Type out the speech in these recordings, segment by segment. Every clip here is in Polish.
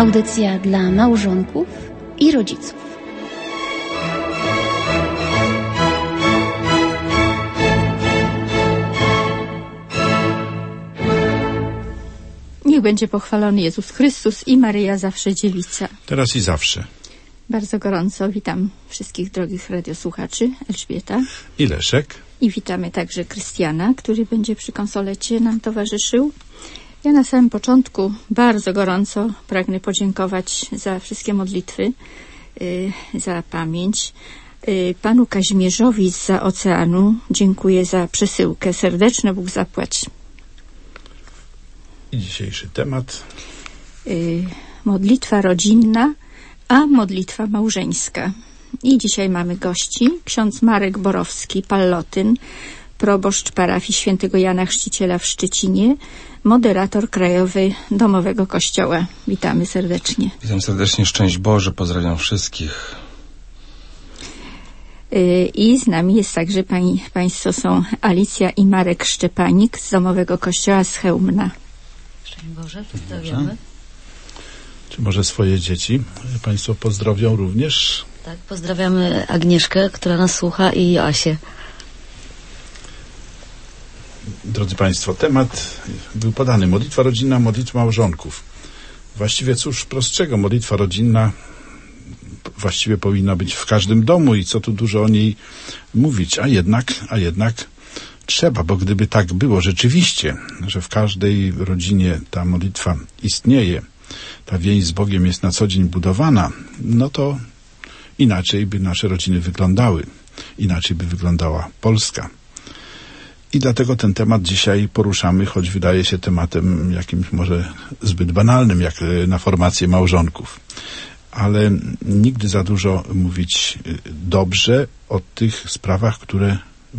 Audycja dla małżonków i rodziców. Niech będzie pochwalony Jezus Chrystus i Maryja zawsze dziewica. Teraz i zawsze. Bardzo gorąco witam wszystkich drogich radiosłuchaczy. Elżbieta I Leszek. I witamy także Krystiana, który będzie przy konsolecie nam towarzyszył. Ja na samym początku bardzo gorąco pragnę podziękować za wszystkie modlitwy, za pamięć. Panu Kazimierzowi zza oceanu dziękuję za przesyłkę. Serdeczne Bóg zapłać. I dzisiejszy temat. Modlitwa rodzinna, a modlitwa małżeńska. I dzisiaj mamy gości. Ksiądz Marek Borowski, Pallotyn, proboszcz parafii świętego Jana Chrzciciela w Szczecinie, moderator krajowy Domowego Kościoła. Witamy serdecznie. Witam serdecznie, szczęść Boże, pozdrawiam wszystkich. I z nami jest także państwo są Alicja i Marek Szczepanik z Domowego Kościoła z Chełmna. Szczęść Boże, pozdrawiamy. Czy może swoje dzieci państwo pozdrowią również? Tak, pozdrawiamy Agnieszkę, która nas słucha, i Joasię. Drodzy Państwo, temat był podany. Modlitwa rodzinna, modlitwa małżonków. Właściwie cóż prostszego, modlitwa rodzinna właściwie powinna być w każdym domu i co tu dużo o niej mówić, a jednak trzeba, bo gdyby tak było rzeczywiście, że w każdej rodzinie ta modlitwa istnieje, ta więź z Bogiem jest na co dzień budowana, no to inaczej by nasze rodziny wyglądały, inaczej by wyglądała Polska. I dlatego ten temat dzisiaj poruszamy, choć wydaje się tematem jakimś może zbyt banalnym, jak na formację małżonków. Ale nigdy za dużo mówić dobrze o tych sprawach, które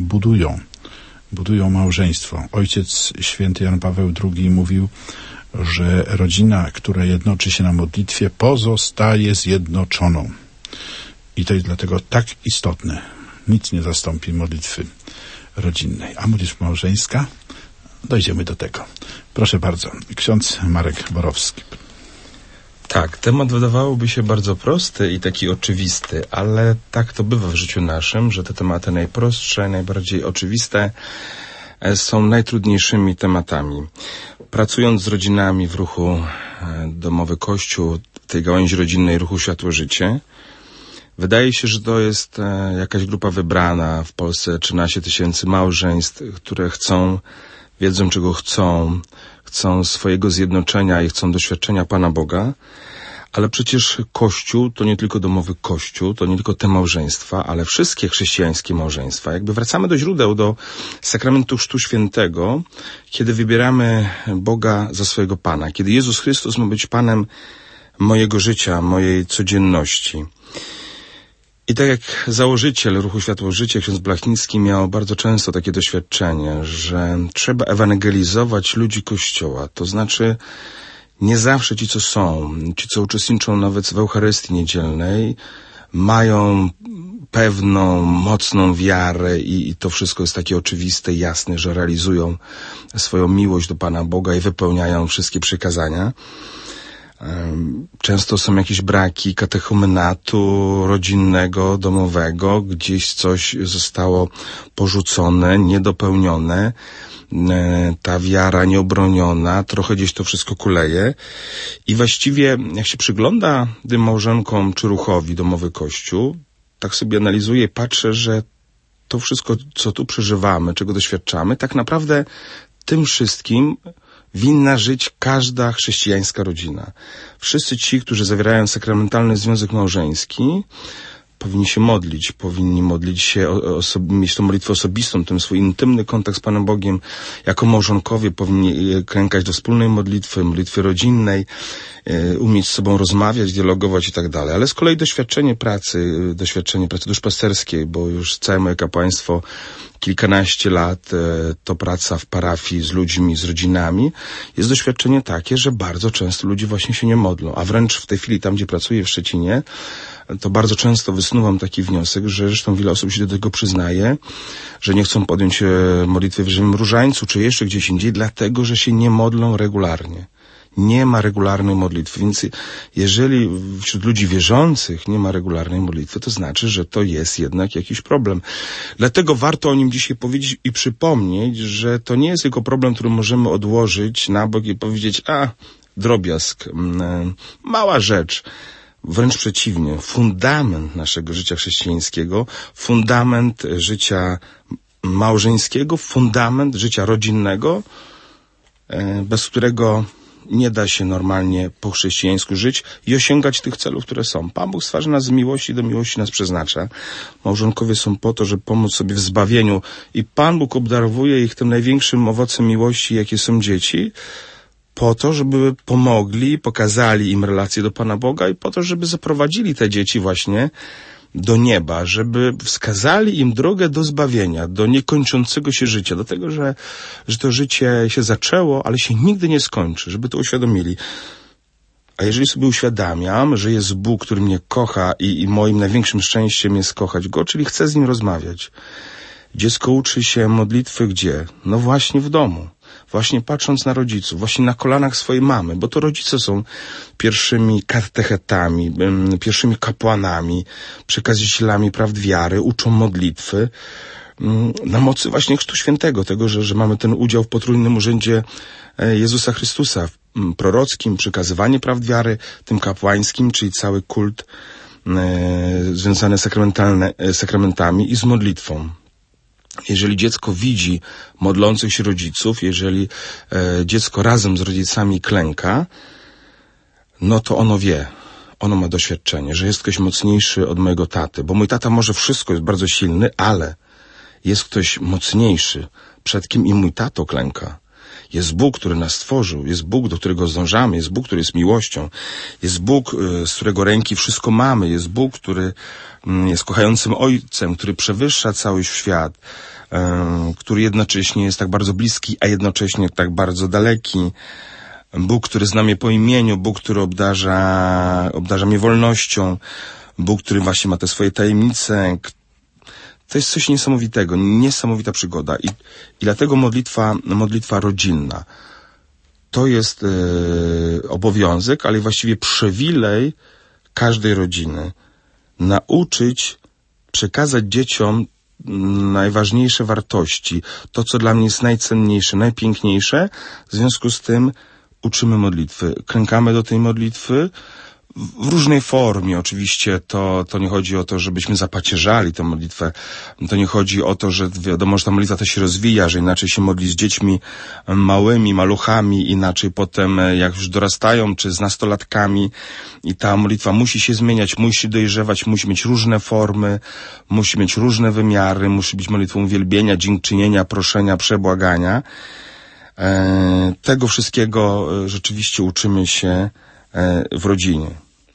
budują małżeństwo. Ojciec święty Jan Paweł II mówił, że rodzina, która jednoczy się na modlitwie, pozostaje zjednoczoną. I to jest dlatego tak istotne. Nic nie zastąpi modlitwy rodzinnej. A modlitwa małżeńska? Dojdziemy do tego. Proszę bardzo, ksiądz Marek Borowski. Tak, temat wydawałoby się bardzo prosty i taki oczywisty, ale tak to bywa w życiu naszym, że te tematy najprostsze, najbardziej oczywiste są najtrudniejszymi tematami. Pracując z rodzinami w ruchu Domowy Kościół, w tej gałęzi rodzinnej ruchu Światło Życie, wydaje się, że to jest jakaś grupa wybrana. W Polsce 13 000 małżeństw, które wiedzą czego chcą swojego zjednoczenia i chcą doświadczenia Pana Boga. Ale przecież Kościół to nie tylko Domowy Kościół, to nie tylko te małżeństwa, ale wszystkie chrześcijańskie małżeństwa. Jakby wracamy do źródeł, do sakramentu Chrztu Świętego, kiedy wybieramy Boga za swojego Pana, kiedy Jezus Chrystus ma być Panem mojego życia, mojej codzienności. I tak jak założyciel ruchu Światło Życie, ksiądz Blachnicki, miał bardzo często takie doświadczenie, że trzeba ewangelizować ludzi Kościoła. To znaczy nie zawsze ci, co uczestniczą nawet w Eucharystii Niedzielnej, mają pewną, mocną wiarę i to wszystko jest takie oczywiste i jasne, że realizują swoją miłość do Pana Boga i wypełniają wszystkie przykazania. Często są jakieś braki katechumenatu rodzinnego, domowego, gdzieś coś zostało porzucone, niedopełnione, ta wiara nieobroniona, trochę gdzieś to wszystko kuleje i właściwie jak się przygląda tym małżonkom czy ruchowi Domowy Kościół, tak sobie analizuję, patrzę, że to wszystko, co tu przeżywamy, czego doświadczamy, tak naprawdę tym wszystkim winna żyć każda chrześcijańska rodzina. Wszyscy ci, którzy zawierają sakramentalny związek małżeński, powinni modlić się, mieć tą modlitwę osobistą, ten swój intymny kontakt z Panem Bogiem. Jako małżonkowie powinni klękać do wspólnej modlitwy rodzinnej, umieć z sobą rozmawiać, dialogować i tak dalej. Ale z kolei doświadczenie pracy duszpasterskiej, bo już całe moje kapłaństwo kilkanaście lat to praca w parafii z ludźmi, z rodzinami, jest doświadczenie takie, że bardzo często ludzie właśnie się nie modlą, a wręcz w tej chwili tam, gdzie pracuję w Szczecinie, to bardzo często wysuwam taki wniosek, że zresztą wiele osób się do tego przyznaje, że nie chcą podjąć modlitwy w Żywym Różańcu, czy jeszcze gdzieś indziej, dlatego, że się nie modlą regularnie. nie ma regularnej modlitwy. Więc jeżeli wśród ludzi wierzących nie ma regularnej modlitwy, to znaczy, że to jest jednak jakiś problem. Dlatego warto o nim dzisiaj powiedzieć i przypomnieć, że to nie jest tylko problem, który możemy odłożyć na bok i powiedzieć, drobiazg, mała rzecz. Wręcz przeciwnie, fundament naszego życia chrześcijańskiego, fundament życia małżeńskiego, fundament życia rodzinnego, bez którego nie da się normalnie po chrześcijańsku żyć i osiągać tych celów, które są. Pan Bóg stwarza nas z miłości, do miłości nas przeznacza. Małżonkowie są po to, żeby pomóc sobie w zbawieniu i Pan Bóg obdarowuje ich tym największym owocem miłości, jakie są dzieci, po to, żeby pomogli, pokazali im relację do Pana Boga i po to, żeby zaprowadzili te dzieci właśnie do nieba, żeby wskazali im drogę do zbawienia, do niekończącego się życia, do tego, że to życie się zaczęło, ale się nigdy nie skończy, żeby to uświadomili. A jeżeli sobie uświadamiam, że jest Bóg, który mnie kocha i moim największym szczęściem jest kochać Go, czyli chcę z Nim rozmawiać. Dziecko uczy się modlitwy gdzie? No właśnie w domu. Właśnie patrząc na rodziców, właśnie na kolanach swojej mamy, bo to rodzice są pierwszymi katechetami, pierwszymi kapłanami, przekazicielami prawd wiary, uczą modlitwy na mocy właśnie Chrztu Świętego, tego, że mamy ten udział w potrójnym urzędzie Jezusa Chrystusa, prorockim, przekazywanie prawd wiary, tym kapłańskim, czyli cały kult związany z sakramentami i z modlitwą. Jeżeli dziecko widzi modlących się rodziców, jeżeli dziecko razem z rodzicami klęka, no to ono wie, ono ma doświadczenie, że jest ktoś mocniejszy od mojego taty, bo mój tata może wszystko, jest bardzo silny, ale jest ktoś mocniejszy, przed kim i mój tato klęka. Jest Bóg, który nas stworzył, jest Bóg, do którego zdążamy, jest Bóg, który jest miłością, jest Bóg, z którego ręki wszystko mamy, jest Bóg, który jest kochającym Ojcem, który przewyższa cały świat, który jednocześnie jest tak bardzo bliski, a jednocześnie tak bardzo daleki. Bóg, który zna mnie po imieniu, Bóg, który obdarza mnie wolnością, Bóg, który właśnie ma te swoje tajemnice. To jest coś niesamowitego, niesamowita przygoda i dlatego modlitwa rodzinna to jest obowiązek, ale właściwie przywilej każdej rodziny. Nauczyć, przekazać dzieciom najważniejsze wartości, to co dla mnie jest najcenniejsze, najpiękniejsze. W związku z tym uczymy modlitwy, klękamy do tej modlitwy, w różnej formie. Oczywiście to nie chodzi o to, żebyśmy zapacierzali tę modlitwę. To nie chodzi o to, że wiadomo, że ta modlitwa też się rozwija, że inaczej się modli z dziećmi małymi, maluchami, inaczej potem jak już dorastają, czy z nastolatkami i ta modlitwa musi się zmieniać, musi dojrzewać, musi mieć różne formy, musi mieć różne wymiary, musi być modlitwą uwielbienia, dziękczynienia, proszenia, przebłagania. Tego wszystkiego rzeczywiście uczymy się w rodzinie.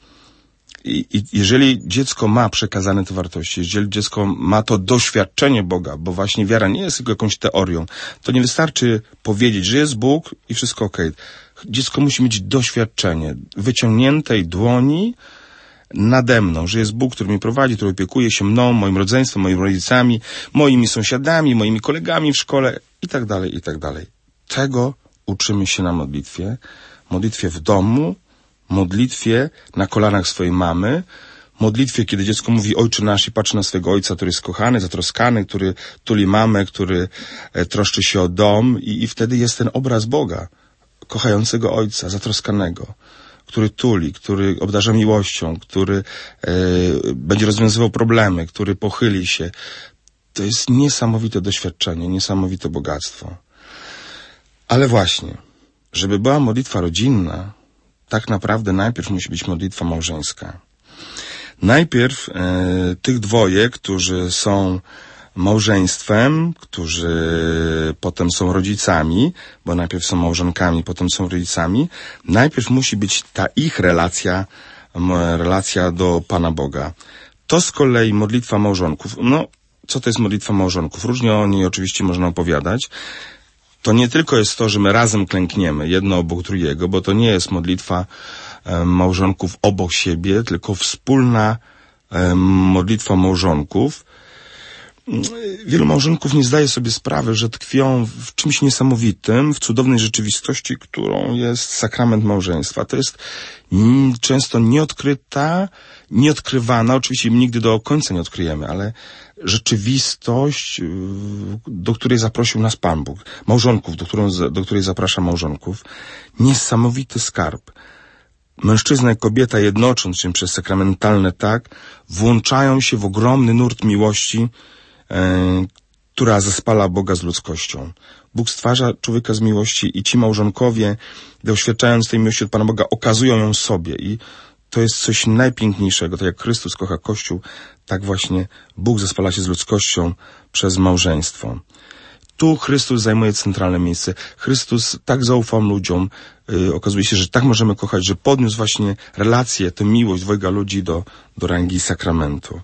I jeżeli dziecko ma przekazane te wartości, jeżeli dziecko ma to doświadczenie Boga, bo właśnie wiara nie jest tylko jakąś teorią, to nie wystarczy powiedzieć, że jest Bóg i wszystko okej. Dziecko musi mieć doświadczenie wyciągniętej dłoni nade mną, że jest Bóg, który mnie prowadzi, który opiekuje się mną, moim rodzeństwem, moimi rodzicami, moimi sąsiadami, moimi kolegami w szkole i tak dalej, i tak dalej. Tego uczymy się na modlitwie. Modlitwie w domu, modlitwie na kolanach swojej mamy, modlitwie, kiedy dziecko mówi Ojcze nasz i patrzy na swego ojca, który jest kochany, zatroskany, który tuli mamę, który troszczy się o dom i wtedy jest ten obraz Boga, kochającego ojca, zatroskanego, który tuli, który obdarza miłością, który będzie rozwiązywał problemy, który pochyli się. To jest niesamowite doświadczenie, niesamowite bogactwo. Ale właśnie, żeby była modlitwa rodzinna, tak naprawdę najpierw musi być modlitwa małżeńska. Najpierw tych dwoje, którzy są małżeństwem, którzy potem są rodzicami, bo najpierw są małżonkami, potem są rodzicami, najpierw musi być ta ich relacja do Pana Boga. To z kolei modlitwa małżonków. No, co to jest modlitwa małżonków? Różnie o niej oczywiście można opowiadać. To nie tylko jest to, że my razem klękniemy, jedno obok drugiego, bo to nie jest modlitwa małżonków obok siebie, tylko wspólna modlitwa małżonków, wielu małżonków nie zdaje sobie sprawy, że tkwią w czymś niesamowitym, w cudownej rzeczywistości, którą jest sakrament małżeństwa. To jest często nieodkryta, nieodkrywana, oczywiście nigdy do końca nie odkryjemy, ale rzeczywistość, do której zaprosił nas Pan Bóg. Małżonków, do której zaprasza małżonków. Niesamowity skarb. Mężczyzna i kobieta, jednocząc się przez sakramentalne tak, włączają się w ogromny nurt miłości, która zespala Boga z ludzkością. Bóg stwarza człowieka z miłości i ci małżonkowie, doświadczając tej miłości od Pana Boga, okazują ją sobie i to jest coś najpiękniejszego. Tak jak Chrystus kocha Kościół, tak właśnie Bóg zespala się z ludzkością przez małżeństwo. Tu Chrystus zajmuje centralne miejsce. Chrystus tak zaufał ludziom, okazuje się, że tak możemy kochać, że podniósł właśnie relację, tę miłość dwojga ludzi do rangi sakramentu.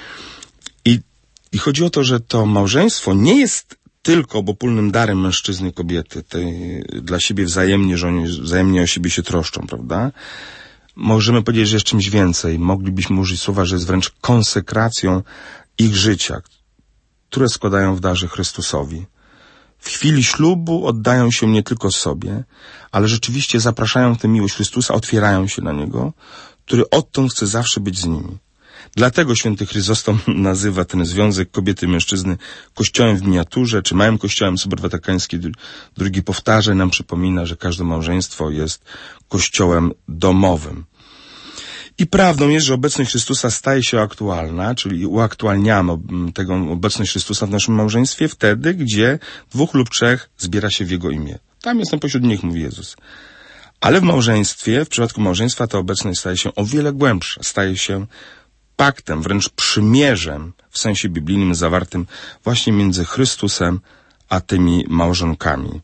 I chodzi o to, że to małżeństwo nie jest tylko obopólnym darem mężczyzny i kobiety, dla siebie wzajemnie, że oni wzajemnie o siebie się troszczą, prawda? Możemy powiedzieć, że jest czymś więcej. Moglibyśmy użyć słowa, że jest wręcz konsekracją ich życia, które składają w darze Chrystusowi. W chwili ślubu oddają się nie tylko sobie, ale rzeczywiście zapraszają tę miłość Chrystusa, otwierają się na Niego, który odtąd chce zawsze być z nimi. Dlatego święty Chryzostom nazywa ten związek kobiety i mężczyzny kościołem w miniaturze, czy małym kościołem. Sobór Watykański II powtarza i nam przypomina, że każde małżeństwo jest kościołem domowym. I prawdą jest, że obecność Chrystusa staje się aktualna, czyli uaktualniamy tę obecność Chrystusa w naszym małżeństwie wtedy, gdzie 2 lub 3 zbiera się w Jego imię. Tam jestem pośród nich, mówi Jezus. Ale w małżeństwie, w przypadku małżeństwa ta obecność staje się o wiele głębsza, staje się paktem, wręcz przymierzem w sensie biblijnym zawartym właśnie między Chrystusem a tymi małżonkami.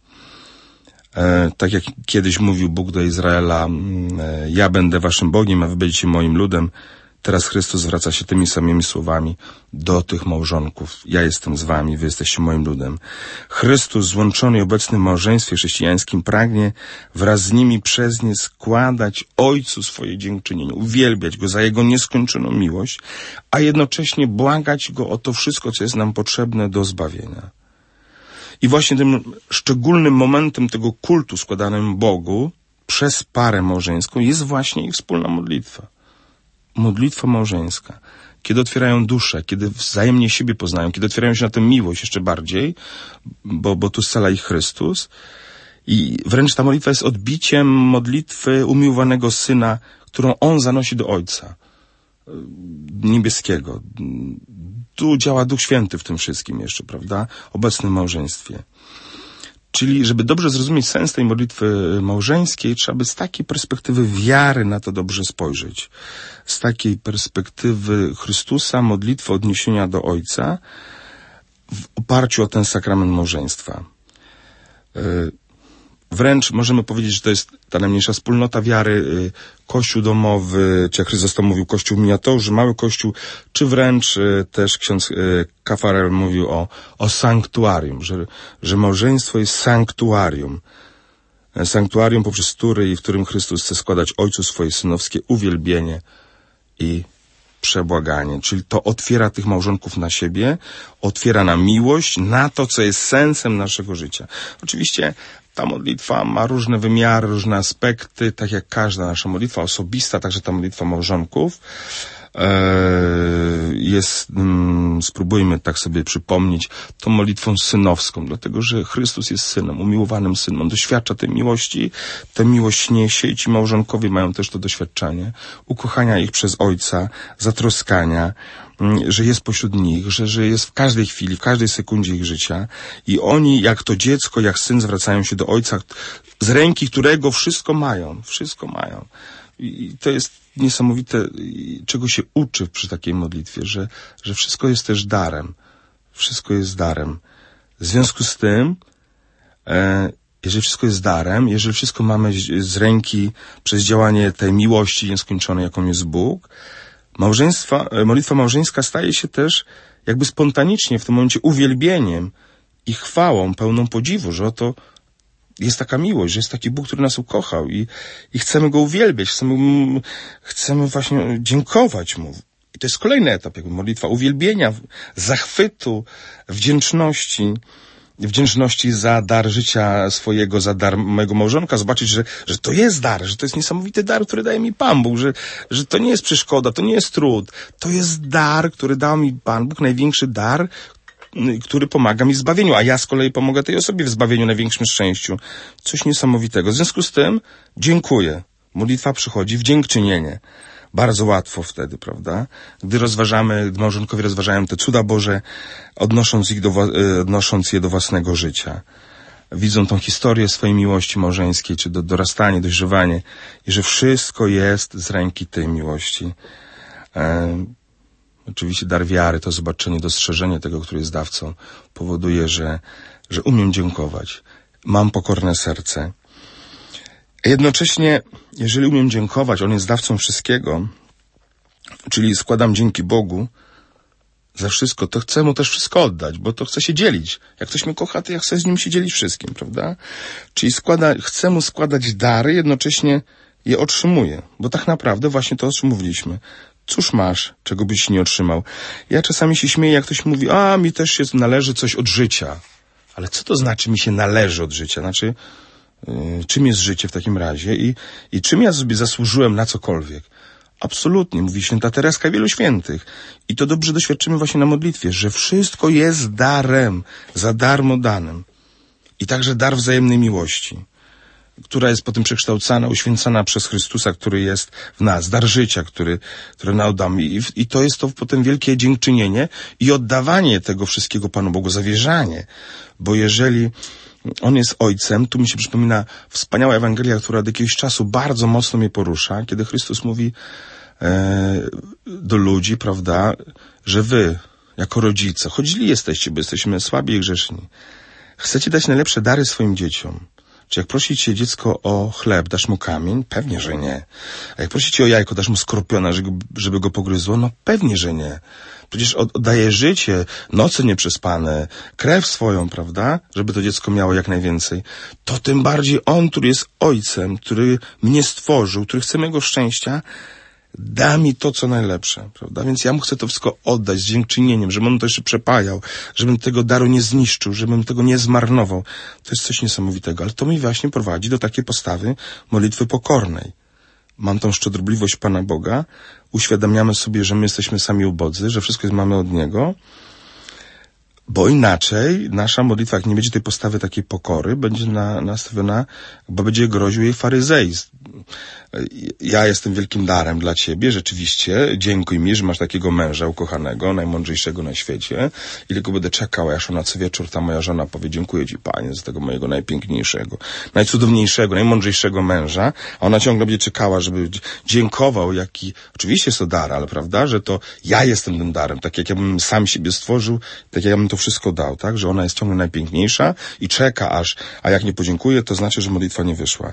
Tak jak kiedyś mówił Bóg do Izraela, ja będę waszym Bogiem, a wy będziecie moim ludem. Teraz Chrystus zwraca się tymi samymi słowami do tych małżonków. Ja jestem z wami, wy jesteście moim ludem. Chrystus, złączony i obecny w małżeństwie chrześcijańskim, pragnie wraz z nimi przez nie składać Ojcu swoje dziękczynienie, uwielbiać Go za Jego nieskończoną miłość, a jednocześnie błagać Go o to wszystko, co jest nam potrzebne do zbawienia. I właśnie tym szczególnym momentem tego kultu składanym Bogu przez parę małżeńską jest właśnie ich wspólna modlitwa. Modlitwa małżeńska. Kiedy otwierają duszę, kiedy wzajemnie siebie poznają, kiedy otwierają się na tę miłość jeszcze bardziej, bo tu scala ich Chrystus. I wręcz ta modlitwa jest odbiciem modlitwy umiłowanego Syna, którą On zanosi do Ojca Niebieskiego. Tu działa Duch Święty w tym wszystkim jeszcze, prawda? Obecnym małżeństwie. Czyli, żeby dobrze zrozumieć sens tej modlitwy małżeńskiej, trzeba by z takiej perspektywy wiary na to dobrze spojrzeć. Z takiej perspektywy Chrystusa, modlitwy odniesienia do Ojca w oparciu o ten sakrament małżeństwa. Wręcz możemy powiedzieć, że to jest ta najmniejsza wspólnota wiary, kościół domowy, czy jak Chryzostom mówił, kościół w miniaturze, mały kościół, czy wręcz też ksiądz Kafarel mówił o sanktuarium, że małżeństwo jest sanktuarium. Sanktuarium, poprzez który, w którym Chrystus chce składać Ojcu swoje synowskie uwielbienie i przebłaganie. Czyli to otwiera tych małżonków na siebie, otwiera na miłość, na to, co jest sensem naszego życia. Oczywiście ta modlitwa ma różne wymiary, różne aspekty, tak jak każda nasza modlitwa osobista, także ta modlitwa małżonków jest, spróbujmy tak sobie przypomnieć, tą modlitwą synowską, dlatego że Chrystus jest Synem, umiłowanym Synem. On doświadcza tej miłości, tę miłość niesie i ci małżonkowie mają też to doświadczenie ukochania ich przez Ojca, zatroskania, że jest pośród nich, że jest w każdej chwili, w każdej sekundzie ich życia i oni, jak to dziecko, jak syn, zwracają się do Ojca, z ręki którego wszystko mają. I to jest niesamowite, czego się uczy przy takiej modlitwie, że wszystko jest też darem. Wszystko jest darem. W związku z tym, jeżeli wszystko jest darem, jeżeli wszystko mamy z ręki przez działanie tej miłości nieskończonej, jaką jest Bóg, modlitwa małżeńska staje się też jakby spontanicznie w tym momencie uwielbieniem i chwałą pełną podziwu, że oto jest taka miłość, że jest taki Bóg, który nas ukochał i chcemy Go uwielbiać, chcemy właśnie dziękować Mu. I to jest kolejny etap, jakby modlitwa uwielbienia, zachwytu, wdzięczności za dar życia swojego, za dar mojego małżonka, zobaczyć, że to jest dar, że to jest niesamowity dar, który daje mi Pan Bóg, że to nie jest przeszkoda, to nie jest trud, to jest dar, który dał mi Pan Bóg, największy dar, który pomaga mi w zbawieniu, a ja z kolei pomogę tej osobie w zbawieniu, największym szczęściu. Coś niesamowitego. W związku z tym dziękuję. Modlitwa przychodzi w dziękczynienie. Bardzo łatwo wtedy, prawda? Gdy małżonkowie rozważają te cuda Boże, odnosząc je do własnego życia. Widzą tą historię swojej miłości małżeńskiej, czy dorastanie, dojrzewanie i że wszystko jest z ręki tej miłości. Oczywiście dar wiary, to zobaczenie, dostrzeżenie tego, który jest dawcą, powoduje, że umiem dziękować. Mam pokorne serce. Jednocześnie, jeżeli umiem dziękować, On jest dawcą wszystkiego, czyli składam dzięki Bogu za wszystko, to chcę Mu też wszystko oddać, bo to chcę się dzielić. Jak ktoś mnie kocha, to ja chcę z Nim się dzielić wszystkim, prawda? Czyli chcę Mu składać dary, jednocześnie je otrzymuję, bo tak naprawdę właśnie to, o czym mówiliśmy. Cóż masz, czego byś nie otrzymał? Ja czasami się śmieję, jak ktoś mówi, mi też się należy coś od życia. Ale co to znaczy mi się należy od życia? Znaczy, czym jest życie w takim razie i czym ja sobie zasłużyłem na cokolwiek? Absolutnie, mówi święta Tereska i wielu świętych. I to dobrze doświadczymy właśnie na modlitwie, że wszystko jest darem, za darmo danym. I także dar wzajemnej miłości, która jest potem przekształcana, uświęcana przez Chrystusa, który jest w nas, dar życia, który nam oddamy. I to jest to potem wielkie dziękczynienie i oddawanie tego wszystkiego Panu Bogu, zawierzanie. Bo jeżeli On jest Ojcem, tu mi się przypomina wspaniała Ewangelia, która od jakiegoś czasu bardzo mocno mnie porusza, kiedy Chrystus mówi do ludzi, prawda, że wy, jako rodzice, choć źli jesteście, bo jesteśmy słabi i grzeszni, chcecie dać najlepsze dary swoim dzieciom. Czy jak prosi cię dziecko o chleb, dasz mu kamień? Pewnie, że nie. A jak prosi cię o jajko, dasz mu skorpiona, żeby go pogryzło? No pewnie, że nie. Przecież oddaje życie, noce nieprzespane, krew swoją, prawda? Żeby to dziecko miało jak najwięcej. To tym bardziej On, który jest Ojcem, który mnie stworzył, który chce mego szczęścia, da mi to, co najlepsze, prawda? Więc ja mu chcę to wszystko oddać z dziękczynieniem, żebym on to jeszcze przepajał, żebym tego daru nie zniszczył, żebym tego nie zmarnował. To jest coś niesamowitego, ale to mi właśnie prowadzi do takiej postawy modlitwy pokornej. Mam tą szczodrobliwość Pana Boga, uświadamiamy sobie, że my jesteśmy sami ubodzy, że wszystko mamy od Niego, bo inaczej nasza modlitwa, jak nie będzie tej postawy takiej pokory, będzie nastawiona, bo będzie groził jej faryzeizm. Ja jestem wielkim darem dla ciebie, rzeczywiście, dziękuj mi, że masz takiego męża ukochanego, najmądrzejszego na świecie i tylko będę czekał, aż ona co wieczór, ta moja żona powie, dziękuję ci, Panie, za tego mojego najpiękniejszego, najcudowniejszego, najmądrzejszego męża, a ona ciągle będzie czekała, żeby dziękował, oczywiście jest to dar, ale prawda, że to ja jestem tym darem, tak jak ja bym sam siebie stworzył, tak jak ja bym to wszystko dał, tak, że ona jest ciągle najpiękniejsza i czeka a jak nie podziękuję, to znaczy, że modlitwa nie wyszła.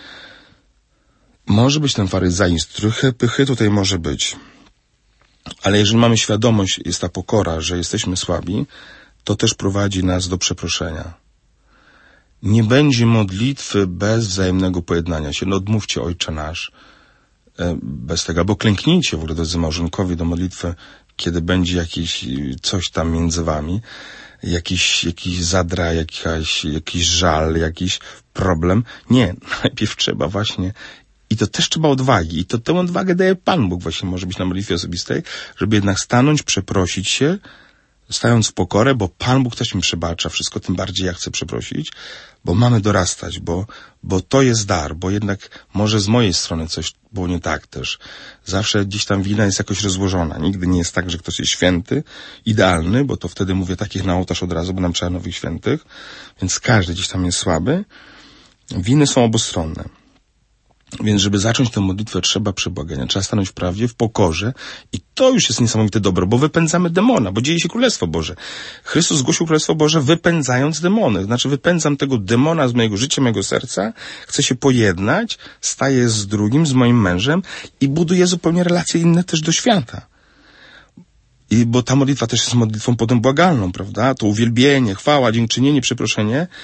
Może być ten faryzeizm, trochę pychy tutaj może być. Ale jeżeli mamy świadomość, jest ta pokora, że jesteśmy słabi, to też prowadzi nas do przeproszenia. Nie będzie modlitwy bez wzajemnego pojednania się. No odmówcie Ojcze Nasz bez tego, albo klęknijcie w ogóle, drodzy małżonkowie, do modlitwy, kiedy będzie coś tam między wami, jakiś zadra, jakiś żal, jakiś problem. Nie, najpierw trzeba właśnie. I to też trzeba odwagi. I to tę odwagę daje Pan Bóg właśnie, może być na modlitwie osobistej, żeby jednak stanąć, przeprosić się, stając w pokorę, bo Pan Bóg też mi przebacza wszystko, tym bardziej ja chcę przeprosić, bo mamy dorastać, bo to jest dar, bo jednak może z mojej strony coś było nie tak też. Zawsze gdzieś tam wina jest jakoś rozłożona. Nigdy nie jest tak, że ktoś jest święty, idealny, bo to wtedy mówię takich na ołtarz od razu, bo nam trzeba nowych świętych, więc każdy gdzieś tam jest słaby. Winy są obustronne. Więc żeby zacząć tę modlitwę, trzeba przebłagania, trzeba stanąć w prawdzie, w pokorze i to już jest niesamowite dobro, bo wypędzamy demona, bo dzieje się Królestwo Boże. Chrystus zgłosił Królestwo Boże wypędzając demony, znaczy wypędzam tego demona z mojego życia, mojego serca, chcę się pojednać, staję z drugim, z moim mężem i buduję zupełnie relacje inne też do świata. Bo ta modlitwa też jest modlitwą potem błagalną, prawda? To uwielbienie, chwała, dziękczynienie, przeproszenie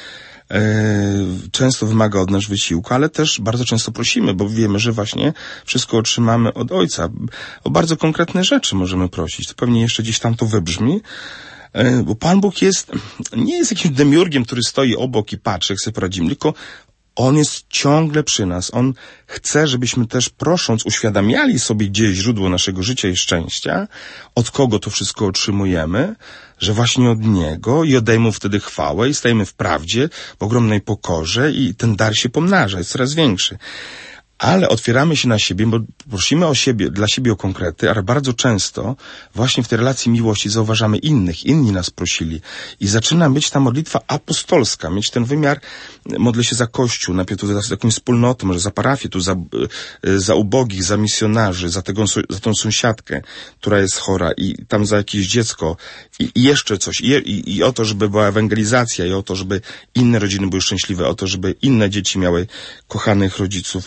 często wymaga od nas wysiłku, ale też bardzo często prosimy, bo wiemy, że właśnie wszystko otrzymamy od Ojca. O bardzo konkretne rzeczy możemy prosić. To pewnie jeszcze gdzieś tam to wybrzmi, bo Pan Bóg nie jest jakimś demiurgiem, który stoi obok i patrzy, jak sobie poradzimy, tylko On jest ciągle przy nas. On chce, żebyśmy też prosząc uświadamiali sobie, gdzie jest źródło naszego życia i szczęścia, od kogo to wszystko otrzymujemy, że właśnie od Niego i oddajmy Mu wtedy chwałę i stajemy w prawdzie, w ogromnej pokorze i ten dar się pomnaża, jest coraz większy. Ale otwieramy się na siebie, bo prosimy o siebie, dla siebie o konkrety, ale bardzo często właśnie w tej relacji miłości zauważamy inni nas prosili. I zaczyna być ta modlitwa apostolska, mieć ten wymiar, modlę się za Kościół, najpierw tu za jakąś wspólnotę, może za parafię, tu za ubogich, za misjonarzy, za tą sąsiadkę, która jest chora i tam za jakieś dziecko i jeszcze coś. I o to, żeby była ewangelizacja i o to, żeby inne rodziny były szczęśliwe, o to, żeby inne dzieci miały kochanych rodziców.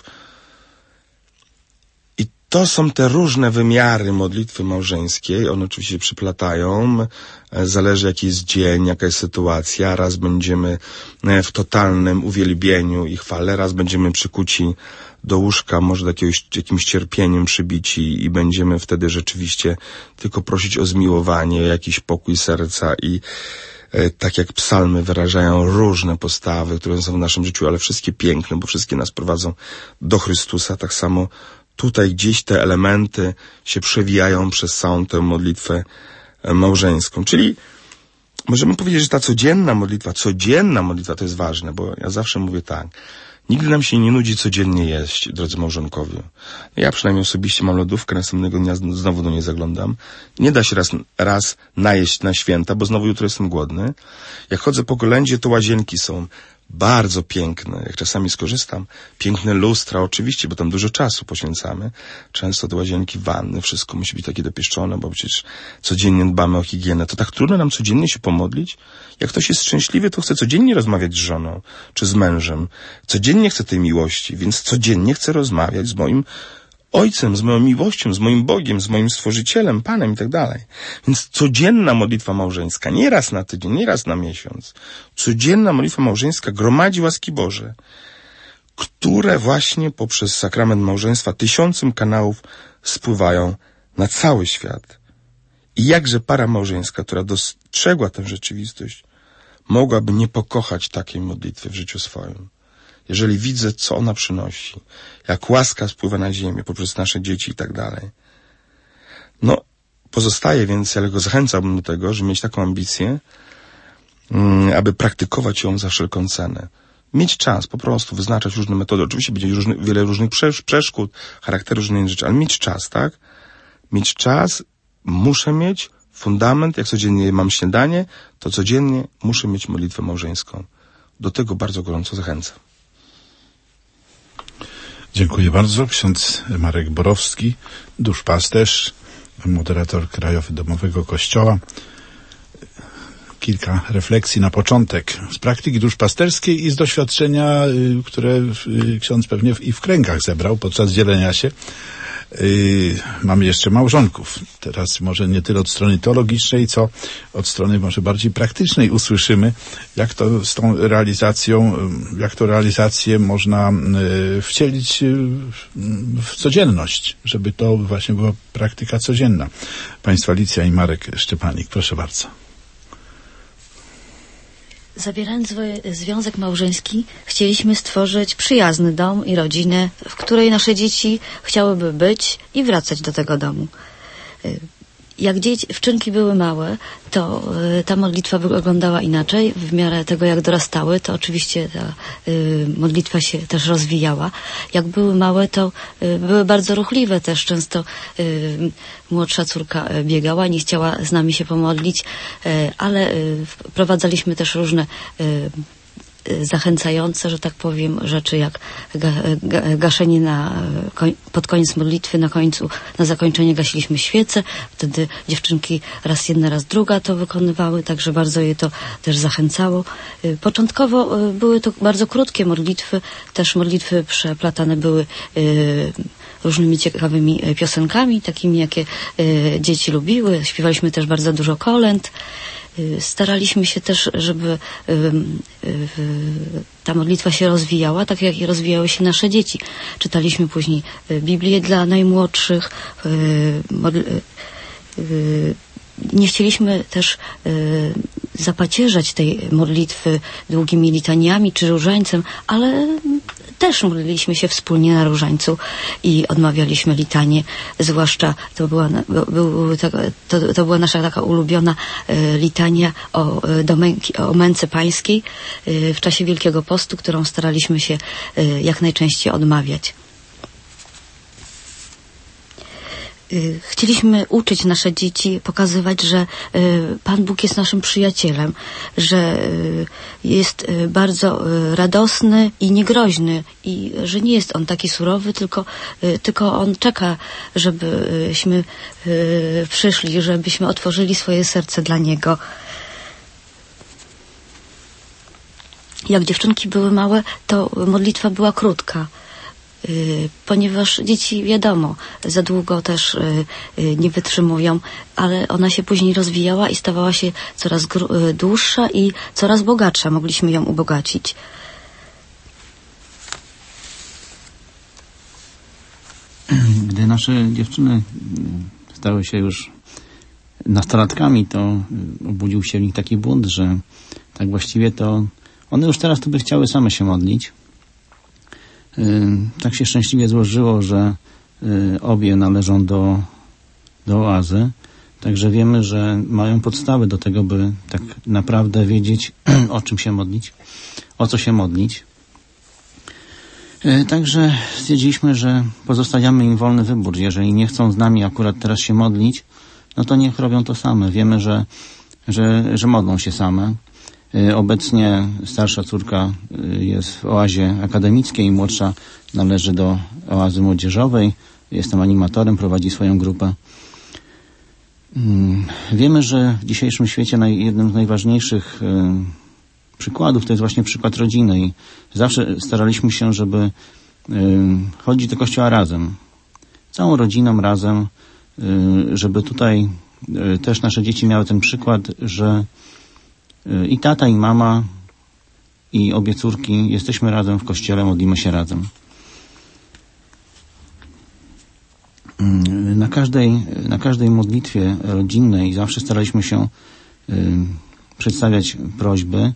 To są te różne wymiary modlitwy małżeńskiej. One oczywiście się przyplatają. Zależy jaki jest dzień, jaka jest sytuacja. Raz będziemy w totalnym uwielbieniu i chwale, raz będziemy przykuci do łóżka, może do jakimś cierpieniem przybici i będziemy wtedy rzeczywiście tylko prosić o zmiłowanie, o jakiś pokój serca i tak jak psalmy wyrażają różne postawy, które są w naszym życiu, ale wszystkie piękne, bo wszystkie nas prowadzą do Chrystusa, tak samo tutaj gdzieś te elementy się przewijają przez całą tę modlitwę małżeńską. Czyli możemy powiedzieć, że ta codzienna modlitwa to jest ważne, bo ja zawsze mówię tak, nigdy nam się nie nudzi codziennie jeść, drodzy małżonkowie. Ja przynajmniej osobiście mam lodówkę, następnego dnia znowu do niej zaglądam. Nie da się raz najeść na święta, bo znowu jutro jestem głodny. Jak chodzę po kolędzie, to łazienki są bardzo piękne. Jak czasami skorzystam, piękne lustra oczywiście, bo tam dużo czasu poświęcamy. Często do łazienki, wanny, wszystko musi być takie dopieszczone, bo przecież codziennie dbamy o higienę. To tak trudno nam codziennie się pomodlić? Jak ktoś jest szczęśliwy, to chce codziennie rozmawiać z żoną czy z mężem. Codziennie chce tej miłości, więc codziennie chce rozmawiać z moim Ojcem, z moją miłością, z moim Bogiem, z moim Stworzycielem, Panem i tak dalej. Więc codzienna modlitwa małżeńska, nie raz na tydzień, nie raz na miesiąc. Codzienna modlitwa małżeńska gromadzi łaski Boże, które właśnie poprzez sakrament małżeństwa tysiącem kanałów spływają na cały świat. I jakże para małżeńska, która dostrzegła tę rzeczywistość, mogłaby nie pokochać takiej modlitwy w życiu swoim. Jeżeli widzę, co ona przynosi, jak łaska spływa na ziemię poprzez nasze dzieci i tak dalej. No, pozostaje więc, ja go zachęcałbym do tego, żeby mieć taką ambicję, aby praktykować ją za wszelką cenę. Mieć czas, po prostu wyznaczać różne metody. Oczywiście będzie wiele różnych przeszkód, charakteru różnych rzeczy, ale mieć czas, tak? Mieć czas, muszę mieć fundament, jak codziennie mam śniadanie, to codziennie muszę mieć modlitwę małżeńską. Do tego bardzo gorąco zachęcam. Dziękuję bardzo. Ksiądz Marek Borowski, duszpasterz, moderator Krajowy Domowego Kościoła. Kilka refleksji na początek z praktyki duszpasterskiej i z doświadczenia, które ksiądz pewnie i w kręgach zebrał podczas dzielenia się. Mamy jeszcze małżonków. Teraz może nie tyle od strony teologicznej, co od strony może bardziej praktycznej usłyszymy, jak to z tą realizacją, jak to realizację można wcielić w codzienność, żeby to właśnie była praktyka codzienna. Państwa Alicja i Marek Szczepanik, proszę bardzo. Zawierając związek małżeński, chcieliśmy stworzyć przyjazny dom i rodzinę, w której nasze dzieci chciałyby być i wracać do tego domu. Jak dziewczynki były małe, to ta modlitwa wyglądała inaczej. W miarę tego, jak dorastały, to oczywiście ta modlitwa się też rozwijała. Jak były małe, to były bardzo ruchliwe też. Często młodsza córka biegała, nie chciała z nami się pomodlić, ale wprowadzaliśmy też różne zachęcające, że tak powiem, rzeczy jak gaszenie pod koniec modlitwy, na zakończenie gasiliśmy świecę, wtedy dziewczynki raz jedna, raz druga to wykonywały, także bardzo je to też zachęcało. Początkowo były to bardzo krótkie modlitwy, też modlitwy przeplatane były różnymi ciekawymi piosenkami, takimi jakie dzieci lubiły. Śpiewaliśmy też bardzo dużo kolęd. Staraliśmy się też, żeby ta modlitwa się rozwijała, tak jak rozwijały się nasze dzieci. Czytaliśmy później Biblię dla najmłodszych. Nie chcieliśmy też zapacierzać tej modlitwy długimi litaniami czy różańcem, ale też modliliśmy się wspólnie na różańcu i odmawialiśmy litanie. Zwłaszcza to była nasza taka ulubiona litania o męce pańskiej w czasie Wielkiego Postu, którą staraliśmy się jak najczęściej odmawiać. Chcieliśmy uczyć nasze dzieci, pokazywać, że Pan Bóg jest naszym przyjacielem, że jest bardzo radosny i niegroźny i że nie jest On taki surowy, tylko On czeka, żebyśmy przyszli, żebyśmy otworzyli swoje serce dla Niego. Jak dziewczynki były małe, to modlitwa była krótka. Ponieważ dzieci, wiadomo, za długo też nie wytrzymują, ale ona się później rozwijała i stawała się coraz dłuższa i coraz bogatsza. Mogliśmy ją ubogacić. Gdy nasze dziewczyny stały się już nastolatkami, to obudził się w nich taki bunt, że tak właściwie to one już teraz to by chciały same się modlić. Tak się szczęśliwie złożyło, że obie należą do oazy. Także wiemy, że mają podstawy do tego, by tak naprawdę wiedzieć, o czym się modlić, o co się modlić. Także stwierdziliśmy, że pozostawiamy im wolny wybór. Jeżeli nie chcą z nami akurat teraz się modlić, no to niech robią to same. Wiemy, że modlą się same. Obecnie starsza córka jest w oazie akademickiej, młodsza należy do oazy młodzieżowej. Jest tam animatorem, prowadzi swoją grupę. Wiemy, że w dzisiejszym świecie jednym z najważniejszych przykładów to jest właśnie przykład rodziny i zawsze staraliśmy się, żeby chodzić do kościoła razem. Całą rodziną razem, żeby tutaj też nasze dzieci miały ten przykład, że i tata, i mama, i obie córki jesteśmy razem w kościele, modlimy się razem. Na każdej modlitwie rodzinnej zawsze staraliśmy się przedstawiać prośby.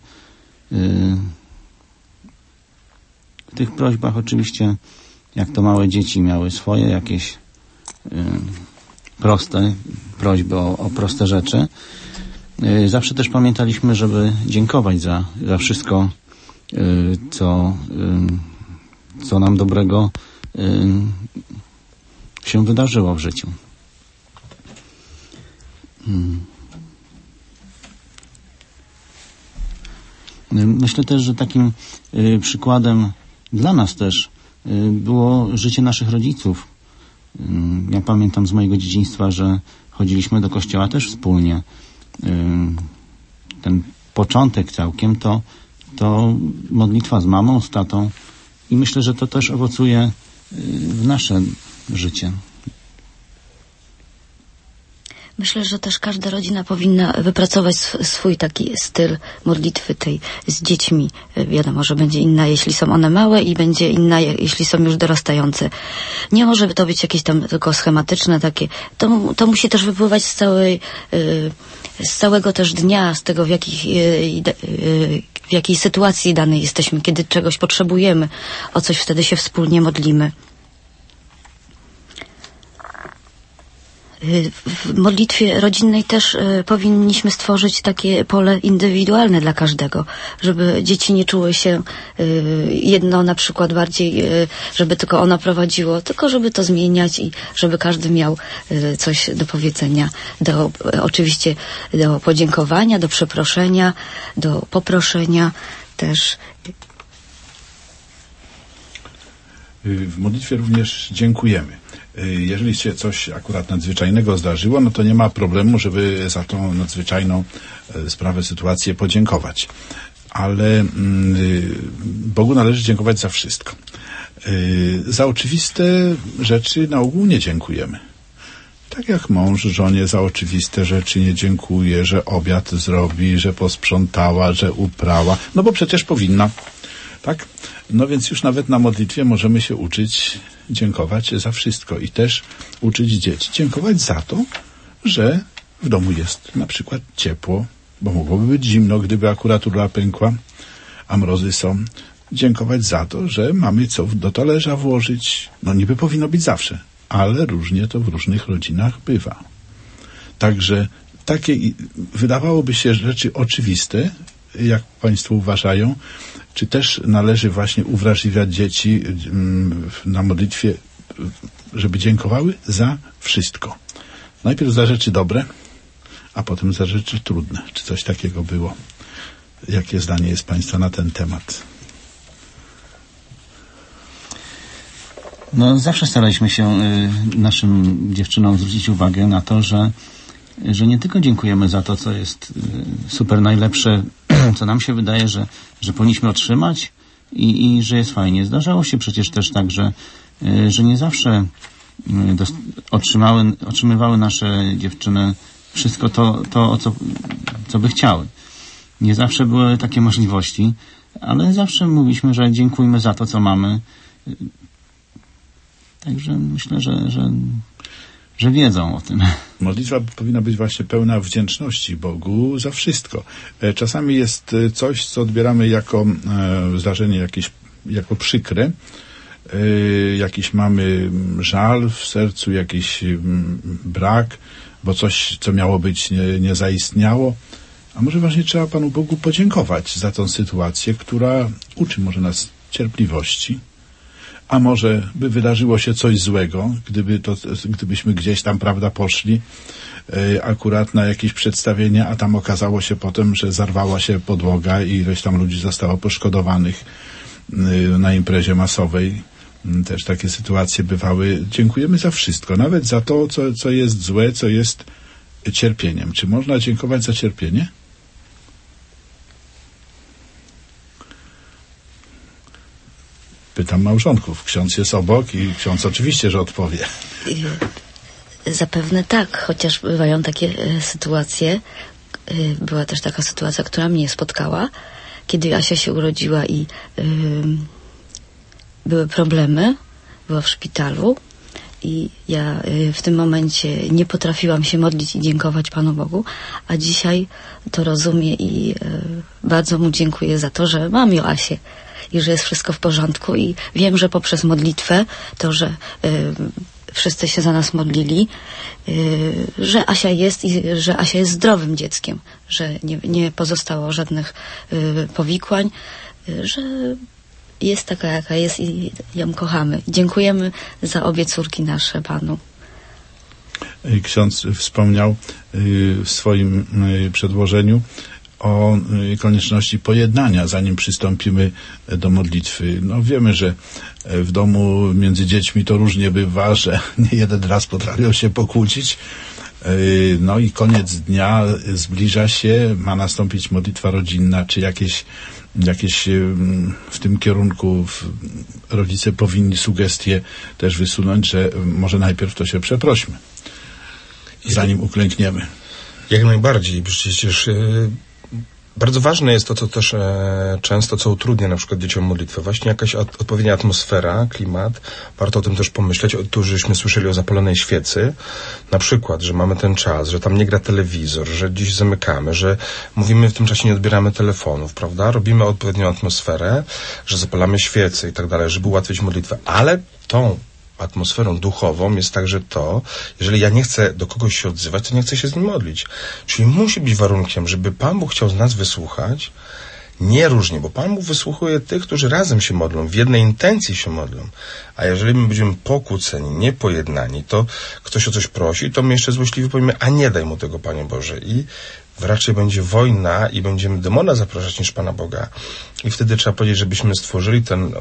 W tych prośbach oczywiście, jak to małe dzieci miały swoje jakieś proste prośby o proste rzeczy. Zawsze też pamiętaliśmy, żeby dziękować za wszystko, co nam dobrego się wydarzyło w życiu. Myślę też, że takim przykładem dla nas też było życie naszych rodziców. Ja pamiętam z mojego dzieciństwa, że chodziliśmy do kościoła też wspólnie. Ten początek całkiem to modlitwa z mamą, z tatą i myślę, że to też owocuje w nasze życie. Myślę, że też każda rodzina powinna wypracować swój taki styl modlitwy tej z dziećmi. Wiadomo, że będzie inna, jeśli są one małe i będzie inna, jeśli są już dorastające. Nie może to być jakieś tam tylko schematyczne takie. To musi też wypływać z całego też dnia, z tego w jakiej sytuacji danej jesteśmy, kiedy czegoś potrzebujemy, o coś wtedy się wspólnie modlimy. W modlitwie rodzinnej też powinniśmy stworzyć takie pole indywidualne dla każdego, żeby dzieci nie czuły się jedno na przykład bardziej, żeby tylko ono prowadziło, tylko żeby to zmieniać i żeby każdy miał coś do powiedzenia, oczywiście do podziękowania, do przeproszenia, do poproszenia też. W modlitwie również dziękujemy. Jeżeli się coś akurat nadzwyczajnego zdarzyło, no to nie ma problemu, żeby za tą nadzwyczajną sprawę, sytuację podziękować. Ale Bogu należy dziękować za wszystko. Za oczywiste rzeczy na ogół nie dziękujemy. Tak jak mąż żonie za oczywiste rzeczy nie dziękuje, że obiad zrobi, że posprzątała, że uprała, no bo przecież powinna, tak? No więc już nawet na modlitwie możemy się uczyć dziękować za wszystko i też uczyć dzieci dziękować za to, że w domu jest na przykład ciepło, bo mogłoby być zimno, gdyby akurat rura pękła, a mrozy są. Dziękować za to, że mamy co do talerza włożyć. No niby powinno być zawsze, ale różnie to w różnych rodzinach bywa. Także takie wydawałoby się rzeczy oczywiste, jak Państwo uważają, czy też należy właśnie uwrażliwiać dzieci na modlitwie, żeby dziękowały za wszystko. Najpierw za rzeczy dobre, a potem za rzeczy trudne. Czy coś takiego było? Jakie zdanie jest Państwa na ten temat? No, zawsze staraliśmy się naszym dziewczynom zwrócić uwagę na to, że nie tylko dziękujemy za to, co jest super najlepsze, co nam się wydaje, że powinniśmy otrzymać i że jest fajnie. Zdarzało się przecież też tak, że nie zawsze otrzymywały nasze dziewczyny wszystko to co by chciały. Nie zawsze były takie możliwości, ale zawsze mówiliśmy, że dziękujmy za to, co mamy. Także myślę, że wiedzą o tym. Modlitwa powinna być właśnie pełna wdzięczności Bogu za wszystko. Czasami jest coś, co odbieramy jako zdarzenie jakieś, jako przykre. Jakiś mamy żal w sercu, jakiś brak, bo coś, co miało być, nie zaistniało. A może właśnie trzeba Panu Bogu podziękować za tą sytuację, która uczy może nas cierpliwości. A może by wydarzyło się coś złego, gdybyśmy gdzieś tam, prawda, poszli akurat na jakieś przedstawienie, a tam okazało się potem, że zarwała się podłoga i ileś tam ludzi zostało poszkodowanych na imprezie masowej. Też takie sytuacje bywały. Dziękujemy za wszystko, nawet za to, co jest złe, co jest cierpieniem. Czy można dziękować za cierpienie? Pytam małżonków. Ksiądz jest obok i ksiądz oczywiście, że odpowie. Zapewne tak, chociaż bywają takie sytuacje. Była też taka sytuacja, która mnie spotkała, kiedy Asia się urodziła i były problemy, była w szpitalu i ja w tym momencie nie potrafiłam się modlić i dziękować Panu Bogu, a dzisiaj to rozumiem i bardzo Mu dziękuję za to, że mam Joasię i że jest wszystko w porządku i wiem, że poprzez modlitwę to, że wszyscy się za nas modlili, że Asia jest i że Asia jest zdrowym dzieckiem, że nie pozostało żadnych powikłań, że jest taka, jaka jest i ją kochamy. Dziękujemy za obie córki nasze Panu. Ksiądz wspomniał w swoim przedłożeniu o konieczności pojednania, zanim przystąpimy do modlitwy. No wiemy, że w domu między dziećmi to różnie bywa, że nie jeden raz potrafią się pokłócić. No i koniec dnia zbliża się, ma nastąpić modlitwa rodzinna, czy jakieś w tym kierunku rodzice powinni sugestie też wysunąć, że może najpierw to się przeprośmy, zanim uklękniemy. Jak najbardziej, przecież bardzo ważne jest to, co też często, co utrudnia na przykład dzieciom modlitwę. Właśnie jakaś odpowiednia atmosfera, klimat. Warto o tym też pomyśleć. Tu żeśmy słyszeli o zapalonej świecy. Na przykład, że mamy ten czas, że tam nie gra telewizor, że gdzieś zamykamy, że mówimy w tym czasie, nie odbieramy telefonów, prawda? Robimy odpowiednią atmosferę, że zapalamy świece i tak dalej, żeby ułatwić modlitwę. Ale tą atmosferą duchową jest także to, jeżeli ja nie chcę do kogoś się odzywać, to nie chcę się z nim modlić. Czyli musi być warunkiem, żeby Pan Bóg chciał z nas wysłuchać, nie różnie, bo Pan Bóg wysłuchuje tych, którzy razem się modlą, w jednej intencji się modlą. A jeżeli my będziemy pokłóceni, niepojednani, to ktoś o coś prosi, to my jeszcze złośliwie powiemy, a nie daj mu tego, Panie Boże. I raczej będzie wojna i będziemy demona zapraszać niż Pana Boga. I wtedy trzeba powiedzieć, żebyśmy stworzyli ten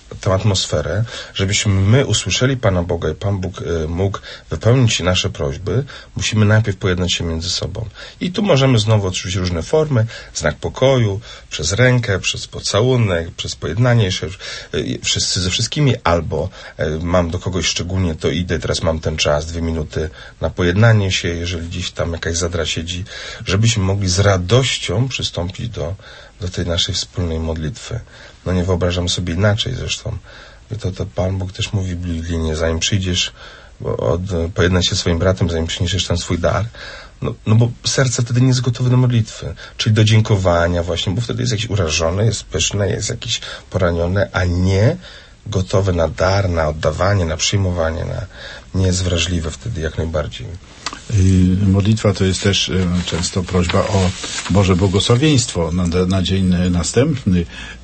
tę atmosferę, żebyśmy my usłyszeli Pana Boga i Pan Bóg mógł wypełnić nasze prośby, musimy najpierw pojednać się między sobą. I tu możemy znowu otrzymać różne formy, znak pokoju, przez rękę, przez pocałunek, przez pojednanie się, wszyscy ze wszystkimi, albo mam do kogoś szczególnie, to idę, teraz mam ten czas, 2 minuty na pojednanie się, jeżeli gdzieś tam jakaś zadra siedzi, żebyśmy mogli z radością przystąpić do tej naszej wspólnej modlitwy. No nie wyobrażam sobie inaczej zresztą. To Pan Bóg też mówi biblijnie, zanim przyjdziesz pojednać się swoim bratem, zanim przyniesiesz ten swój dar, no bo serce wtedy nie jest gotowe do modlitwy, czyli do dziękowania właśnie, bo wtedy jest jakiś urażony, jest pyszny, jest jakiś poraniony, a nie gotowe na dar, na oddawanie, na przyjmowanie, nie jest wrażliwe wtedy jak najbardziej. Modlitwa to jest też często prośba o Boże błogosławieństwo na dzień następny.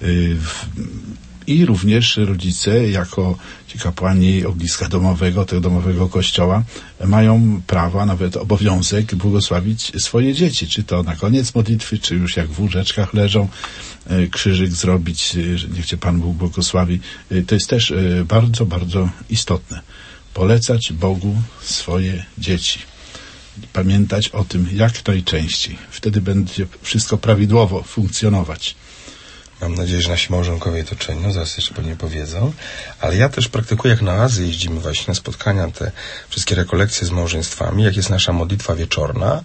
I również rodzice, jako ci kapłani ogniska domowego, tego domowego kościoła, mają prawo, a nawet obowiązek błogosławić swoje dzieci. Czy to na koniec modlitwy, czy już jak w łóżeczkach leżą, krzyżyk zrobić, że niech Cię Pan Bóg błogosławi. To jest też bardzo, bardzo istotne. Polecać Bogu swoje dzieci. Pamiętać o tym jak najczęściej. Wtedy będzie wszystko prawidłowo funkcjonować. Mam nadzieję, że nasi małżonkowie to czynią, zaraz jeszcze pewnie powiedzą, ale ja też praktykuję, jak na Azję jeździmy właśnie na spotkania, te wszystkie rekolekcje z małżeństwami, jak jest nasza modlitwa wieczorna,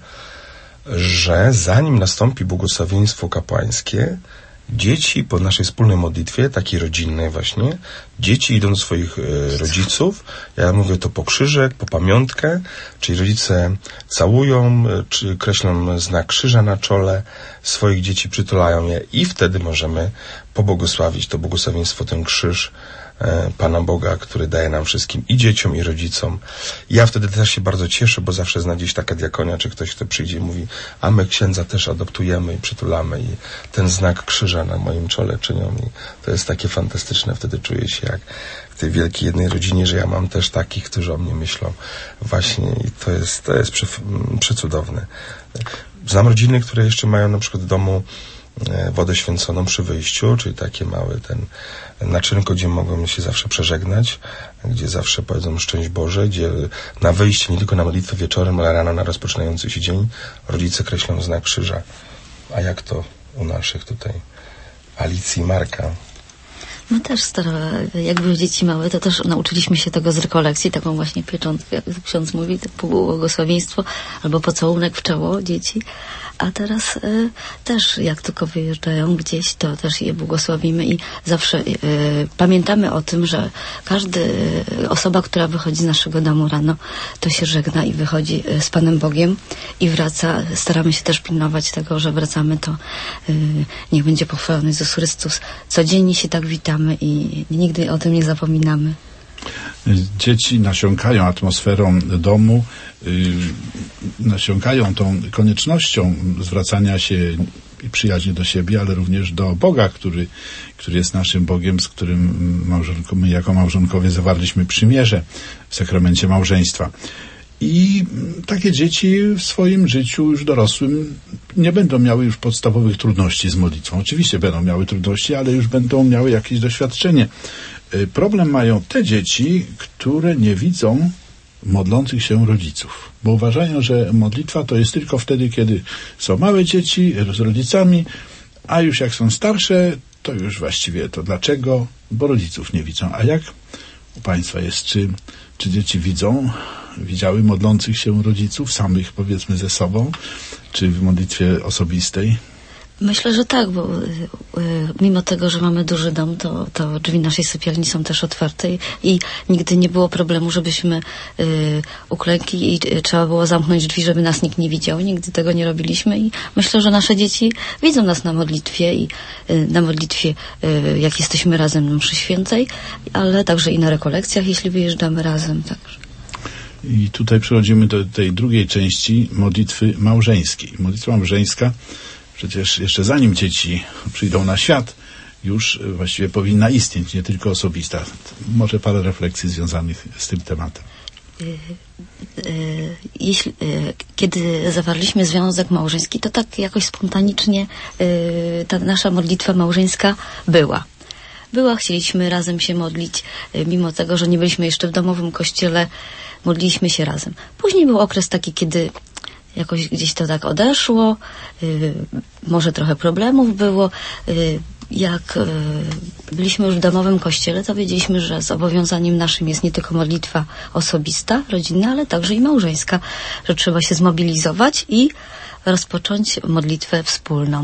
że zanim nastąpi błogosławieństwo kapłańskie, dzieci po naszej wspólnej modlitwie, takiej rodzinnej właśnie, dzieci idą do swoich rodziców, ja mówię to po krzyżek, po pamiątkę, czyli rodzice całują, czy kreślą znak krzyża na czole, swoich dzieci przytulają je i wtedy możemy pobłogosławić to błogosławieństwo, ten krzyż Pana Boga, który daje nam wszystkim, i dzieciom, i rodzicom. Ja wtedy też się bardzo cieszę, bo zawsze zna gdzieś taka diakonia, czy ktoś, kto przyjdzie i mówi, a my księdza też adoptujemy i przytulamy i ten znak krzyża na moim czole czynią i to jest takie fantastyczne. Wtedy czuję się jak w tej wielkiej jednej rodzinie, że ja mam też takich, którzy o mnie myślą. Właśnie i to jest przecudowne. Znam rodziny, które jeszcze mają na przykład w domu wodę święconą przy wyjściu, czyli takie małe naczynko, gdzie mogą się zawsze przeżegnać, gdzie zawsze powiedzą szczęść Boże, gdzie na wyjście, nie tylko na modlitwę wieczorem, ale rano na rozpoczynający się dzień rodzice kreślą znak krzyża. A jak to u naszych tutaj Alicji i Marka? My też jak były dzieci małe, to też nauczyliśmy się tego z rekolekcji, taką właśnie pieczątkę, jak ksiądz mówi, to błogosławieństwo albo pocałunek w czoło dzieci. A teraz też jak tylko wyjeżdżają gdzieś, to też je błogosławimy i zawsze pamiętamy o tym, że każda osoba, która wychodzi z naszego domu rano, to się żegna i wychodzi z Panem Bogiem i wraca. Staramy się też pilnować tego, że wracamy, to niech będzie pochwalony Jezus Chrystus. Codziennie się tak witamy i nigdy o tym nie zapominamy. Dzieci nasiąkają atmosferą domu, nasiąkają tą koniecznością zwracania się i przyjaźni do siebie, ale również do Boga, który jest naszym Bogiem, z którym my jako małżonkowie zawarliśmy przymierze w sakramencie małżeństwa. I takie dzieci w swoim życiu już dorosłym nie będą miały już podstawowych trudności z modlitwą. Oczywiście będą miały trudności, ale już będą miały jakieś doświadczenie. Problem mają te dzieci, które nie widzą modlących się rodziców, bo uważają, że modlitwa to jest tylko wtedy, kiedy są małe dzieci z rodzicami, a już jak są starsze, to już właściwie to dlaczego? Bo rodziców nie widzą. A jak u Państwa jest? Czy dzieci widziały modlących się rodziców, samych powiedzmy ze sobą, czy w modlitwie osobistej? Myślę, że tak, bo mimo tego, że mamy duży dom, to drzwi naszej sypialni są też otwarte i nigdy nie było problemu, żebyśmy uklękli i trzeba było zamknąć drzwi, żeby nas nikt nie widział. Nigdy tego nie robiliśmy i myślę, że nasze dzieci widzą nas na modlitwie i na modlitwie, jak jesteśmy razem na mszy świętej, ale także i na rekolekcjach, jeśli wyjeżdżamy razem. Także. I tutaj przechodzimy do tej drugiej części modlitwy małżeńskiej. Modlitwa małżeńska przecież jeszcze zanim dzieci przyjdą na świat, już właściwie powinna istnieć, nie tylko osobista. Może parę refleksji związanych z tym tematem. Kiedy zawarliśmy związek małżeński, to tak jakoś spontanicznie ta nasza modlitwa małżeńska była. była. Chcieliśmy razem się modlić, mimo tego, że nie byliśmy jeszcze w domowym kościele, modliliśmy się razem. Później był okres taki, kiedy jakoś gdzieś to tak odeszło, może trochę problemów było. Jak byliśmy już w domowym kościele, to wiedzieliśmy, że zobowiązaniem naszym jest nie tylko modlitwa osobista, rodzinna, ale także i małżeńska, że trzeba się zmobilizować i rozpocząć modlitwę wspólną.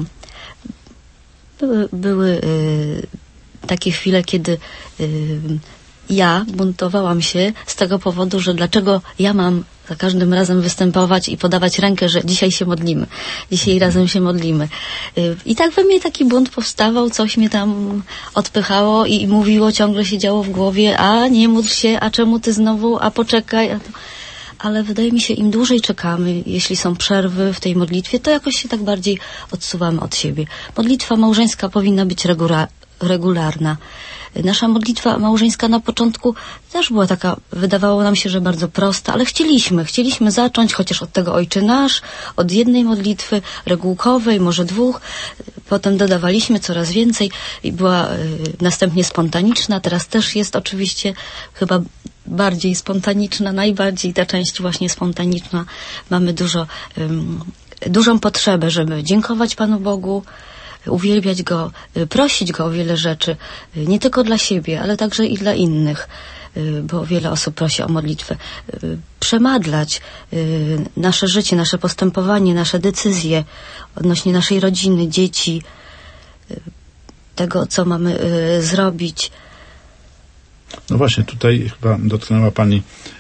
Były takie chwile, kiedy ja buntowałam się z tego powodu, że dlaczego ja mam za każdym razem występować i podawać rękę, że dzisiaj się modlimy, dzisiaj razem się modlimy. I tak we mnie taki bunt powstawał, coś mnie tam odpychało i mówiło, ciągle się działo w głowie, a nie módl się, a czemu ty znowu, a poczekaj. Ale wydaje mi się, im dłużej czekamy, jeśli są przerwy w tej modlitwie, to jakoś się tak bardziej odsuwamy od siebie. Modlitwa małżeńska powinna być regularna. Nasza modlitwa małżeńska na początku też była taka, wydawało nam się, że bardzo prosta, ale chcieliśmy zacząć chociaż od tego Ojcze Nasz, od jednej modlitwy regułkowej, może 2, potem dodawaliśmy coraz więcej i była następnie spontaniczna, teraz też jest oczywiście chyba bardziej spontaniczna, najbardziej ta część właśnie spontaniczna. Mamy dużą potrzebę, żeby dziękować Panu Bogu, uwielbiać Go, prosić Go o wiele rzeczy, nie tylko dla siebie, ale także i dla innych, bo wiele osób prosi o modlitwę. Przemadlać nasze życie, nasze postępowanie, nasze decyzje odnośnie naszej rodziny, dzieci, tego, co mamy zrobić. No właśnie, tutaj chyba dotknęła Pani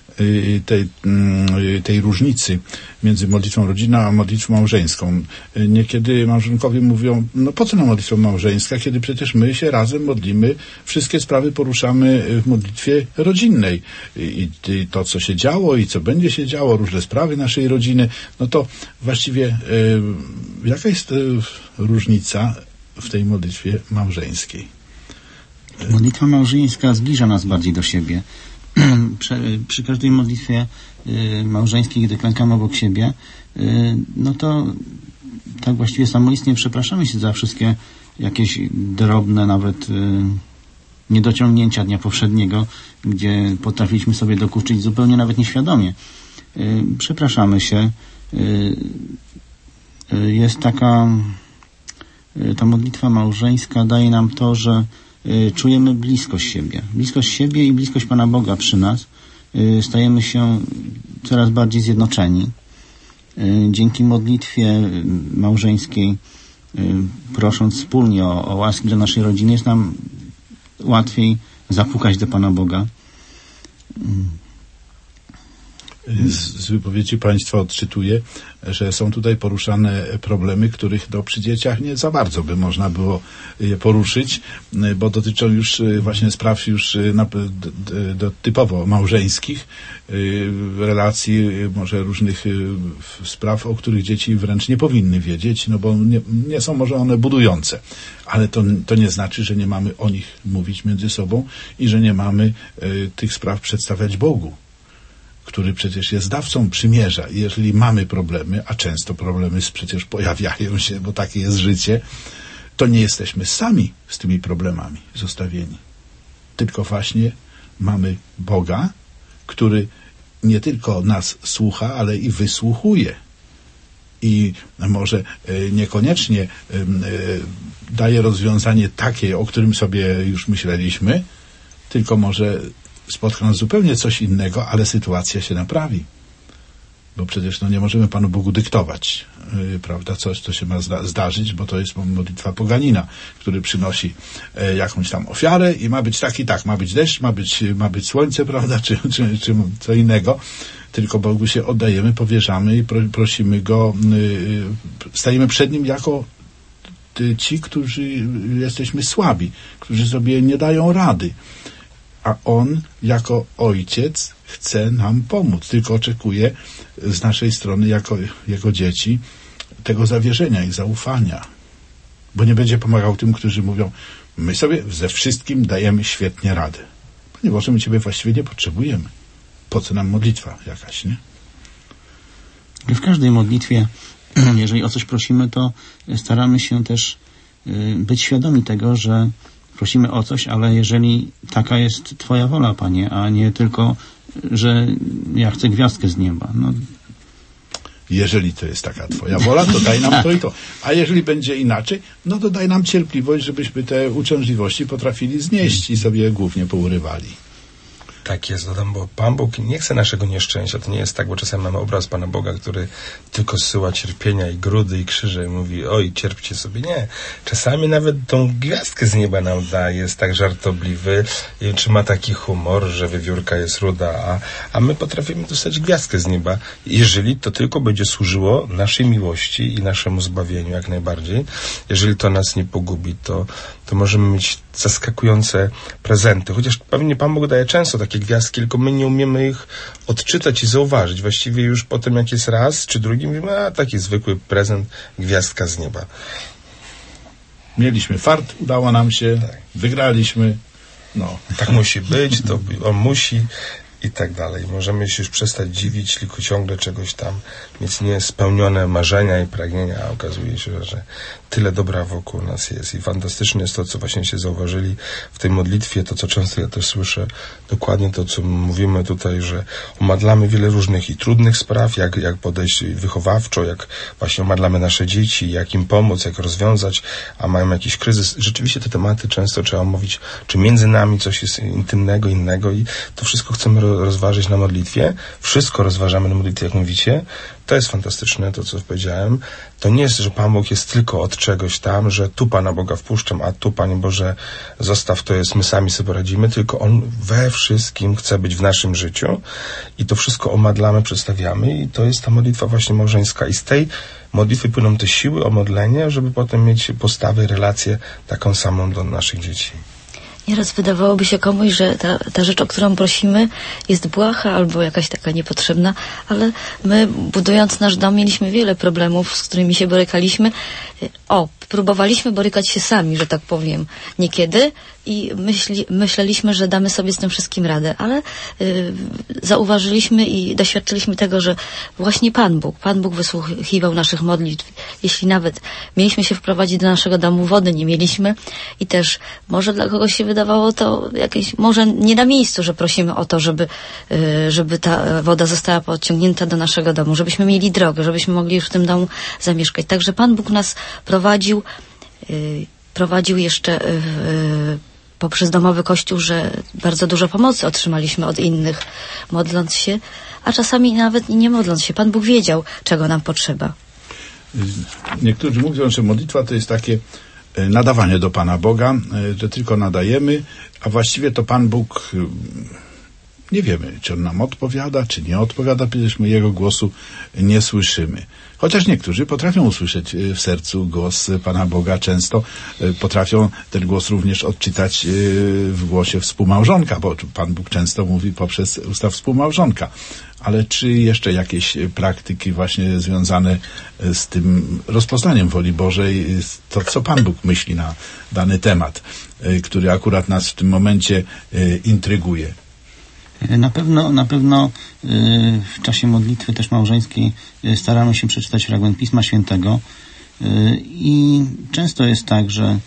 tej różnicy między modlitwą rodzinną a modlitwą małżeńską. Niekiedy małżonkowie mówią, no po co nam modlitwa małżeńska, kiedy przecież my się razem modlimy, wszystkie sprawy poruszamy w modlitwie rodzinnej. I to, co się działo i co będzie się działo, różne sprawy naszej rodziny, no to właściwie jaka jest różnica w tej modlitwie małżeńskiej? Modlitwa małżeńska zbliża nas bardziej do siebie. Przy każdej modlitwie małżeńskiej, gdy klękamy obok siebie, no to tak właściwie samoistnie przepraszamy się za wszystkie jakieś drobne nawet niedociągnięcia dnia poprzedniego, gdzie potrafiliśmy sobie dokuczyć zupełnie nawet nieświadomie. Przepraszamy się. Jest ta modlitwa małżeńska daje nam to, że czujemy bliskość siebie i bliskość Pana Boga przy nas. Stajemy się coraz bardziej zjednoczeni. Dzięki modlitwie małżeńskiej, prosząc wspólnie o łaski dla naszej rodziny, jest nam łatwiej zapukać do Pana Boga. Z wypowiedzi Państwa odczytuję, że są tutaj poruszane problemy, których przy dzieciach nie za bardzo by można było je poruszyć, bo dotyczą już właśnie spraw już typowo małżeńskich, relacji, może różnych spraw, o których dzieci wręcz nie powinny wiedzieć, no bo nie są może one budujące. Ale to nie znaczy, że nie mamy o nich mówić między sobą i że nie mamy tych spraw przedstawiać Bogu, który przecież jest dawcą przymierza. I jeżeli mamy problemy, a często problemy przecież pojawiają się, bo takie jest życie, to nie jesteśmy sami z tymi problemami zostawieni. Tylko właśnie mamy Boga, który nie tylko nas słucha, ale i wysłuchuje. I może niekoniecznie daje rozwiązanie takie, o którym sobie już myśleliśmy, tylko może spotka nas zupełnie coś innego, ale sytuacja się naprawi. Bo przecież nie możemy Panu Bogu dyktować, prawda, coś, co się ma zdarzyć, bo to jest modlitwa poganina, który przynosi jakąś tam ofiarę i ma być tak i tak, ma być deszcz, ma być słońce, prawda, czy co innego. Tylko Bogu się oddajemy, powierzamy i prosimy Go, stajemy przed Nim jako ci, którzy jesteśmy słabi, którzy sobie nie dają rady. A On jako Ojciec chce nam pomóc, tylko oczekuje z naszej strony jako Jego dzieci tego zawierzenia i zaufania. Bo nie będzie pomagał tym, którzy mówią, my sobie ze wszystkim dajemy świetnie radę. Panie Boże, my Ciebie właściwie nie potrzebujemy. Po co nam modlitwa jakaś, nie? W każdej modlitwie, jeżeli o coś prosimy, to staramy się też być świadomi tego, że prosimy o coś, ale jeżeli taka jest Twoja wola, Panie, a nie tylko, że ja chcę gwiazdkę z nieba. No. Jeżeli to jest taka Twoja wola, to daj nam to i to. A jeżeli będzie inaczej, no to daj nam cierpliwość, żebyśmy te uciążliwości potrafili znieść i sobie głównie pourywali. Tak jest, dodam, bo Pan Bóg nie chce naszego nieszczęścia. To nie jest tak, bo czasami mamy obraz Pana Boga, który tylko zsyła cierpienia i grudy i krzyże i mówi, oj, cierpcie sobie. Nie. Czasami nawet tą gwiazdkę z nieba nam da, jest tak żartobliwy i czy ma taki humor, że wiewiórka jest ruda, a my potrafimy dostać gwiazdkę z nieba, jeżeli to tylko będzie służyło naszej miłości i naszemu zbawieniu jak najbardziej. Jeżeli to nas nie pogubi, to możemy mieć zaskakujące prezenty. Chociaż pewnie Pan Bóg daje często takie gwiazdki, tylko my nie umiemy ich odczytać i zauważyć. Właściwie już po tym, jak jest raz czy drugi, mówimy, a taki zwykły prezent, gwiazdka z nieba. Mieliśmy fart, udało nam się, wygraliśmy. No. Tak musi być, to on musi i tak dalej. Możemy się już przestać dziwić, tylko ciągle czegoś tam mieć niespełnione marzenia i pragnienia, a okazuje się, że tyle dobra wokół nas jest. I fantastyczne jest to, co właśnie się zauważyli w tej modlitwie, to, co często ja też słyszę, dokładnie to, co mówimy tutaj, że omadlamy wiele różnych i trudnych spraw, jak podejść wychowawczo, jak właśnie omadlamy nasze dzieci, jak im pomóc, jak rozwiązać, a mają jakiś kryzys. Rzeczywiście te tematy często trzeba omówić, czy między nami coś jest intymnego, innego i to wszystko chcemy rozważyć na modlitwie. Wszystko rozważamy na modlitwie, jak mówicie. To jest fantastyczne, to co powiedziałem. To nie jest, że Pan Bóg jest tylko od czegoś tam, że tu Pana Boga wpuszczam, a tu, Panie Boże, zostaw, to jest, my sami sobie poradzimy, tylko On we wszystkim chce być w naszym życiu i to wszystko omadlamy, przedstawiamy i to jest ta modlitwa właśnie małżeńska. I z tej modlitwy płyną te siły o modlenie, żeby potem mieć postawę, relację taką samą do naszych dzieci. Nieraz wydawałoby się komuś, że ta rzecz, o którą prosimy, jest błaha albo jakaś taka niepotrzebna, ale my, budując nasz dom, mieliśmy wiele problemów, z którymi się borykaliśmy. Próbowaliśmy borykać się sami, że tak powiem, niekiedy i myśleliśmy, że damy sobie z tym wszystkim radę, ale zauważyliśmy i doświadczyliśmy tego, że właśnie Pan Bóg wysłuchiwał naszych modlitw. Jeśli nawet mieliśmy się wprowadzić do naszego domu, wody nie mieliśmy i też może dla kogoś się wydawało to jakieś, może nie na miejscu, że prosimy o to, żeby ta woda została podciągnięta do naszego domu, żebyśmy mieli drogę, żebyśmy mogli już w tym domu zamieszkać. Także Pan Bóg nas prowadził jeszcze poprzez domowy kościół, że bardzo dużo pomocy otrzymaliśmy od innych, modląc się, a czasami nawet nie modląc się. Pan Bóg wiedział, czego nam potrzeba. Niektórzy mówią, że modlitwa to jest takie nadawanie do Pana Boga, że tylko nadajemy, a właściwie to Pan Bóg, nie wiemy, czy On nam odpowiada, czy nie odpowiada, przecież my Jego głosu nie słyszymy. Chociaż niektórzy potrafią usłyszeć w sercu głos Pana Boga, często potrafią ten głos również odczytać w głosie współmałżonka, bo Pan Bóg często mówi poprzez usta współmałżonka. Ale czy jeszcze jakieś praktyki właśnie związane z tym rozpoznaniem woli Bożej, to co Pan Bóg myśli na dany temat, który akurat nas w tym momencie intryguje? Na pewno w czasie modlitwy też małżeńskiej staramy się przeczytać fragment Pisma Świętego i często jest tak, że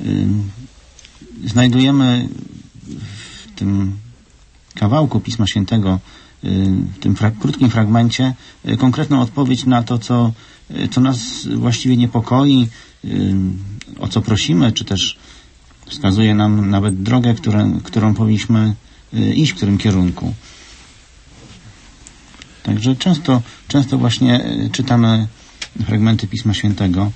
znajdujemy w tym kawałku Pisma Świętego, w tym krótkim fragmencie konkretną odpowiedź na to, co nas właściwie niepokoi, o co prosimy, czy też wskazuje nam nawet drogę, którą powinniśmy iść, w którym kierunku. Także często właśnie czytamy fragmenty Pisma Świętego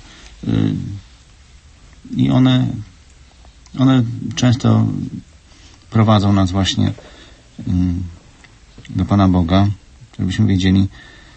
i one często prowadzą nas właśnie do Pana Boga, żebyśmy wiedzieli,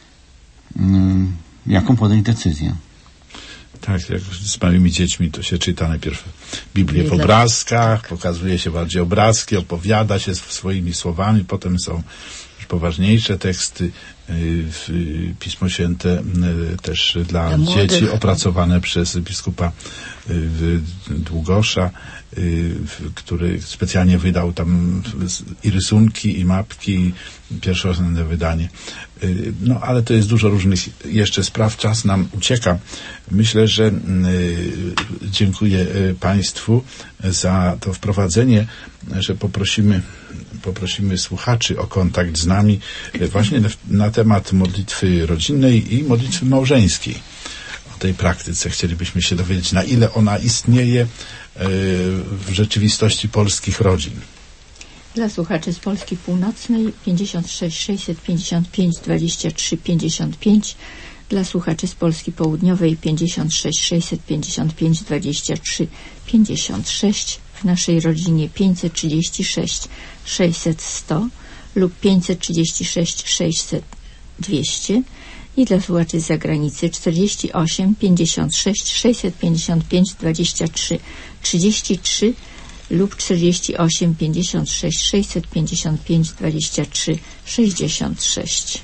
jaką podjąć decyzję. Tak, jak z małymi dziećmi to się czyta najpierw Biblię w obrazkach, pokazuje się bardziej obrazki, opowiada się swoimi słowami, potem są już poważniejsze teksty, Pismo Święte też dla dzieci opracowane przez biskupa Długosza, który specjalnie wydał tam i rysunki, i mapki, pierwszorzędne wydanie. No, ale to jest dużo różnych jeszcze spraw. Czas nam ucieka. Myślę, że dziękuję Państwu za to wprowadzenie, że poprosimy słuchaczy o kontakt z nami właśnie na temat modlitwy rodzinnej i modlitwy małżeńskiej. O tej praktyce chcielibyśmy się dowiedzieć, na ile ona istnieje w rzeczywistości polskich rodzin. Dla słuchaczy z Polski Północnej 56 655 23 55. Dla słuchaczy z Polski Południowej 56 655 23 56. W naszej rodzinie 536 600 100 lub 536 600 200. I dla słuchaczy z zagranicy 48 56 655 23 33 lub 48 56 655 23 66.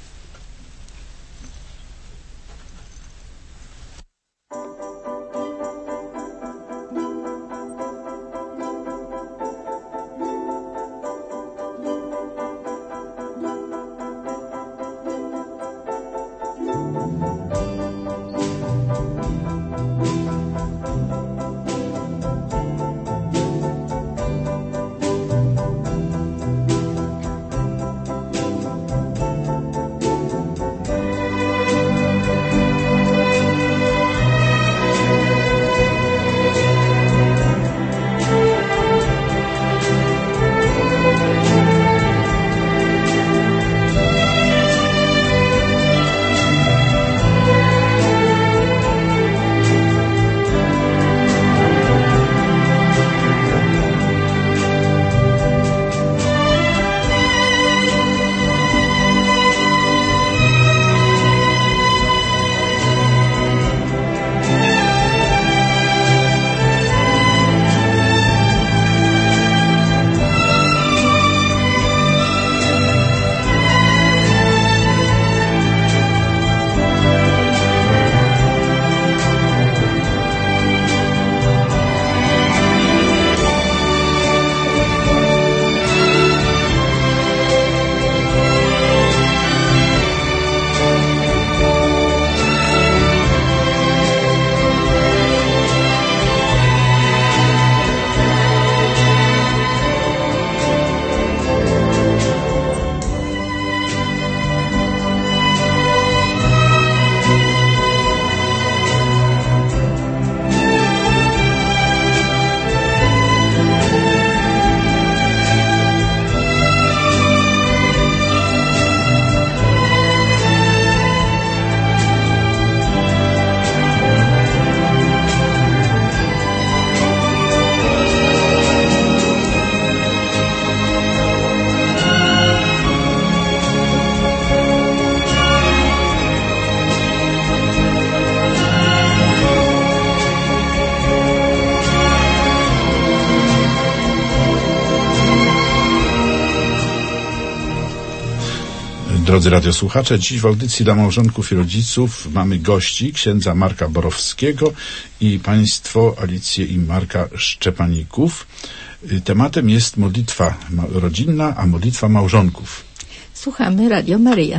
Drodzy radiosłuchacze, dziś w audycji dla małżonków i rodziców mamy gości, księdza Marka Borowskiego i państwo Alicję i Marka Szczepaników. Tematem jest modlitwa rodzinna, a modlitwa małżonków. Słuchamy Radio Maryja.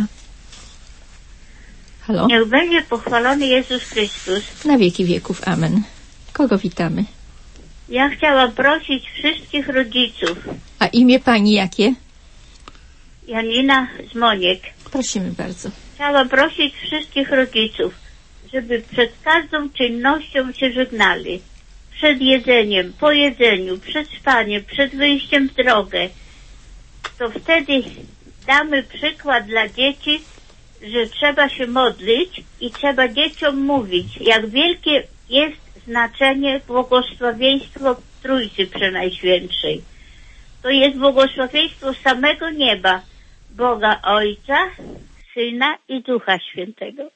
Halo? Niech będzie pochwalony Jezus Chrystus. Na wieki wieków. Amen. Kogo witamy? Ja chciałam prosić wszystkich rodziców. A imię pani jakie? Janina z Moniek. Prosimy bardzo. Chciałam prosić wszystkich rodziców, żeby przed każdą czynnością się żegnali. Przed jedzeniem, po jedzeniu, przed spaniem, przed wyjściem w drogę. To wtedy damy przykład dla dzieci, że trzeba się modlić i trzeba dzieciom mówić, jak wielkie jest znaczenie błogosławieństwo Trójcy Przenajświętszej. To jest błogosławieństwo samego nieba, Boga Ojca, Syna i Ducha Świętego.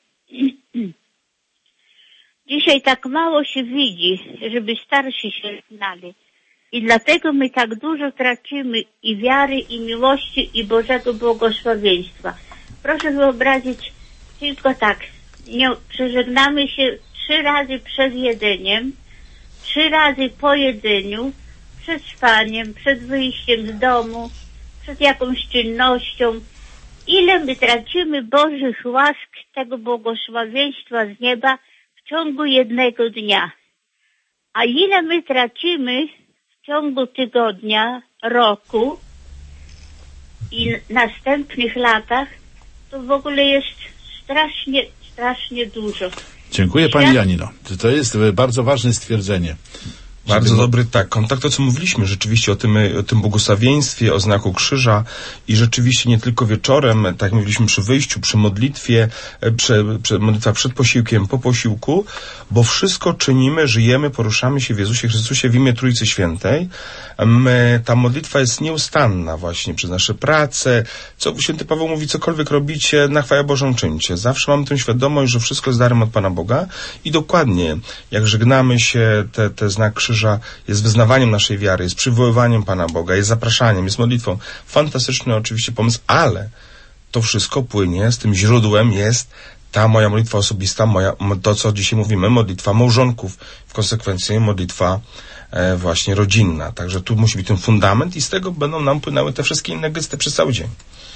Dzisiaj tak mało się widzi, żeby starsi się znali. I dlatego my tak dużo tracimy i wiary, i miłości, i Bożego błogosławieństwa. Proszę wyobrazić tylko tak, przeżegnamy się 3 razy przed jedzeniem, 3 razy po jedzeniu, przed spaniem, przed wyjściem z domu, przed jakąś czynnością. Ile my tracimy Bożych łask, tego błogosławieństwa z nieba w ciągu jednego dnia. A ile my tracimy w ciągu tygodnia, roku i następnych latach, to w ogóle jest strasznie dużo. Dziękuję pani Janino. To jest bardzo ważne stwierdzenie. Bardzo dobry, tak, kontakt, to co mówiliśmy rzeczywiście o tym błogosławieństwie, o znaku krzyża i rzeczywiście nie tylko wieczorem, tak jak mówiliśmy przy wyjściu, przy modlitwie, modlitwa przed posiłkiem, po posiłku, bo wszystko czynimy, żyjemy, poruszamy się w Jezusie Chrystusie w imię Trójcy Świętej. Ta modlitwa jest nieustanna właśnie przez nasze prace, co święty Paweł mówi, cokolwiek robicie, na chwałę Bożą czyńcie. Zawsze mamy tę świadomość, że wszystko jest darem od Pana Boga i dokładnie, jak żegnamy się, ten znak krzyża jest wyznawaniem naszej wiary, jest przywoływaniem Pana Boga, jest zapraszaniem, jest modlitwą. Fantastyczny oczywiście pomysł, ale to wszystko płynie, z tym źródłem jest ta moja modlitwa osobista, to co dzisiaj mówimy, modlitwa małżonków, w konsekwencji modlitwa właśnie rodzinna. Także tu musi być ten fundament i z tego będą nam płynęły te wszystkie inne gesty przez cały dzień.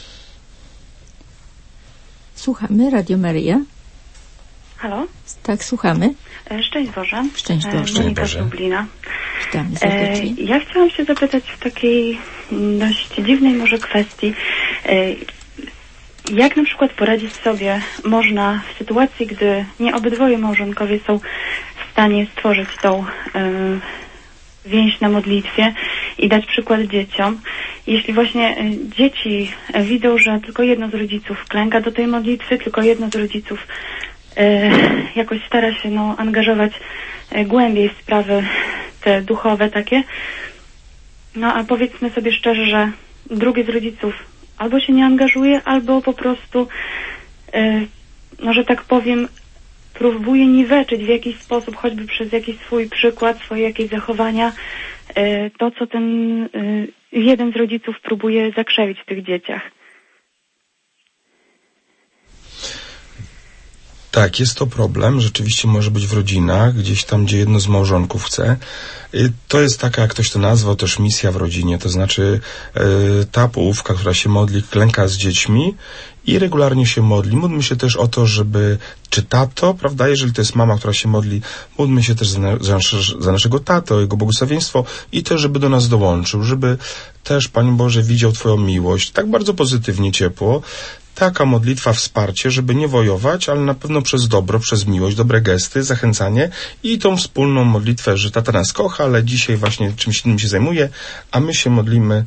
Słuchamy, Radio Maryja. Halo? Tak, słuchamy. Szczęść Boże. Szczęść Boże. Monika z Lublina. Witamy serdecznie. Ja chciałam się zapytać w takiej dość dziwnej może kwestii. Jak na przykład poradzić sobie można w sytuacji, gdy nie obydwoje małżonkowie są w stanie stworzyć tą więź na modlitwie i dać przykład dzieciom. Jeśli właśnie dzieci widzą, że tylko jedno z rodziców klęka do tej modlitwy, tylko jedno z rodziców jakoś stara się angażować głębiej w sprawy te duchowe takie, a powiedzmy sobie szczerze, że drugi z rodziców albo się nie angażuje, albo po prostu że tak powiem, próbuje niweczyć w jakiś sposób, choćby przez jakiś swój przykład, swoje jakieś zachowania, to co ten jeden z rodziców próbuje zakrzewić w tych dzieciach. Tak, jest to problem, rzeczywiście może być w rodzinach, gdzieś tam, gdzie jedno z małżonków chce. To jest taka, jak ktoś to nazwał, też misja w rodzinie, to znaczy ta połówka, która się modli, klęka z dziećmi i regularnie się modli. Módlmy się też o to, żeby, czy tato, prawda, jeżeli to jest mama, która się modli, módlmy się też za naszego tato, jego błogosławieństwo i też, żeby do nas dołączył, żeby też, Panie Boże, widział Twoją miłość, tak bardzo pozytywnie, ciepło. Taka modlitwa, wsparcie, żeby nie wojować, ale na pewno przez dobro, przez miłość, dobre gesty, zachęcanie i tą wspólną modlitwę, że tata nas kocha, ale dzisiaj właśnie czymś innym się zajmuje, a my się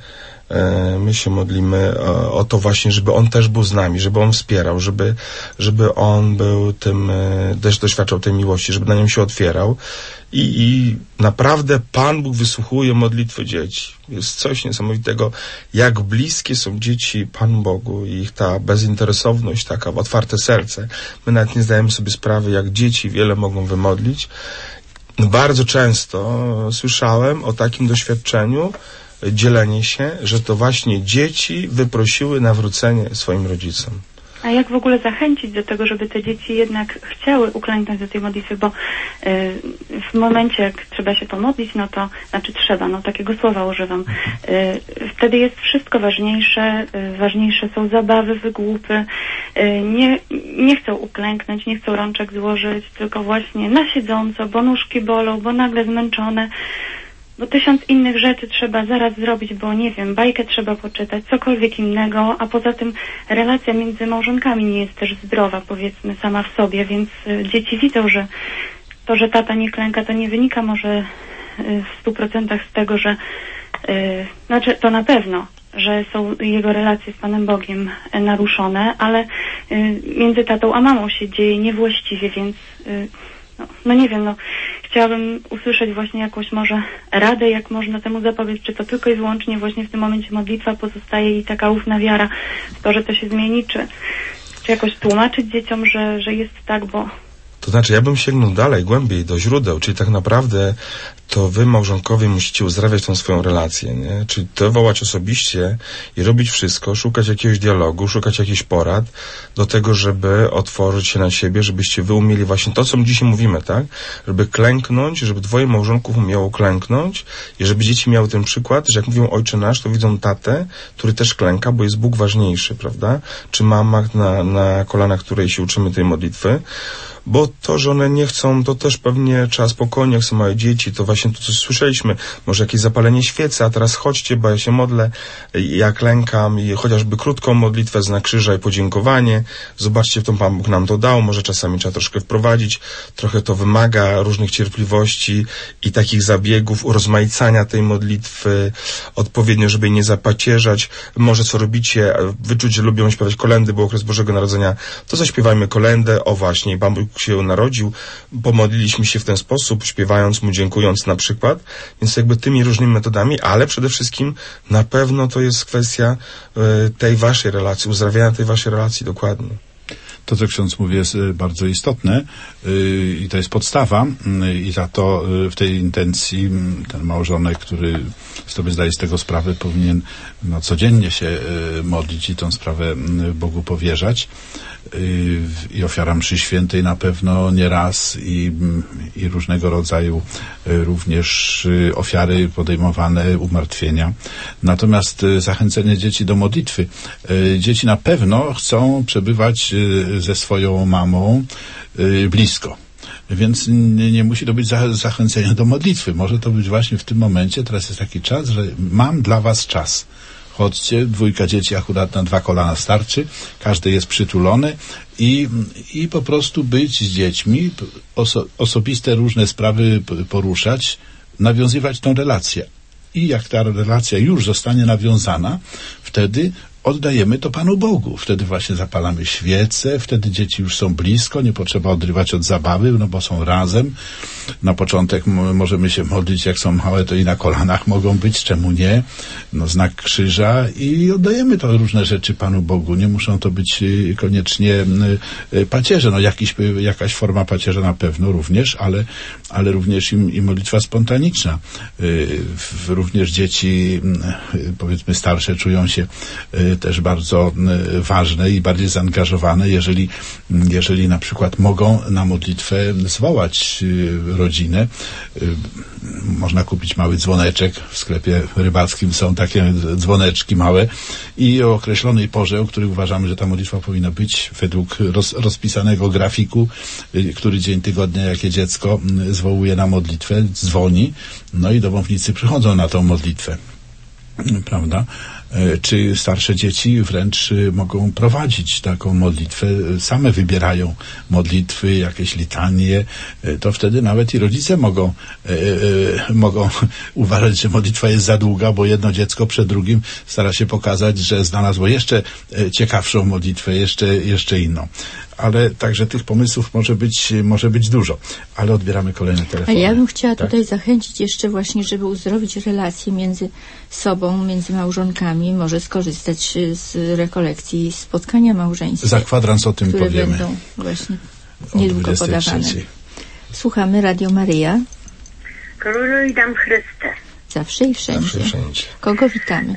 modlimy o to właśnie, żeby on też był z nami, żeby on wspierał, żeby on był tym, też doświadczał tej miłości, żeby na nią się otwierał. I naprawdę Pan Bóg wysłuchuje modlitwy dzieci. Jest coś niesamowitego, jak bliskie są dzieci Panu Bogu i ich ta bezinteresowność, taka otwarte serce. My nawet nie zdajemy sobie sprawy, jak dzieci wiele mogą wymodlić. Bardzo często słyszałem o takim doświadczeniu, dzielenie się, że to właśnie dzieci wyprosiły nawrócenie swoim rodzicom. A jak w ogóle zachęcić do tego, żeby te dzieci jednak chciały uklęknąć do tej modlitwy, bo w momencie, jak trzeba się pomodlić, takiego słowa używam, wtedy jest wszystko ważniejsze, ważniejsze są zabawy, wygłupy, nie chcą uklęknąć, nie chcą rączek złożyć, tylko właśnie na siedząco, bo nóżki bolą, bo nagle zmęczone, bo 1000 innych rzeczy trzeba zaraz zrobić, bo nie wiem, bajkę trzeba poczytać, cokolwiek innego, a poza tym relacja między małżonkami nie jest też zdrowa, powiedzmy, sama w sobie, więc dzieci widzą, że to, że tata nie klęka, to nie wynika może w 100% z tego, że to na pewno, że są jego relacje z Panem Bogiem naruszone, ale między tatą a mamą się dzieje niewłaściwie, więc nie wiem, chciałabym usłyszeć właśnie jakąś może radę, jak można temu zapobiec, czy to tylko i wyłącznie właśnie w tym momencie modlitwa pozostaje i taka ufna wiara w to, że to się zmieni, czy jakoś tłumaczyć dzieciom, że jest tak, bo To znaczy, ja bym sięgnął dalej, głębiej, do źródeł, czyli tak naprawdę to wy, małżonkowie, musicie uzdrawiać tą swoją relację, nie? Czyli to wołać osobiście i robić wszystko, szukać jakiegoś dialogu, szukać jakichś porad do tego, żeby otworzyć się na siebie, żebyście wy umieli właśnie to, co my dzisiaj mówimy, tak? Żeby klęknąć, żeby dwoje małżonków umiało klęknąć i żeby dzieci miały ten przykład, że jak mówią Ojcze Nasz, to widzą tatę, który też klęka, bo jest Bóg ważniejszy, prawda? Czy mama na kolanach, której się uczymy tej modlitwy. Bo to, że one nie chcą, to też pewnie trzeba spokojnie, jak są małe dzieci, to właśnie to, co słyszeliśmy, może jakieś zapalenie świecy, a teraz chodźcie, bo ja się modlę, ja klękam i chociażby krótką modlitwę, znak krzyża i podziękowanie, zobaczcie, to Pan Bóg nam to dał, może czasami trzeba troszkę wprowadzić, trochę to wymaga różnych cierpliwości i takich zabiegów, urozmaicania tej modlitwy, odpowiednio, żeby jej nie zapacierzać, może co robicie, wyczuć, że lubią śpiewać kolędy, bo okres Bożego Narodzenia, to zaśpiewajmy kolędę, o właśnie, Pan Bóg się narodził, pomodliliśmy się w ten sposób, śpiewając Mu, dziękując na przykład, więc jakby tymi różnymi metodami, ale przede wszystkim na pewno to jest kwestia tej waszej relacji, uzdrawiania tej waszej relacji dokładnie. To, co ksiądz mówi, jest bardzo istotne i to jest podstawa i za to w tej intencji ten małżonek, który sobie zdaje z tego sprawę, powinien codziennie się modlić i tą sprawę Bogu powierzać. I ofiara mszy świętej na pewno nie raz i różnego rodzaju również ofiary podejmowane, umartwienia. Natomiast zachęcenie dzieci do modlitwy. Dzieci na pewno chcą przebywać ze swoją mamą blisko. Więc nie musi to być zachęcenie do modlitwy. Może to być właśnie w tym momencie, teraz jest taki czas, że mam dla was czas. Chodźcie, 2 dzieci akurat na 2 kolana starczy, każdy jest przytulony i po prostu być z dziećmi, osobiste różne sprawy poruszać, nawiązywać tą relację. I jak ta relacja już zostanie nawiązana, wtedy oddajemy to Panu Bogu. Wtedy właśnie zapalamy świece, wtedy dzieci już są blisko, nie potrzeba odrywać od zabawy, no bo są razem. Na początek możemy się modlić, jak są małe, to i na kolanach mogą być, czemu nie? No, znak krzyża i oddajemy to różne rzeczy Panu Bogu. Nie muszą to być koniecznie pacierze. No jakaś forma pacierza na pewno również, ale również i modlitwa spontaniczna. Również dzieci, powiedzmy starsze, czują się też bardzo ważne i bardziej zaangażowane, jeżeli na przykład mogą na modlitwę zwołać rodzinę. Można kupić mały dzwoneczek, w sklepie rybackim są takie dzwoneczki małe i o określonej porze, o której uważamy, że ta modlitwa powinna być według rozpisanego grafiku, który dzień tygodnia, jakie dziecko zwołuje na modlitwę, dzwoni, no i domownicy przychodzą na tą modlitwę. Prawda? Czy starsze dzieci wręcz mogą prowadzić taką modlitwę, same wybierają modlitwy, jakieś litanie, to wtedy nawet i rodzice mogą uważać, że modlitwa jest za długa, bo jedno dziecko przed drugim stara się pokazać, że znalazło jeszcze ciekawszą modlitwę, jeszcze inną. Ale także tych pomysłów może być dużo. Ale odbieramy kolejne telefony. A ja bym chciała tutaj zachęcić jeszcze właśnie, żeby uzdrowić relacje między sobą, między małżonkami, może skorzystać z rekolekcji spotkania małżeńskie. Za kwadrans o tym które powiemy. Będą właśnie niedługo podawane. Słuchamy Radio Maryja. Króluj nam Chryste. Zawsze i wszędzie. Kogo witamy?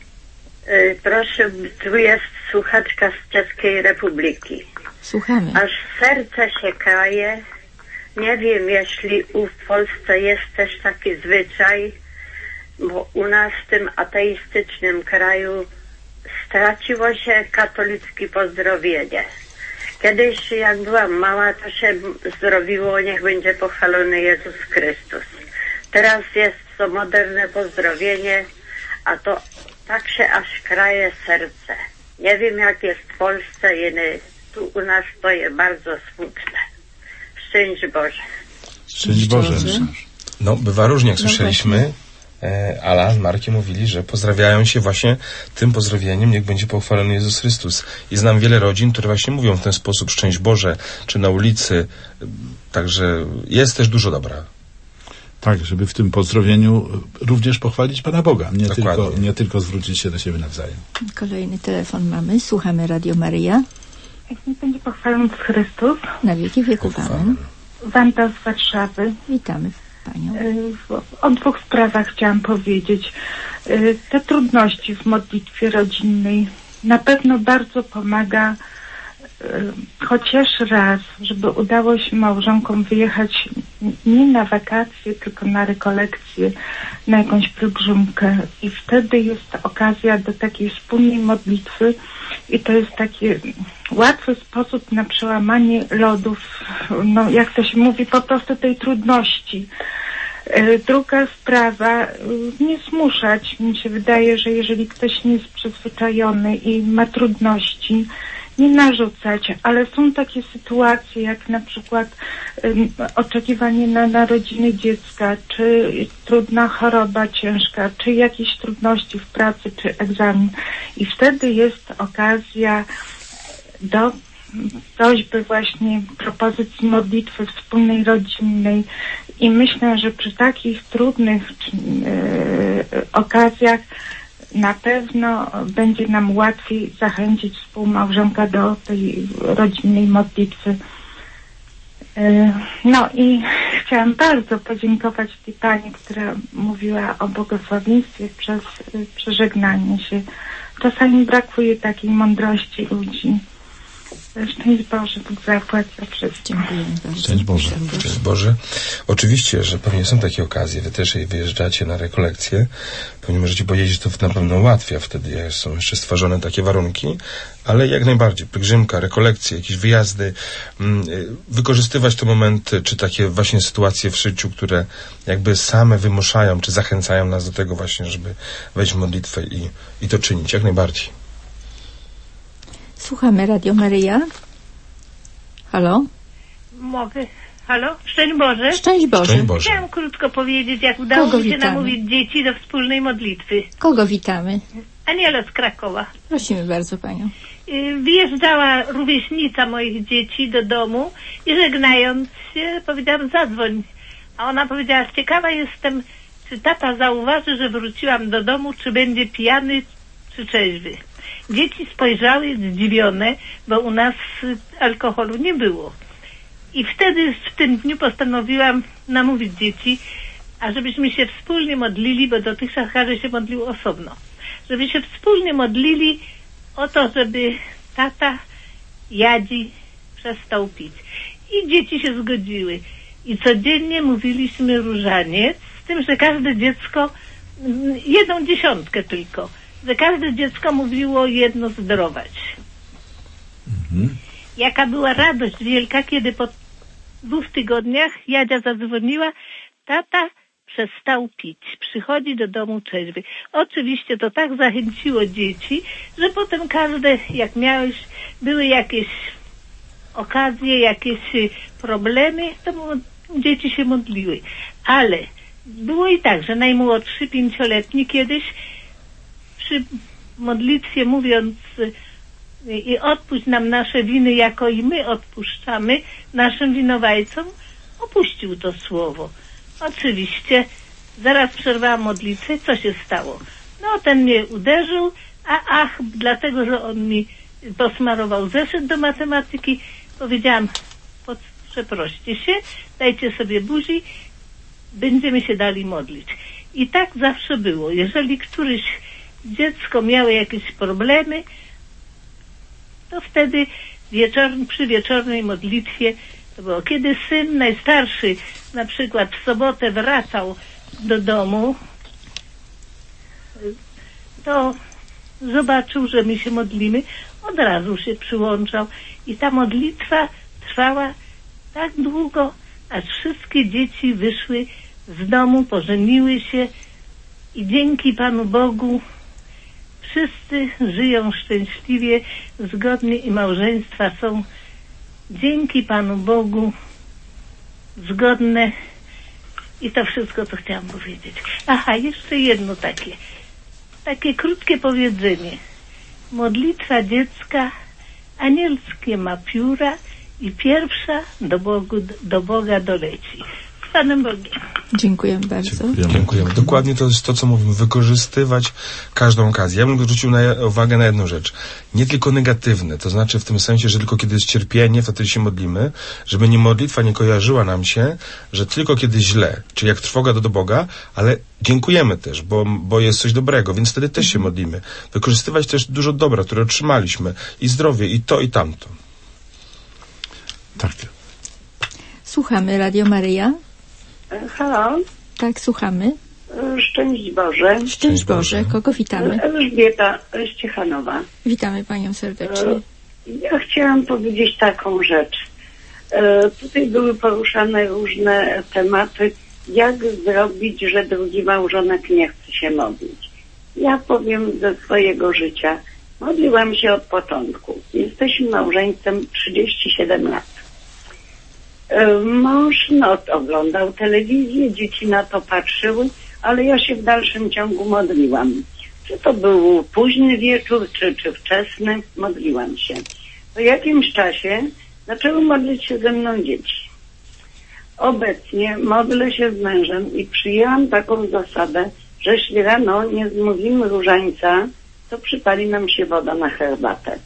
Proszę, tu jest słuchaczka z Czeskiej Republiki. Słuchamy. Aż serce się kraje. Nie wiem, jeśli w Polsce jest też taki zwyczaj, bo u nas w tym ateistycznym kraju straciło się katolickie pozdrowienie. Kiedyś, jak byłam mała, to się zdrowiło, niech będzie pochwalony Jezus Chrystus. Teraz jest to moderne pozdrowienie, a to tak się aż kraje serce. Nie wiem, jak jest w Polsce, tu u nas to jest bardzo smutne. Szczęść Boże. Szczęść Boże. No, bywa różnie, jak słyszeliśmy. Ala z Markiem mówili, że pozdrawiają się właśnie tym pozdrowieniem, niech będzie pochwalony Jezus Chrystus. I znam wiele rodzin, które właśnie mówią w ten sposób szczęść Boże, czy na ulicy. Także jest też dużo dobra. Tak, żeby w tym pozdrowieniu również pochwalić Pana Boga, nie tylko zwrócić się do siebie nawzajem. Kolejny telefon mamy. Słuchamy Radio Maryja. Jak nie będzie pochwalony Chrystus. Na wieki wieków. Amen. Wanda z Warszawy. Witamy Panią. O 2 sprawach chciałam powiedzieć. Te trudności w modlitwie rodzinnej na pewno bardzo pomaga chociaż raz, żeby udało się małżonkom wyjechać nie na wakacje, tylko na rekolekcje, na jakąś pielgrzymkę. I wtedy jest okazja do takiej wspólnej modlitwy i to jest taki łatwy sposób na przełamanie lodów, no jak to się mówi, po prostu tej trudności. Druga sprawa, nie zmuszać. Mi się wydaje, że jeżeli ktoś nie jest przyzwyczajony i ma trudności, nie narzucać, ale są takie sytuacje, jak na przykład oczekiwanie na narodziny dziecka, czy trudna choroba ciężka, czy jakieś trudności w pracy, czy egzamin. I wtedy jest okazja do prośby właśnie, propozycji modlitwy wspólnej, rodzinnej. I myślę, że przy takich trudnych okazjach na pewno będzie nam łatwiej zachęcić współmałżonka do tej rodzinnej modlitwy. No i chciałam bardzo podziękować tej pani, która mówiła o błogosławieństwie przez przeżegnanie się. Czasami brakuje takiej mądrości ludzi. Szczęść Boże, Bóg zapłać za wszystko. Szczęść Boże. Szczęść Boże. Oczywiście, że pewnie są takie okazje. Wy też wyjeżdżacie na rekolekcje. Pewnie możecie powiedzieć, że to na pewno ułatwia. Wtedy są jeszcze stworzone takie warunki. Ale jak najbardziej, pielgrzymka, rekolekcje, jakieś wyjazdy, wykorzystywać te momenty, czy takie właśnie sytuacje w życiu, które jakby same wymuszają, czy zachęcają nas do tego właśnie, żeby wejść w modlitwę i to czynić. Jak najbardziej. Słuchamy Radio Maryja. Halo? Mogę. Halo? Szczęść Boże. Szczęść Boże. Szczęść Boże. Chciałam krótko powiedzieć, jak udało Kogo mi się witamy? namówić dzieci do wspólnej modlitwy. Kogo witamy? Aniela z Krakowa. Prosimy bardzo Panią. Wyjeżdżała rówieśnica moich dzieci do domu i żegnając się powiedziałam, zadzwoń. A ona powiedziała, ciekawa jestem, czy tata zauważy, że wróciłam do domu, czy będzie pijany, czy trzeźwy. Dzieci spojrzały zdziwione, bo u nas alkoholu nie było. I wtedy w tym dniu postanowiłam namówić dzieci, a żebyśmy się wspólnie modlili, bo dotychczas każdy się modlił osobno. Żeby się wspólnie modlili o to, żeby tata Jadzi przestał pić. I dzieci się zgodziły. I codziennie mówiliśmy różaniec, z tym, że każde dziecko, 1/10 tylko, że każde dziecko mówiło jedno zdrować. Jaka była radość wielka, kiedy po 2 tygodniach Jadzia zadzwoniła, tata przestał pić, przychodzi do domu trzeźwy. Oczywiście to tak zachęciło dzieci, że potem każde, jak były jakieś okazje, jakieś problemy, to dzieci się modliły. Ale było i tak, że najmłodszy, 5-letni kiedyś przy modlitwie mówiąc i odpuść nam nasze winy, jako i my odpuszczamy naszym winowajcom, opuścił to słowo. Oczywiście zaraz przerwała modlitwę. Co się stało? No, ten mnie uderzył, dlatego, że on mi posmarował zeszyt do matematyki. Powiedziałam, przeproście się, dajcie sobie buzi, będziemy się dali modlić. I tak zawsze było. Jeżeli któreś dziecko miało jakieś problemy, to wtedy przy wieczornej modlitwie to było. Kiedy syn najstarszy na przykład w sobotę wracał do domu, to zobaczył, że my się modlimy, od razu się przyłączał i ta modlitwa trwała tak długo, aż wszystkie dzieci wyszły z domu, pożeniły się i dzięki Panu Bogu wszyscy żyją szczęśliwie, zgodnie i małżeństwa są dzięki Panu Bogu zgodne i to wszystko, co chciałam powiedzieć. Jeszcze jedno takie krótkie powiedzenie. Modlitwa dziecka anielskie ma pióra i pierwsza do Boga doleci. Panem Bogiem. Dziękujemy bardzo. Dziękujemy. Dokładnie to jest to, co mówimy. Wykorzystywać każdą okazję. Ja bym zwrócił uwagę na jedną rzecz. Nie tylko negatywne. To znaczy w tym sensie, że tylko kiedy jest cierpienie, wtedy się modlimy. Żeby modlitwa nie kojarzyła nam się, że tylko kiedy źle. Czyli jak trwoga do Boga, ale dziękujemy też, bo jest coś dobrego, więc wtedy też się modlimy. Wykorzystywać też dużo dobra, które otrzymaliśmy. I zdrowie, i to, i tamto. Tak. Słuchamy Radio Maryja. Halo? Tak, słuchamy. Szczęść Boże. Szczęść Boże. Kogo witamy? Elżbieta z Ciechanowa. Witamy Panią serdecznie. Ja chciałam powiedzieć taką rzecz. Tutaj były poruszane różne tematy. Jak zrobić, że drugi małżonek nie chce się modlić? Ja powiem ze swojego życia. Modliłam się od początku. Jesteśmy małżeństwem 37 lat. Mąż oglądał telewizję, dzieci na to patrzyły, ale ja się w dalszym ciągu modliłam. Czy to był późny wieczór, czy wczesny, modliłam się. Po jakimś czasie zaczęły modlić się ze mną dzieci. Obecnie modlę się z mężem i przyjęłam taką zasadę, że jeśli rano nie zmówimy różańca, to przypali nam się woda na herbatę.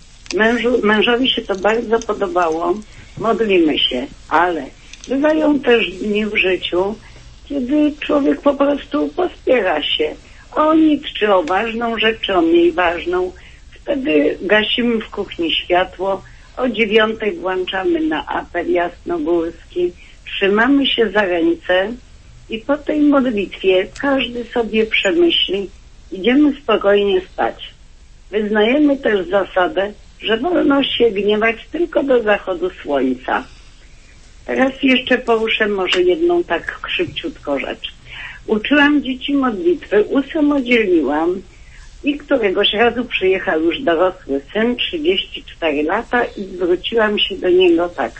Mężowi się to bardzo podobało. Modlimy się, ale bywają też dni w życiu, kiedy człowiek po prostu pospiera się o nic, czy o ważną rzecz, czy o mniej ważną. Wtedy gasimy w kuchni światło, o 9:00 włączamy na apel jasnogórski, trzymamy się za ręce i po tej modlitwie każdy sobie przemyśli, idziemy spokojnie spać. Wyznajemy też zasadę, że wolno się gniewać tylko do zachodu słońca. Teraz jeszcze poruszę może jedną tak szybciutko rzecz. Uczyłam dzieci modlitwy, usamodzielniłam i któregoś razu przyjechał już dorosły syn, 34 lata i zwróciłam się do niego tak.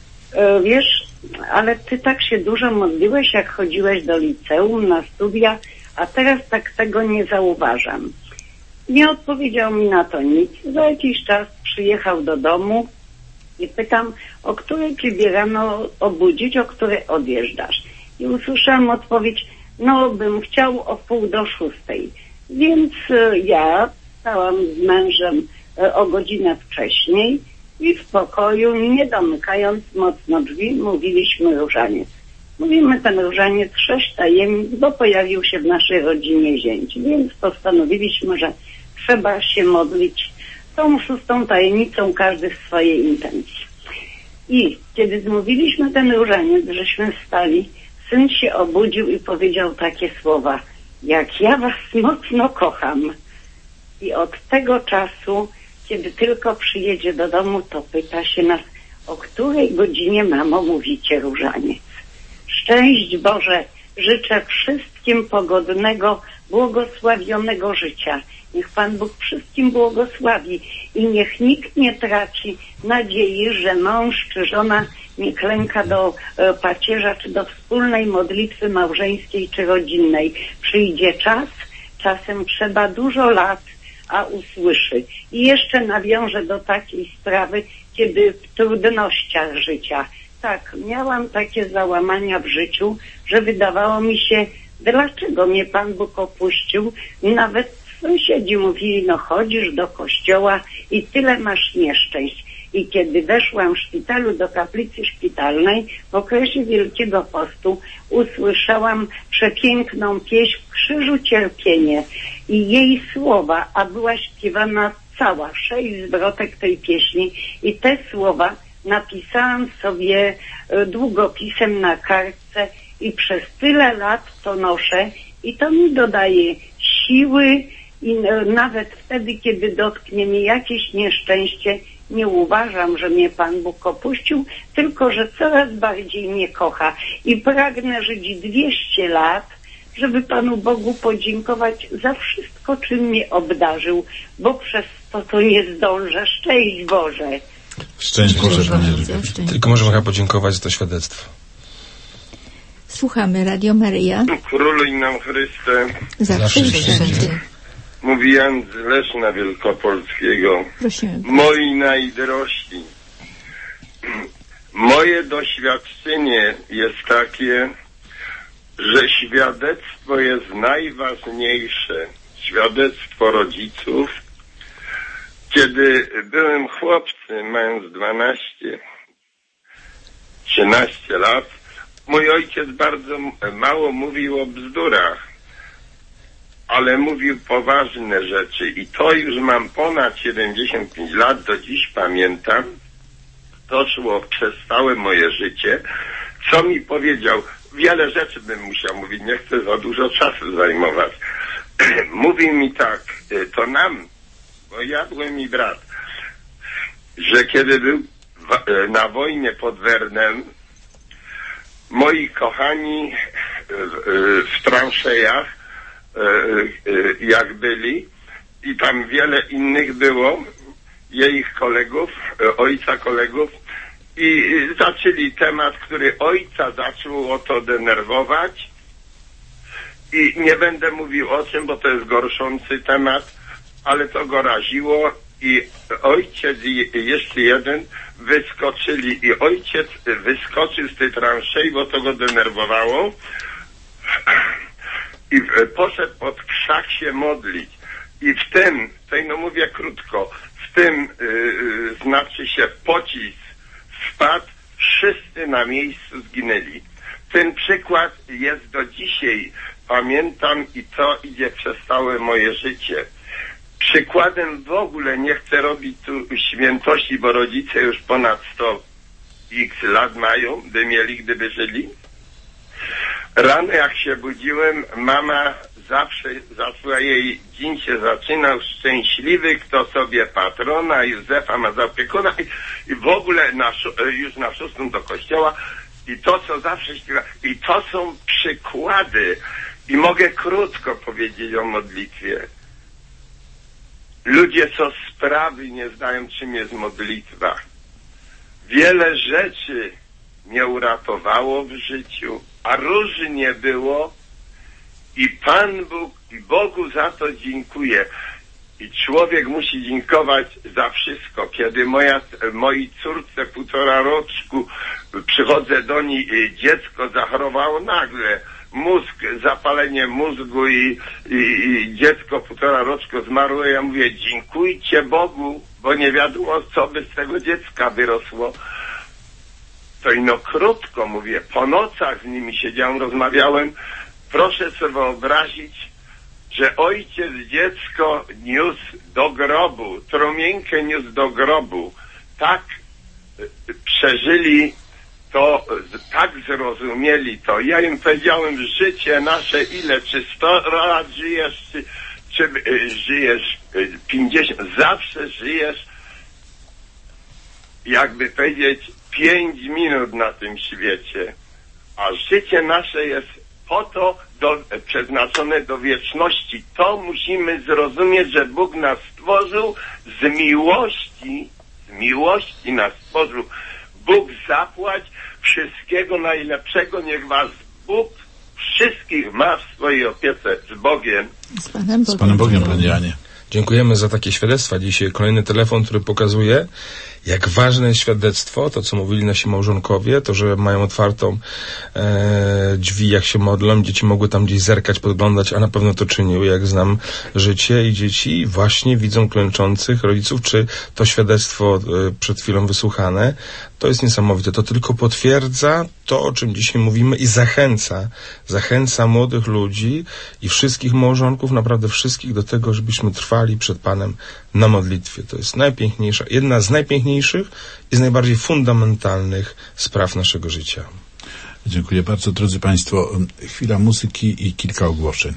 Wiesz, ale ty tak się dużo modliłeś, jak chodziłeś do liceum, na studia, a teraz tak tego nie zauważam. Nie odpowiedział mi na to nic. Za jakiś czas przyjechał do domu i pytam, o której ciebie rano obudzić, o której odjeżdżasz. I usłyszałam odpowiedź, no bym chciał o 5:45. Więc ja stałam z mężem o godzinę wcześniej i w pokoju, nie domykając mocno drzwi, mówiliśmy różaniec. Mówimy ten różaniec 6 tajemnic, bo pojawił się w naszej rodzinie zięć. Więc postanowiliśmy, że trzeba się modlić tą 6 tajemnicą, każdy w swojej intencji. I kiedy zmówiliśmy ten różaniec, żeśmy wstali, syn się obudził i powiedział takie słowa: jak ja was mocno kocham. I od tego czasu, kiedy tylko przyjedzie do domu, to pyta się nas, o której godzinie, mamo, mówicie różaniec. Szczęść Boże, życzę wszystkim pogodnego, błogosławionego życia. Niech Pan Bóg wszystkim błogosławi i niech nikt nie traci nadziei, że mąż czy żona nie klęka do pacierza, czy do wspólnej modlitwy małżeńskiej czy rodzinnej. Przyjdzie czas, czasem trzeba dużo lat, a usłyszy. I jeszcze nawiążę do takiej sprawy, kiedy w trudnościach życia. Tak, miałam takie załamania w życiu, że wydawało mi się, dlaczego mnie Pan Bóg opuścił. Nawet sąsiedzi mówili, no chodzisz do kościoła i tyle masz nieszczęść. I kiedy weszłam w szpitalu do kaplicy szpitalnej, w okresie Wielkiego Postu usłyszałam przepiękną pieśń w Krzyżu Cierpienie i jej słowa, a była śpiewana cała, 6 zwrotek tej pieśni i te słowa napisałam sobie długopisem na kartce i przez tyle lat to noszę i to mi dodaje siły i nawet wtedy, kiedy dotknie mnie jakieś nieszczęście, nie uważam, że mnie Pan Bóg opuścił, tylko że coraz bardziej mnie kocha i pragnę żyć 200 lat, żeby Panu Bogu podziękować za wszystko, czym mnie obdarzył, bo przez to nie zdążę. Szczęść Boże. Szczęść Boże, Panie Elżbiecie. Tylko możemy chyba podziękować za to świadectwo. Słuchamy Radio Maryja. Króluj nam Chryste. Zawsze święty. Mówi Jan z Leszna Wielkopolskiego. Prosimy. Moi najdrożsi. Moje doświadczenie jest takie, że świadectwo jest najważniejsze. Świadectwo rodziców. Kiedy byłem chłopcem, mając 13 lat, mój ojciec bardzo mało mówił o bzdurach, ale mówił poważne rzeczy i to już mam ponad 75 lat, do dziś pamiętam. To szło przez całe moje życie. Co mi powiedział? Wiele rzeczy bym musiał mówić, nie chcę za dużo czasu zajmować. Mówił mi tak, to nam, bo ja byłem i brat, że kiedy był na wojnie pod Wernem, moi kochani w transzejach, jak byli, i tam wiele innych było, jej kolegów, ojca kolegów, i zaczęli temat, który ojca zaczął o to denerwować, i nie będę mówił o czym, bo to jest gorszący temat, ale to go raziło i ojciec i jeszcze jeden wyskoczyli i ojciec wyskoczył z tej transzei, bo to go denerwowało i poszedł pod krzak się modlić i w tym, tutaj no mówię krótko, w tym znaczy się pocisk spadł, wszyscy na miejscu zginęli. Ten przykład jest do dzisiaj, pamiętam i to idzie przez całe moje życie. Przykładem w ogóle nie chcę robić tu świętości, bo rodzice już ponad 100x lat mają, by mieli, gdyby żyli. Rano jak się budziłem, mama zawsze za jej dzień się zaczynał szczęśliwy, kto sobie patrona Józefa ma za opiekuna i w ogóle już na 6 do kościoła i to co zawsze śpiewa. I to są przykłady i mogę krótko powiedzieć o modlitwie. Ludzie co sprawy nie znają, czym jest modlitwa. Wiele rzeczy mnie uratowało w życiu, a różnie było i Pan Bóg i Bogu za to dziękuję. I człowiek musi dziękować za wszystko. Kiedy mojej córce 1,5 roczku przychodzę do niej, dziecko zachorowało nagle, mózg, zapalenie mózgu i dziecko 1,5 roczku zmarło. Ja mówię, dziękujcie Bogu, bo nie wiadomo, co by z tego dziecka wyrosło. To ino krótko mówię, po nocach z nimi siedziałem, rozmawiałem. Proszę sobie wyobrazić, że ojciec dziecko niósł do grobu, trumienkę niósł do grobu. Tak przeżyli to, tak zrozumieli to. Ja im powiedziałem, życie nasze ile, czy 100 lat żyjesz, czy żyjesz 50, zawsze żyjesz, jakby powiedzieć, 5 minut na tym świecie. A życie nasze jest po to przeznaczone do wieczności. To musimy zrozumieć, że Bóg nas stworzył z miłości nas stworzył. Bóg zapłać wszystkiego najlepszego, niech was Bóg wszystkich ma w swojej opiece. Z Bogiem. Z Panem Bogiem, Panie Janie. Dziękujemy za takie świadectwa. Dzisiaj kolejny telefon, który pokazuje, jak ważne jest świadectwo, to co mówili nasi małżonkowie, to, że mają otwartą drzwi, jak się modlą, dzieci mogły tam gdzieś zerkać, podglądać, a na pewno to czyniły, jak znam życie i dzieci właśnie widzą klęczących rodziców, czy to świadectwo przed chwilą wysłuchane, to jest niesamowite, to tylko potwierdza to, o czym dzisiaj mówimy i zachęca młodych ludzi i wszystkich małżonków, naprawdę wszystkich do tego, żebyśmy trwali przed Panem na modlitwie. To jest najpiękniejsza, jedna z najpiękniejszych i z najbardziej fundamentalnych spraw naszego życia. Dziękuję bardzo, drodzy Państwo. Chwila muzyki i kilka ogłoszeń.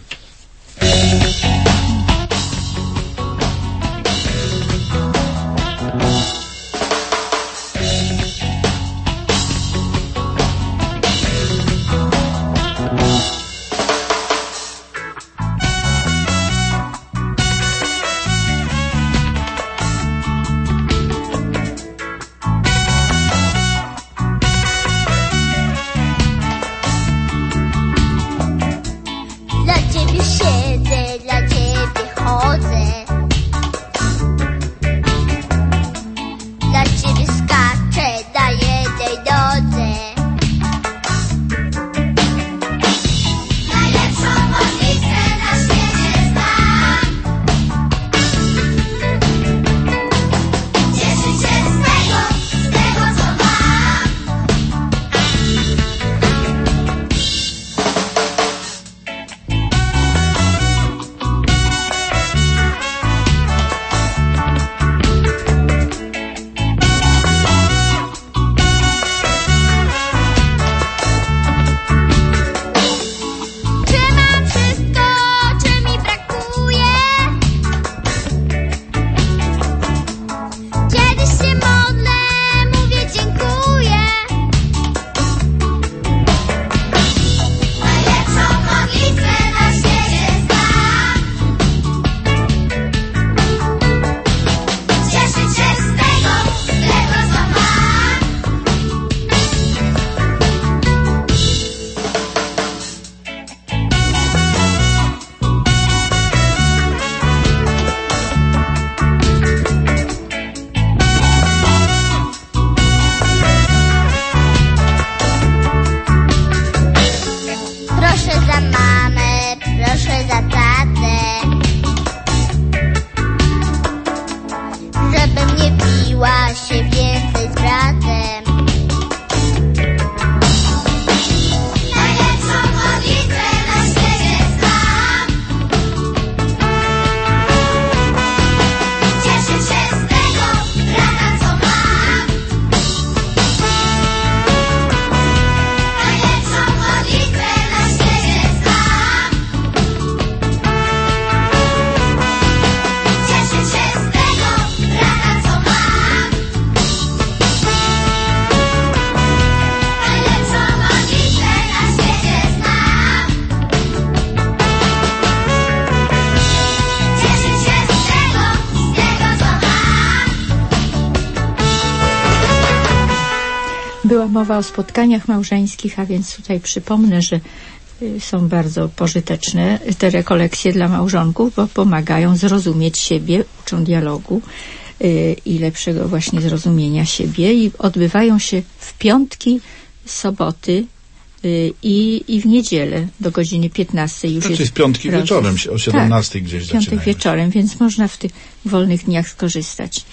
Dla ciebie siedzę, dla ciebie Była mowa o spotkaniach małżeńskich, a więc tutaj przypomnę, że są bardzo pożyteczne te rekolekcje dla małżonków, bo pomagają zrozumieć siebie, uczą dialogu i lepszego właśnie zrozumienia siebie i odbywają się w piątki, soboty i w niedzielę do godziny 15 już jest piątki wieczorem, o 17 gdzieś zaczynają. Piątek wieczorem, więc można w tych wolnych dniach skorzystać.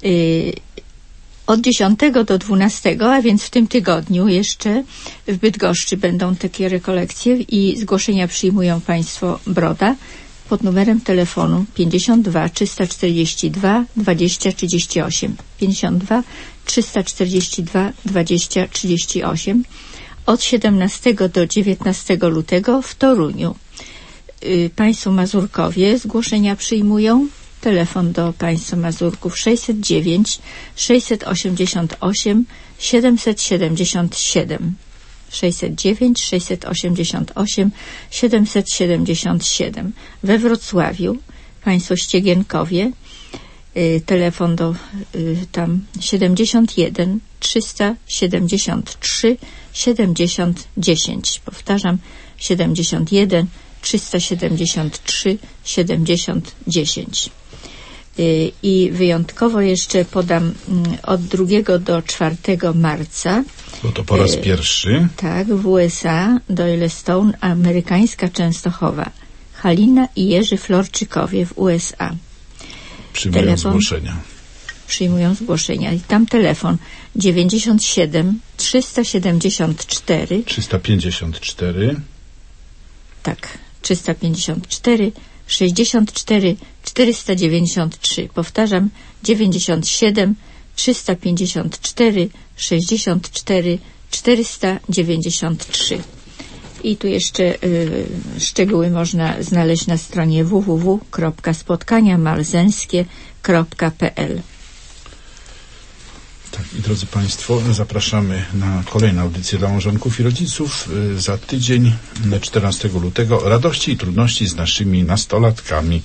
Od 10 do 12, a więc w tym tygodniu jeszcze w Bydgoszczy będą takie rekolekcje i zgłoszenia przyjmują Państwo Broda pod numerem telefonu 52 342 20 38 52 342 20 38 od 17 do 19 lutego w Toruniu. Państwo Mazurkowie zgłoszenia przyjmują. Telefon do Państwa Mazurków 609 688 777 609 688 777. We Wrocławiu Państwo Ściegienkowie telefon do tam 71 373 70 10. Powtarzam 71 373 70 10. I wyjątkowo jeszcze podam od 2 do 4 marca. Bo to po raz pierwszy. Tak, w USA Doylestone, amerykańska Częstochowa. Halina i Jerzy Florczykowie w USA. Przyjmują zgłoszenia. Przyjmują zgłoszenia. I tam telefon 97 374 354 tak, 354 64 493. Powtarzam 97 354 64 493. I tu jeszcze szczegóły można znaleźć na stronie www.spotkaniamalzeńskie.pl. Tak, i drodzy Państwo, zapraszamy na kolejną audycję dla małżonków i rodziców za tydzień, 14 lutego. Radości i trudności z naszymi nastolatkami.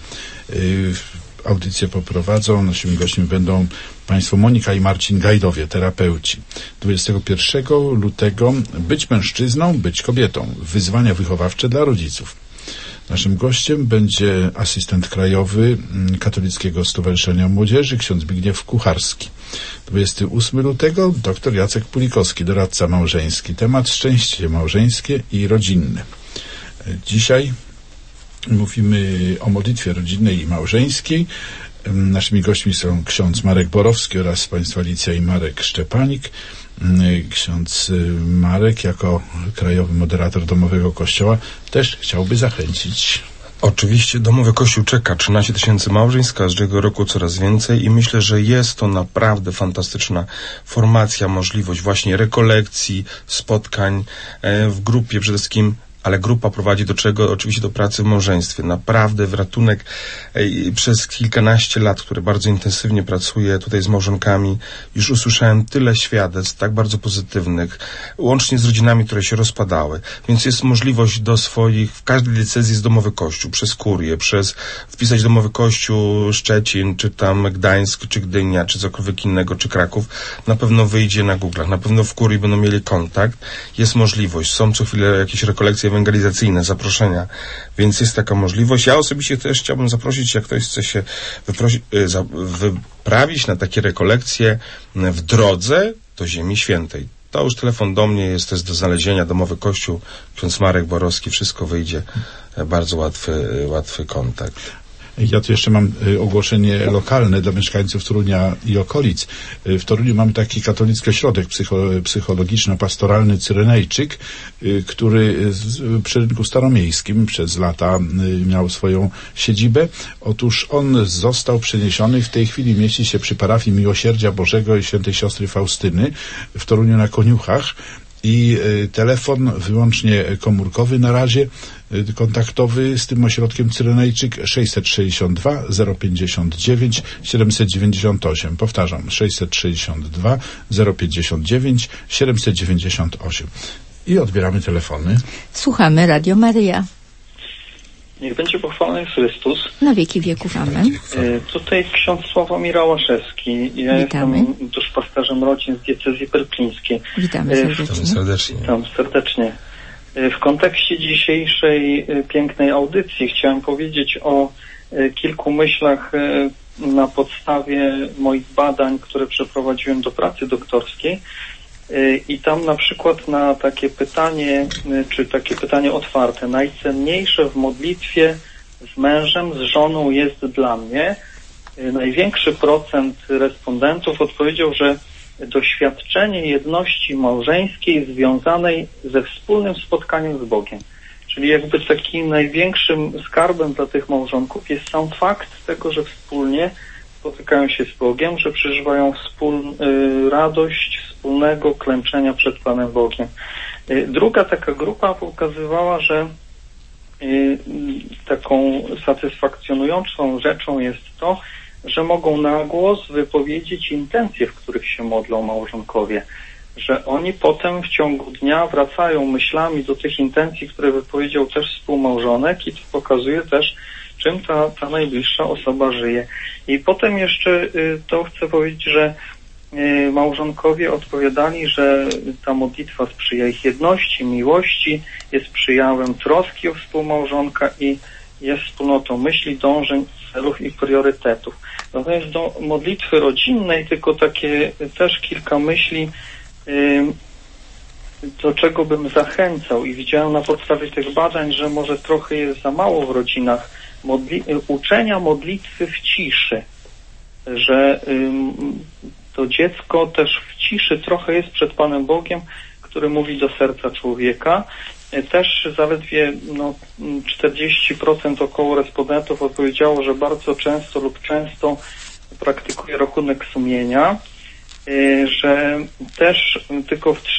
Audycję poprowadzą. Naszymi gośćmi będą Państwo Monika i Marcin Gajdowie, terapeuci. 21 lutego być mężczyzną, być kobietą. Wyzwania wychowawcze dla rodziców. Naszym gościem będzie asystent krajowy Katolickiego Stowarzyszenia Młodzieży, ksiądz Zbigniew Kucharski. 28 lutego dr Jacek Pulikowski, doradca małżeński. Temat szczęście małżeńskie i rodzinne. Dzisiaj mówimy o modlitwie rodzinnej i małżeńskiej. Naszymi gośćmi są ksiądz Marek Borowski oraz państwa Alicja i Marek Szczepanik. Ksiądz Marek jako krajowy moderator Domowego Kościoła też chciałby zachęcić. Oczywiście Domowy Kościół czeka 13 000 małżeństw, każdego roku coraz więcej i myślę, że jest to naprawdę fantastyczna formacja, możliwość właśnie rekolekcji, spotkań w grupie przede wszystkim. Ale grupa prowadzi do czego? Oczywiście do pracy w małżeństwie. Naprawdę w ratunek przez kilkanaście lat, które bardzo intensywnie pracuję tutaj z małżonkami, już usłyszałem tyle świadectw, tak bardzo pozytywnych, łącznie z rodzinami, które się rozpadały. Więc jest możliwość do swoich, w każdej diecezji jest Domowy Kościół, przez kurię, wpisać Domowy Kościół Szczecin, czy tam Gdańsk, czy Gdynia, czy cokolwiek innego, czy Kraków. Na pewno wyjdzie na Google, na pewno w kurii będą mieli kontakt. Jest możliwość, są co chwilę jakieś rekolekcje ewangelizacyjne, zaproszenia, więc jest taka możliwość. Ja osobiście też chciałbym zaprosić, jak ktoś chce się wyprawić na takie rekolekcje w drodze do Ziemi Świętej. To już telefon do mnie jest do znalezienia, Domowy Kościół, ksiądz Marek Borowski, wszystko wyjdzie, bardzo łatwy kontakt. Ja tu jeszcze mam ogłoszenie lokalne dla mieszkańców Torunia i okolic. W Toruniu mamy taki katolicki ośrodek psychologiczno-pastoralny Cyrenejczyk, który przy rynku staromiejskim przez lata miał swoją siedzibę. Otóż on został przeniesiony, w tej chwili mieści się przy parafii Miłosierdzia Bożego i Świętej Siostry Faustyny w Toruniu na Koniuchach. I telefon wyłącznie komórkowy na razie, kontaktowy z tym ośrodkiem Cyrenejczyk 662 059 798. Powtarzam, 662 059 798. I odbieramy telefony. Słuchamy Radio Maryja. Niech będzie pochwalony Chrystus. Na wieki wieków, amen. Tutaj ksiądz Sławomir Ałaszewski. Ja jestem duszpasterzem rodzin z diecezji perplińskiej. Witamy serdecznie. Witam serdecznie. W kontekście dzisiejszej pięknej audycji chciałem powiedzieć o kilku myślach na podstawie moich badań, które przeprowadziłem do pracy doktorskiej. I tam na przykład na takie pytanie, czy takie pytanie otwarte, najcenniejsze w modlitwie z mężem, z żoną jest dla mnie. Największy procent respondentów odpowiedział, że doświadczenie jedności małżeńskiej związanej ze wspólnym spotkaniem z Bogiem. Czyli jakby takim największym skarbem dla tych małżonków jest sam fakt tego, że wspólnie spotykają się z Bogiem, że przeżywają radość wspólnego klęczenia przed Panem Bogiem. Druga taka grupa pokazywała, że taką satysfakcjonującą rzeczą jest to, że mogą na głos wypowiedzieć intencje, w których się modlą małżonkowie. Że oni potem w ciągu dnia wracają myślami do tych intencji, które wypowiedział też współmałżonek i to pokazuje też, czym ta najbliższa osoba żyje. I potem jeszcze to chcę powiedzieć, że małżonkowie odpowiadali, że ta modlitwa sprzyja ich jedności, miłości, jest przejawem troski o współmałżonka i jest wspólnotą myśli, dążeń, celów i priorytetów. Natomiast do modlitwy rodzinnej tylko takie też kilka myśli, do czego bym zachęcał i widziałem na podstawie tych badań, że może trochę jest za mało w rodzinach uczenia modlitwy w ciszy, że to dziecko też w ciszy trochę jest przed Panem Bogiem, który mówi do serca człowieka. Też zaledwie 40% około respondentów odpowiedziało, że bardzo często lub często praktykuje rachunek sumienia, że też tylko w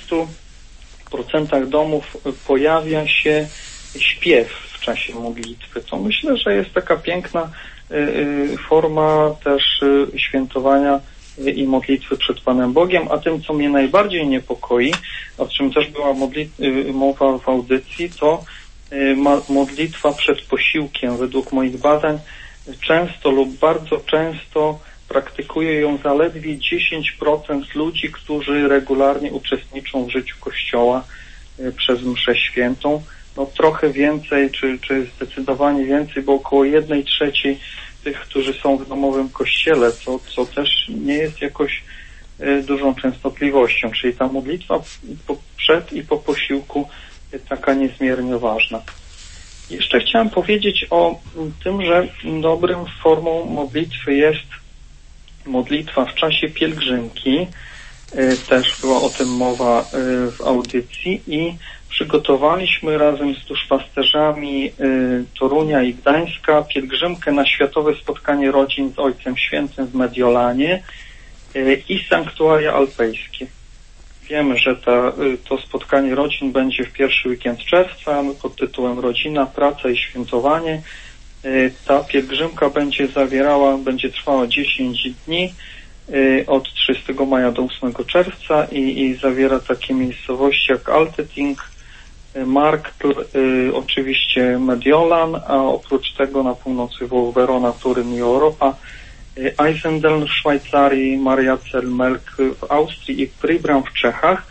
30% domów pojawia się śpiew w czasie modlitwy. To myślę, że jest taka piękna forma też świętowania i modlitwy przed Panem Bogiem, a tym, co mnie najbardziej niepokoi, o czym też była mowa w audycji, to modlitwa przed posiłkiem. Według moich badań często lub bardzo często praktykuje ją zaledwie 10% ludzi, którzy regularnie uczestniczą w życiu Kościoła przez mszę świętą. Trochę więcej, czy zdecydowanie więcej, bo około 1/3 tych, którzy są w domowym kościele, co też nie jest jakoś dużą częstotliwością, czyli ta modlitwa przed i po posiłku jest taka niezmiernie ważna. Jeszcze chciałem powiedzieć o tym, że dobrym formą modlitwy jest modlitwa w czasie pielgrzymki. Też była o tym mowa w audycji i przygotowaliśmy razem z duszpasterzami Torunia i Gdańska pielgrzymkę na Światowe Spotkanie Rodzin z Ojcem Świętym w Mediolanie i Sanktuaria Alpejskie. Wiemy, że to spotkanie rodzin będzie w pierwszy weekend czerwca pod tytułem Rodzina, Praca i Świętowanie. Ta pielgrzymka będzie trwała 10 dni od 30 maja do 8 czerwca i zawiera takie miejscowości jak Alteting, Marktl, oczywiście Mediolan, a oprócz tego na północy Włoch Verona, Turyn i Europa, Eisendeln w Szwajcarii, Mariazell-Melk w Austrii i Pribram w Czechach.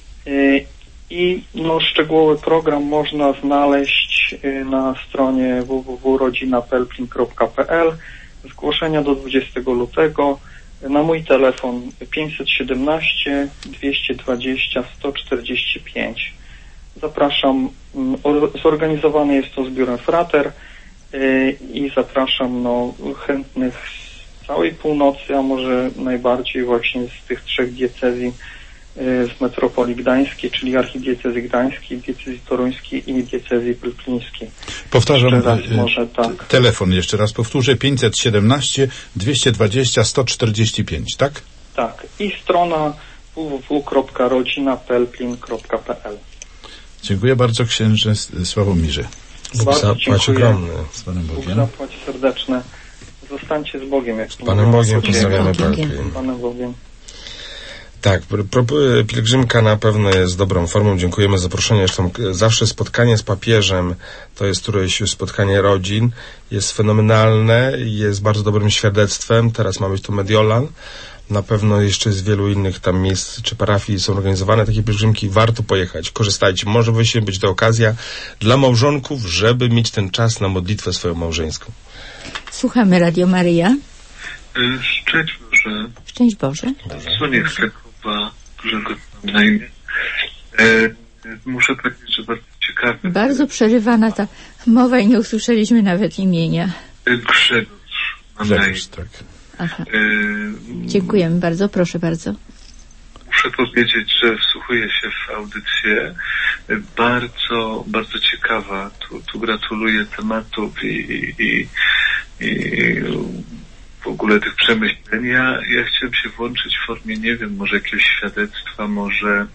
I szczegółowy program można znaleźć na stronie www.rodzinapelplin.pl. Zgłoszenia do 20 lutego na mój telefon 517 220 145. Zapraszam, zorganizowany jest to zbiorem Frater i zapraszam chętnych z całej północy, a może najbardziej właśnie z tych 3 diecezji z metropolii gdańskiej, czyli archidiecezji gdańskiej, diecezji toruńskiej i diecezji pelplińskiej. Powtarzam, może tak. Telefon jeszcze raz powtórzę, 517 220 145, tak? Tak. I strona www.rodzinapelplin.pl. Dziękuję bardzo, księże Sławomirze. Bóg zapłać ogromny. Z Panem Bogiem. Bóg zapłać serdeczne. Zostańcie z Bogiem. Jak z Panem Bogiem pozdrawiamy Pelplin. Z Panem Bogiem. Tak, pielgrzymka na pewno jest dobrą formą. Dziękujemy za zaproszenie. Zresztą zawsze spotkanie z papieżem, to jest któreś spotkanie rodzin, jest fenomenalne, jest bardzo dobrym świadectwem. Teraz ma być tu Mediolan. Na pewno jeszcze z wielu innych tam miejsc czy parafii są organizowane takie pielgrzymki. Warto pojechać. Korzystajcie. Może właśnie być to okazja dla małżonków, żeby mieć ten czas na modlitwę swoją małżeńską. Słuchamy Radio Maryja. Szczęść Boże. Szczęść Boże. Słoniek z Krakowa, którego mam na imię. Muszę powiedzieć, że bardzo ciekawe. Bardzo przerywana ta mowa i nie usłyszeliśmy nawet imienia. Grzegorz mam na imię. Tak. Aha. Dziękujemy bardzo, proszę bardzo. Muszę powiedzieć, że wsłuchuję się w audycję. Bardzo, bardzo ciekawa. Tu gratuluję tematów i w ogóle tych przemyśleń. Ja chciałem się włączyć w formie, nie wiem, może jakiegoś świadectwa, może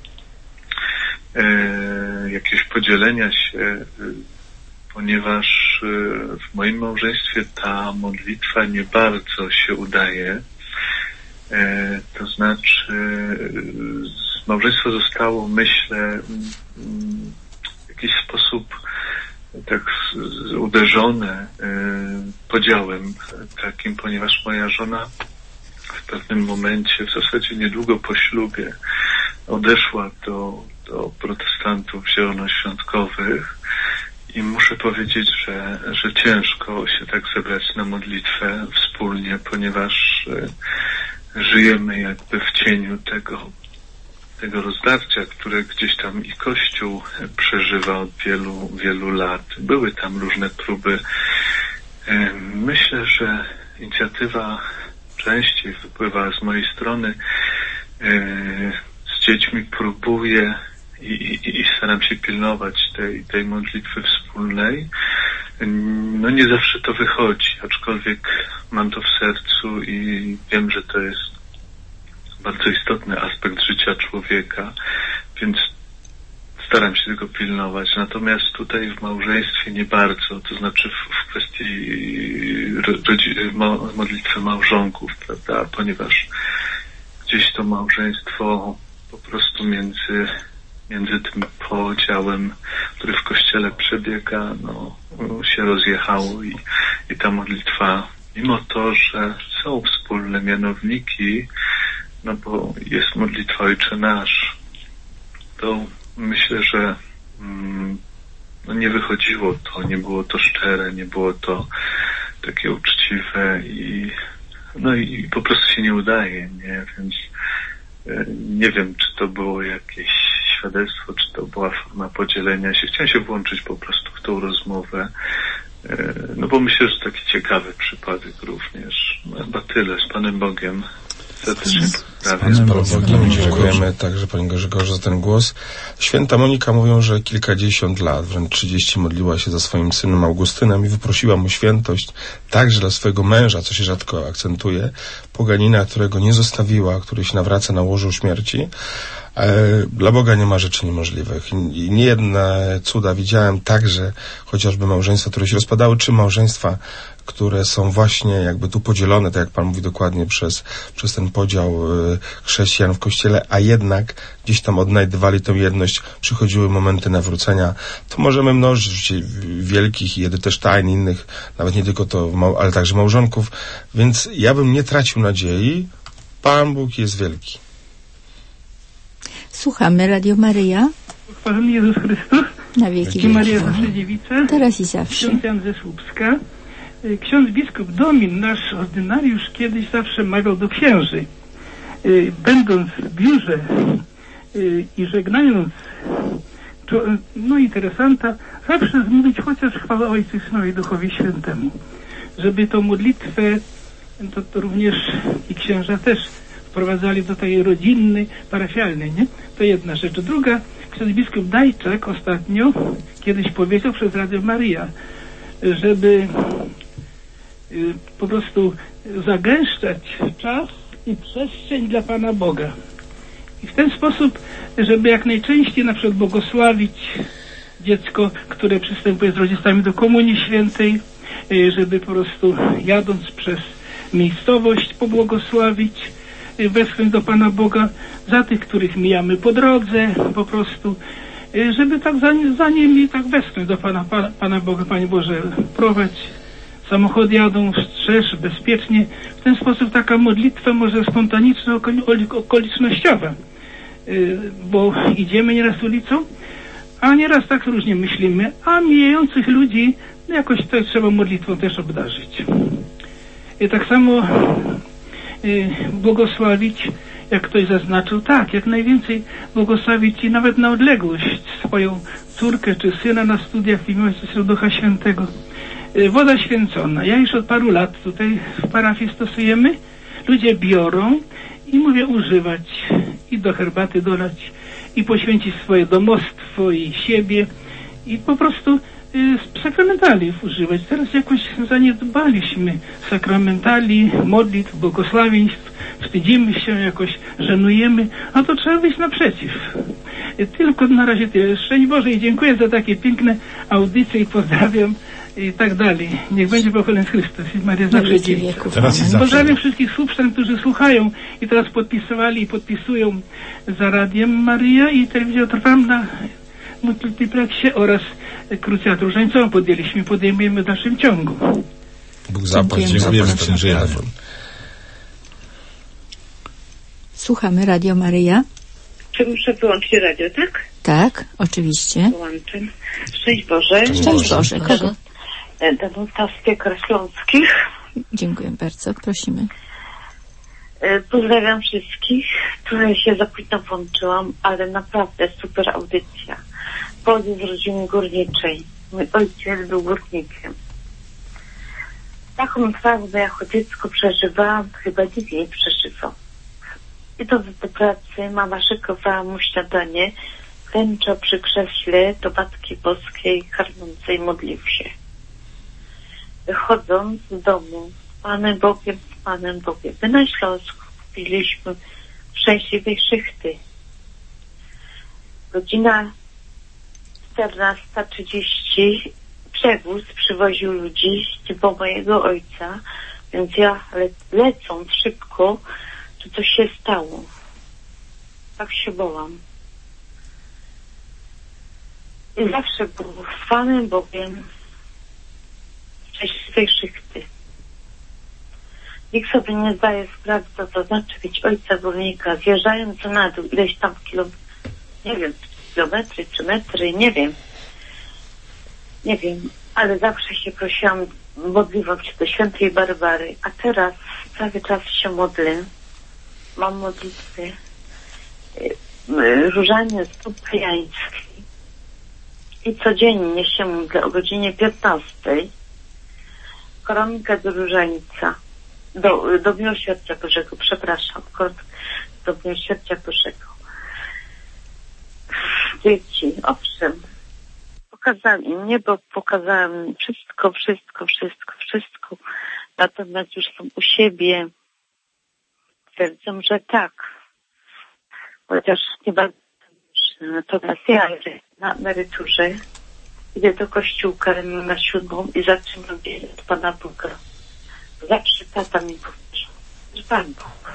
jakiegoś podzielenia się, ponieważ w moim małżeństwie ta modlitwa nie bardzo się udaje. To znaczy małżeństwo zostało, myślę, w jakiś sposób tak uderzone podziałem takim, ponieważ moja żona w pewnym momencie, w zasadzie niedługo po ślubie, odeszła do protestantów zielonoświątkowych i muszę powiedzieć, że ciężko się tak zebrać na modlitwę wspólnie, ponieważ żyjemy jakby w cieniu tego rozdarcia, które gdzieś tam i Kościół przeżywa od wielu, wielu lat. Były tam różne próby. Myślę, że inicjatywa częściej wypływa z mojej strony. Z dziećmi próbuję i staram się pilnować tej modlitwy wspólnej. No nie zawsze to wychodzi, aczkolwiek mam to w sercu i wiem, że to jest bardzo istotny aspekt życia człowieka, więc staram się tego pilnować. Natomiast tutaj w małżeństwie nie bardzo, to znaczy w kwestii modlitwy małżonków, prawda, ponieważ gdzieś to małżeństwo po prostu między tym podziałem, który w Kościele przebiega, się rozjechało i ta modlitwa, mimo to, że są wspólne mianowniki, bo jest modlitwa Ojcze Nasz, to myślę, że nie wychodziło to, nie było to szczere, nie było to takie uczciwe i po prostu się nie udaje, nie? Więc nie wiem, czy to było jakieś świadectwo, czy to była forma podzielenia się. Chciałem się włączyć po prostu w tą rozmowę, bo myślę, że taki ciekawy przypadek również. Chyba tyle. Z Panem Bogiem. Serdecznie pozdrawiam. Dziękujemy także Panie Grzegorzu za ten głos. Święta Monika mówią, że kilkadziesiąt lat, wręcz 30 modliła się za swoim synem Augustynem i wyprosiła mu świętość także dla swojego męża, co się rzadko akcentuje, poganina, którego nie zostawiła, który się nawraca na łożu śmierci. Dla Boga nie ma rzeczy niemożliwych i niejedne cuda widziałem także, chociażby małżeństwa, które się rozpadały, czy małżeństwa, które są właśnie jakby tu podzielone, tak jak Pan mówi dokładnie, przez ten podział chrześcijan w Kościele, a jednak gdzieś tam odnajdywali tę jedność, przychodziły momenty nawrócenia. To możemy mnożyć wielkich i Edyty Stein, innych, nawet nie tylko to, ale także małżonków, więc ja bym nie tracił nadziei. Pan Bóg jest wielki. Słuchamy Radio Maryja. Chwalony Jezus Chrystus. Na wieki I Maria zawsze dziewica. Teraz i zawsze. Ksiądz Jan ze Słupska. Ksiądz biskup Domin, nasz ordynariusz, kiedyś zawsze mawiał do księży. Będąc w biurze i żegnając interesanta, zawsze zmówić chociaż chwałę Ojcu, Synowi i Duchowi Świętemu. Żeby tą modlitwę, to również i księża też wprowadzali do tej rodzinnej, parafialnej, nie? To jedna rzecz. Druga, ksiądz biskup Dajczak ostatnio kiedyś powiedział przez Radio Maryja, żeby po prostu zagęszczać czas i przestrzeń dla Pana Boga. I w ten sposób, żeby jak najczęściej na przykład błogosławić dziecko, które przystępuje z rodzicami do Komunii Świętej, żeby po prostu jadąc przez miejscowość pobłogosławić, westchnąć do Pana Boga za tych, których mijamy po drodze, po prostu, żeby tak za nimi tak westchnąć do Pana Boga. Panie Boże, prowadź, samochody jadą wszerz, bezpiecznie. W ten sposób taka modlitwa może spontaniczna, okolicznościowa, bo idziemy nieraz ulicą, a nieraz tak różnie myślimy, a mijających ludzi jakoś to trzeba modlitwą też obdarzyć. I tak samo błogosławić, jak ktoś zaznaczył, tak, jak najwięcej błogosławić i nawet na odległość swoją córkę czy syna na studiach w imię Ojca Ducha Świętego. Woda święcona. Ja już od paru lat tutaj w parafii stosujemy. Ludzie biorą i mówię używać i do herbaty dolać i poświęcić swoje domostwo i siebie i po prostu sakramentali używać. Teraz jakoś zaniedbaliśmy sakramentali, modlitw, błogosławieństw, wstydzimy się, jakoś żenujemy, a to trzeba wyjść naprzeciw. Tylko na razie tyle. Szczęść Boże i dziękuję za takie piękne audycje i pozdrawiam i tak dalej. Niech będzie pochwalony Chrystus i Maria zawsze dziewicą. Pozdrawiam wszystkich słuchaczy, którzy słuchają i teraz podpisywali i podpisują za Radiem Maryja i telewizją Trwam na Multiplexie oraz Krucjatą Różańcową podejmujemy w dalszym ciągu. Bóg zapłać. Dziękujemy księże Janie. Słuchamy Radio Maryja. Czy muszę wyłączyć radio, tak? Tak, oczywiście. Wyłączę. Szczęść Boże. Szczęść Boże. Kogo? Danuta z Piekar Śląskich. Dziękuję bardzo, prosimy. Pozdrawiam wszystkich. Trochę się za późno włączyłam, ale naprawdę super audycja. Pochodzę z rodziny górniczej. Mój ojciec był górnikiem. Taką prawdę jako dziecko przeżywałam, chyba nikt nie przeżywał. Idąc do pracy, mama szykowała mu śniadanie, klęczał przy krześle do Matki Boskiej karmiącej, modlił się. Wychodząc z domu, Panem Bogiem, my na Śląsku kupiliśmy szczęśliwej szychty. Godzina 14:30 przewóz przywoził ludzi po mojego ojca, więc ja lecąc szybko, to coś się stało. Tak się bałam. I zawsze był z Panem Bogiem szczęśliwej szychty. Nikt sobie nie zdaje sprawy, co to znaczy być ojca górnika, zjeżdżając na dół, ileś tam kilometry czy metry, nie wiem, ale zawsze się prosiłam, modliłam się do świętej Barbary, a teraz cały czas się modlę, mam modlitwy, różanie stóp pijańskiej i codziennie się modlę o godzinie 15, koronkę do różańca, do Miłosierdzia Bożego, przepraszam, do Miłosierdzia Bożego. Dzieci, owszem, pokazałem im niebo, pokazałem wszystko, natomiast już są u siebie, twierdzą, że tak, chociaż nie bardzo, natomiast ja na emeryturze idę do kościółka na 7 i zaczynam wierzyć od Pana Boga. Zawsze tata mi powtarza, że Pan Bóg.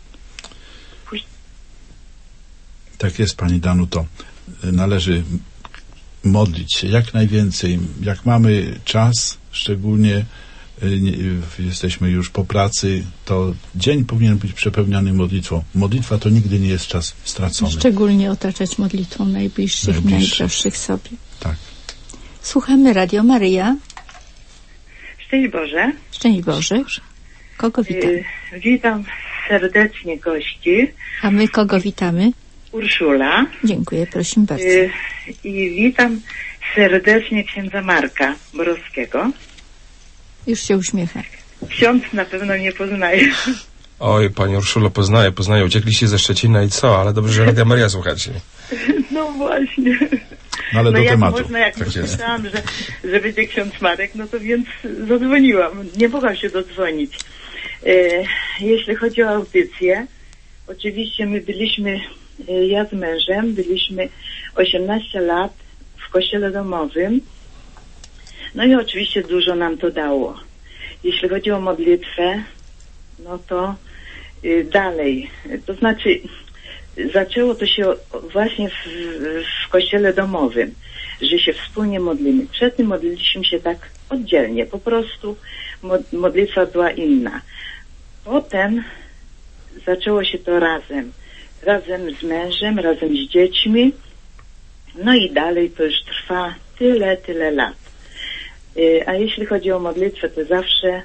Tak jest, Pani Danuto. Należy modlić się jak najwięcej. Jak mamy czas, szczególnie jesteśmy już po pracy, to dzień powinien być przepełniany modlitwą. Modlitwa to nigdy nie jest czas stracony. Szczególnie otaczać modlitwą najbliższych, najdroższych sobie. Tak. Słuchamy Radio Maryja. Szczęść Boże. Szczęść Boże. Kogo witam? Witam serdecznie gości. A my kogo witamy? Urszula. Dziękuję, prosimy bardzo. I witam serdecznie księdza Marka Borowskiego. Już się uśmiecha. Ksiądz na pewno nie poznaje. Oj, Pani Urszulo, poznaję. Uciekliście ze Szczecina i co? Ale dobrze, że Radia Maryja słuchacie. No właśnie. No ale do tematu. Można, jak myślałam, że będzie ksiądz Marek, no to więc zadzwoniłam. Nie mogłam się dodzwonić. Jeśli chodzi o audycję, oczywiście my byliśmy, ja z mężem, byliśmy 18 lat w kościele domowym. No i oczywiście dużo nam to dało. Jeśli chodzi o modlitwę, no to Dalej, to znaczy zaczęło to się właśnie w kościele domowym, że się wspólnie modlimy. Przedtem modliliśmy się tak oddzielnie, po prostu modlitwa była inna. Potem zaczęło się to razem z mężem, razem z dziećmi, no i dalej to już trwa tyle lat. A jeśli chodzi o modlitwę, to zawsze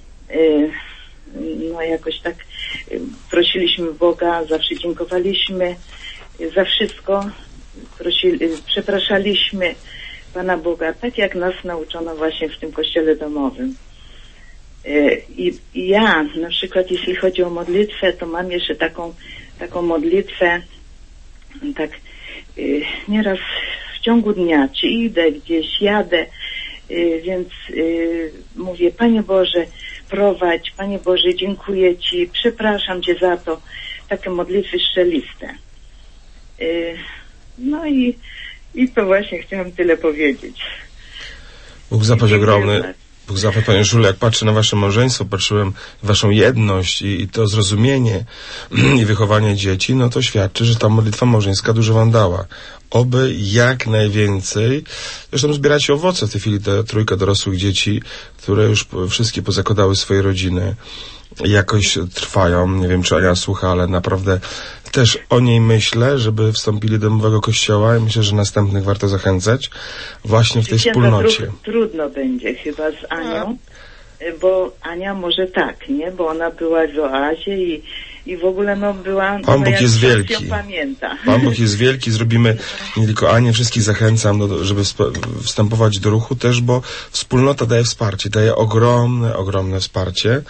no jakoś tak prosiliśmy Boga, zawsze dziękowaliśmy za wszystko, przepraszaliśmy Pana Boga, tak jak nas nauczono właśnie w tym kościele domowym. I ja na przykład, jeśli chodzi o modlitwę, to mam jeszcze taką modlitwę, tak nieraz w ciągu dnia, czy idę gdzieś, jadę, więc mówię, Panie Boże, prowadź, Panie Boże, dziękuję Ci, przepraszam Cię za to. Takie modlitwy strzeliste. No i to właśnie chciałam tyle powiedzieć. Bóg zapłać ogromny. Bóg zapłać, Panie Żulu, jak patrzę na wasze małżeństwo, patrzyłem waszą jedność i to zrozumienie i wychowanie dzieci, no to świadczy, że ta modlitwa małżeńska dużo wam dała. Oby jak najwięcej, zresztą zbieracie owoce w tej chwili, ta trójka dorosłych dzieci, które już wszystkie pozakładały swoje rodziny, jakoś trwają. Nie wiem, czy Ania słucha, ale naprawdę też o niej myślę, żeby wstąpili do domowego kościoła i myślę, że następnych warto zachęcać właśnie w tej wspólnocie. Trudno będzie chyba z Anią, bo Ania może tak, nie? Bo ona była w oazie i w ogóle no była... Pan Bóg jest wielki. Pamięta. Pan Bóg jest wielki. Zrobimy nie tylko Anię, wszystkich zachęcam, żeby wstępować do ruchu też, bo wspólnota daje wsparcie, daje ogromne wsparcie.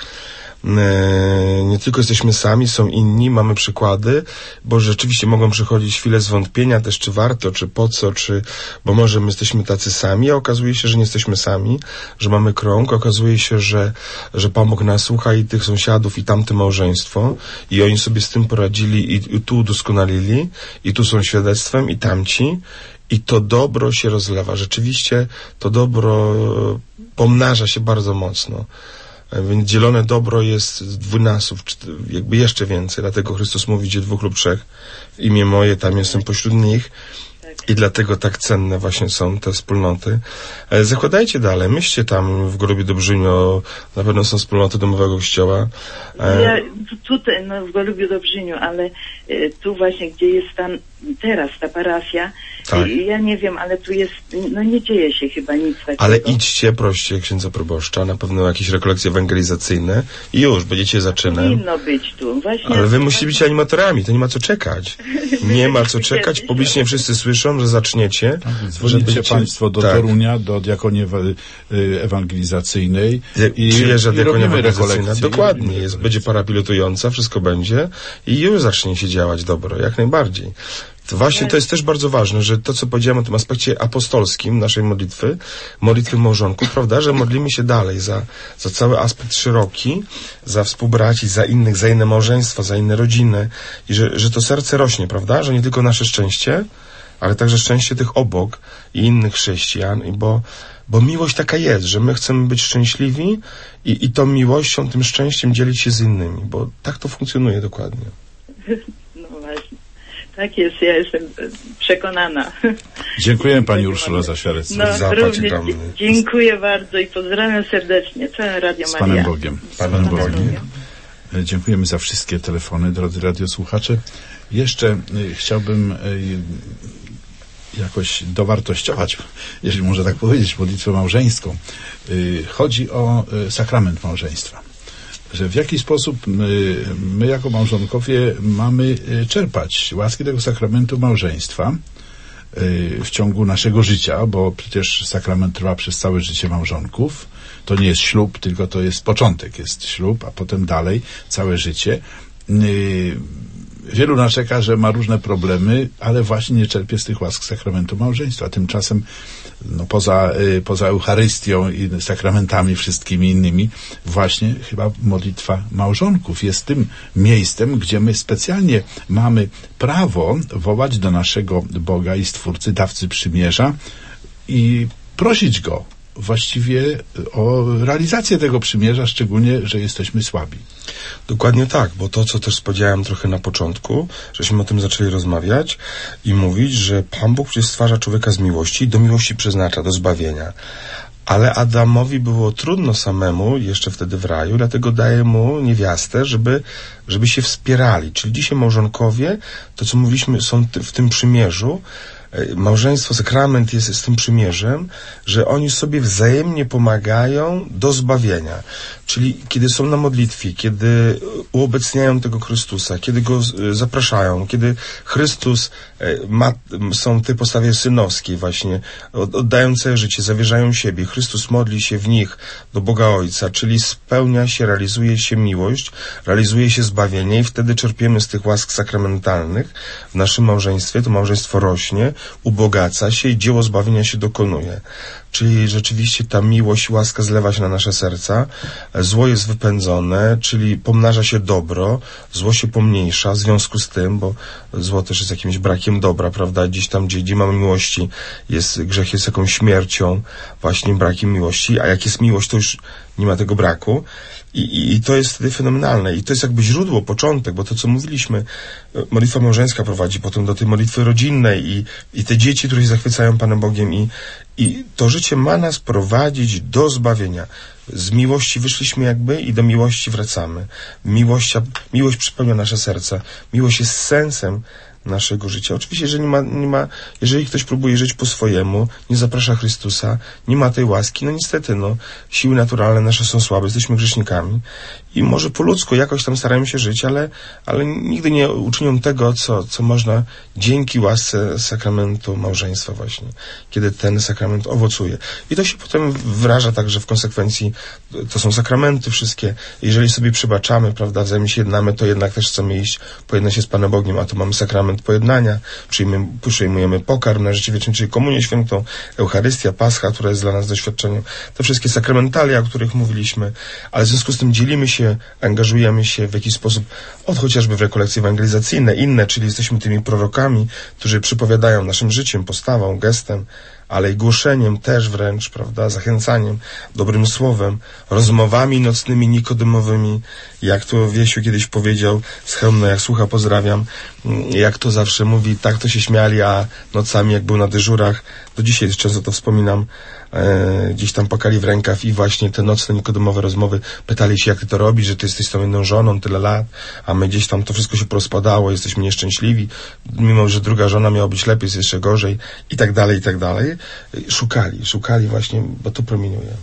Nie tylko jesteśmy sami, są inni, mamy przykłady, bo rzeczywiście mogą przychodzić chwile zwątpienia też, czy warto, czy po co, bo może my jesteśmy tacy sami, a okazuje się, że nie jesteśmy sami, że mamy krąg, okazuje się, że Pan Bóg nas słucha i tych sąsiadów, i tamte małżeństwo, i oni sobie z tym poradzili i tu udoskonalili, i tu są świadectwem, i tamci, i to dobro się rozlewa. Rzeczywiście to dobro pomnaża się bardzo mocno. Więc dzielone dobro jest dwójnasób, jakby jeszcze więcej. Dlatego Chrystus mówi, gdzie 2 lub 3 w imię moje, tam jestem pośród nich. I dlatego tak cenne właśnie są te wspólnoty. Zakładajcie dalej, myślcie tam w Golubiu Dobrzyniu, na pewno są wspólnoty domowego kościoła. Ja tutaj, no w Golubiu Dobrzyniu, ale tu właśnie, gdzie jest teraz ta parafia, tak. Ja nie wiem, ale tu jest, no nie dzieje się chyba nic takiego. Ale idźcie, proście księdza proboszcza, na pewno jakieś rekolekcje ewangelizacyjne i już, będziecie zaczynać. Powinno być tu, właśnie. Ale wy musicie być animatorami, to nie ma co czekać. Nie ma co czekać, publicznie wszyscy słyszą, że zaczniecie. Dzwonicie państwo do Torunia, do diakonii ewangelizacyjnej i przyjeżdża diakonia ewangelizacyjna. Dokładnie, będzie para pilotująca, wszystko będzie i już zacznie się działać dobro, jak najbardziej. To właśnie to jest też bardzo ważne, że to, co powiedziałem o tym aspekcie apostolskim naszej modlitwy małżonków, prawda, że modlimy się dalej za cały aspekt szeroki, za współbraci, za innych, za inne małżeństwa, za inne rodziny i że to serce rośnie, prawda, że nie tylko nasze szczęście, ale także szczęście tych obok i innych chrześcijan, bo miłość taka jest, że my chcemy być szczęśliwi i tą miłością, tym szczęściem dzielić się z innymi, bo tak to funkcjonuje dokładnie. No właśnie. Tak jest, ja jestem przekonana. Dziękuję pani Urszulo za świadectwo. No, również dziękuję bardzo i pozdrawiam serdecznie całe Radio Maria. Z Panem Bogiem. Z Panem Bogiem. Dziękujemy za wszystkie telefony, drodzy radiosłuchacze. Jeszcze chciałbym jakoś dowartościować, jeśli można tak powiedzieć, modlitwę małżeńską. Chodzi o sakrament małżeństwa. Że w jaki sposób my jako małżonkowie mamy czerpać łaski tego sakramentu małżeństwa w ciągu naszego życia, bo przecież sakrament trwa przez całe życie małżonków. To nie jest ślub, tylko to jest początek, jest ślub, a potem dalej całe życie. Wielu narzeka, że ma różne problemy, ale właśnie nie czerpie z tych łask sakramentu małżeństwa. Tymczasem no, poza Eucharystią i sakramentami wszystkimi innymi, właśnie chyba modlitwa małżonków jest tym miejscem, gdzie my specjalnie mamy prawo wołać do naszego Boga i Stwórcy, dawcy przymierza i prosić Go właściwie o realizację tego przymierza, szczególnie, że jesteśmy słabi. Dokładnie tak, bo to, co też spodziewałem trochę na początku, żeśmy o tym zaczęli rozmawiać i mówić, że Pan Bóg przecież stwarza człowieka z miłości i do miłości przeznacza, do zbawienia. Ale Adamowi było trudno samemu, jeszcze wtedy w raju, dlatego daje mu niewiastę, żeby się wspierali. Czyli dzisiaj małżonkowie, to co mówiliśmy, są w tym przymierzu. Małżeństwo, sakrament jest z tym przymierzem, że oni sobie wzajemnie pomagają do zbawienia. Czyli kiedy są na modlitwie, kiedy uobecniają tego Chrystusa, kiedy Go zapraszają, kiedy Chrystus są te postawie synowskiej właśnie, oddają całe życie, zawierzają siebie, Chrystus modli się w nich do Boga Ojca, czyli spełnia się, realizuje się miłość, realizuje się zbawienie i wtedy czerpiemy z tych łask sakramentalnych w naszym małżeństwie, to małżeństwo rośnie, ubogaca się i dzieło zbawienia się dokonuje. Czyli rzeczywiście ta miłość i łaska zlewa się na nasze serca, zło jest wypędzone, czyli pomnaża się dobro, zło się pomniejsza w związku z tym, bo zło też jest jakimś brakiem dobra, prawda? Gdzieś tam, gdzie mamy miłości, grzech jest jakąś śmiercią, właśnie brakiem miłości, a jak jest miłość, to już nie ma tego braku. I to jest wtedy fenomenalne. I to jest jakby źródło, początek, bo to, co mówiliśmy, modlitwa małżeńska prowadzi potem do tej modlitwy rodzinnej i te dzieci, które się zachwycają Panem Bogiem i to życie ma nas prowadzić do zbawienia. Z miłości wyszliśmy jakby i do miłości wracamy. Miłość przypełnia nasze serca. Miłość jest sensem naszego życia. Oczywiście, że jeżeli ktoś próbuje żyć po swojemu, nie zaprasza Chrystusa, nie ma tej łaski, no niestety, siły naturalne nasze są słabe, jesteśmy grzesznikami i może po ludzku jakoś tam staramy się żyć, ale nigdy nie uczynią tego, co można dzięki łasce sakramentu małżeństwa właśnie, kiedy ten sakrament owocuje. I to się potem wyraża także w konsekwencji, to są sakramenty wszystkie. Jeżeli sobie przebaczamy, prawda, wzajemnie się jednamy, to jednak też chcemy iść, pojednać się z Panem Bogiem, a tu mamy sakrament pojednania, przyjmujemy pokarm na życie wieczne, czyli komunię świętą, Eucharystia, Pascha, która jest dla nas doświadczeniem, te wszystkie sakramentalia, o których mówiliśmy, ale w związku z tym dzielimy się, angażujemy się w jakiś sposób, chociażby w rekolekcje ewangelizacyjne, inne, czyli jesteśmy tymi prorokami, którzy przypowiadają naszym życiem, postawą, gestem, ale i głoszeniem też wręcz, prawda, zachęcaniem, dobrym słowem, rozmowami nocnymi, nikodemowymi, jak to Wiesiu kiedyś powiedział, z Chełmna, jak słucha, pozdrawiam, jak to zawsze mówi, tak to się śmiali, a nocami jak był na dyżurach, do dzisiaj często to wspominam, gdzieś tam pakali w rękaw i właśnie te nocne, nikodemowe rozmowy pytali się, jak ty to robisz, że ty jesteś z tą jedną żoną tyle lat, a my gdzieś tam to wszystko się porozpadało, jesteśmy nieszczęśliwi, mimo że druga żona miała być lepiej, jest jeszcze gorzej i tak dalej, i tak dalej. Szukali właśnie, bo to promieniuje.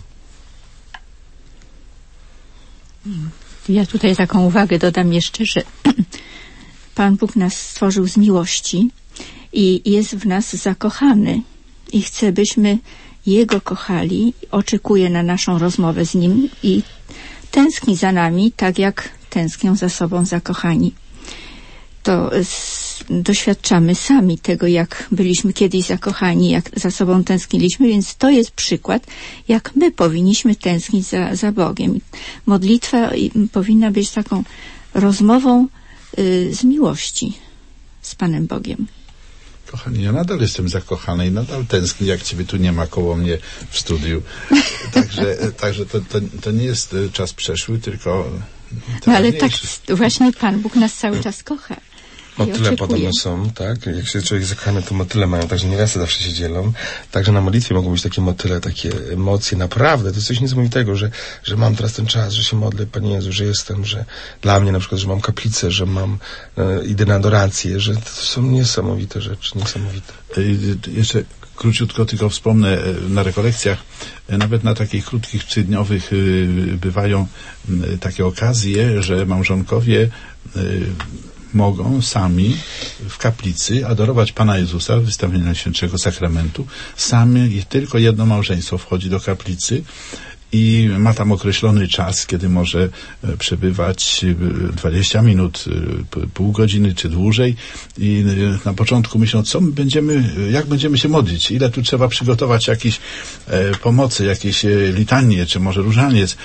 Ja tutaj taką uwagę dodam jeszcze, że Pan Bóg nas stworzył z miłości i jest w nas zakochany i chce, byśmy Jego kochali, oczekuje na naszą rozmowę z Nim i tęskni za nami, tak jak tęsknią za sobą zakochani. To doświadczamy sami tego, jak byliśmy kiedyś zakochani, jak za sobą tęskniliśmy, więc to jest przykład, jak my powinniśmy tęsknić za Bogiem. Modlitwa powinna być taką rozmową z miłości z Panem Bogiem. Kochani, ja nadal jestem zakochany i nadal tęsknię, jak ciebie tu nie ma koło mnie w studiu. Także to nie jest czas przeszły, tylko no ale tak właśnie Pan Bóg nas cały czas kocha. Motyle podobno są, tak? Jak się człowiek zakochany, to motyle mają, także niewiasty zawsze się dzielą. Także na modlitwie mogą być takie motyle, takie emocje. Naprawdę, to jest coś niesamowitego, że mam teraz ten czas, że się modlę, Panie Jezu, że jestem, że dla mnie na przykład, że mam kaplicę, że idę na adorację, że to są niesamowite rzeczy, niesamowite. Jeszcze króciutko tylko wspomnę, na rekolekcjach, nawet na takich krótkich 3-dniowych bywają takie okazje, że małżonkowie mogą sami w kaplicy adorować Pana Jezusa w wystawieniu Najświętszego Sakramentu. Sami, tylko jedno małżeństwo wchodzi do kaplicy i ma tam określony czas, kiedy może przebywać 20 minut, pół godziny czy dłużej i na początku myślą, jak będziemy się modlić, ile tu trzeba przygotować jakiejś pomocy, jakieś litanie, czy może różaniec.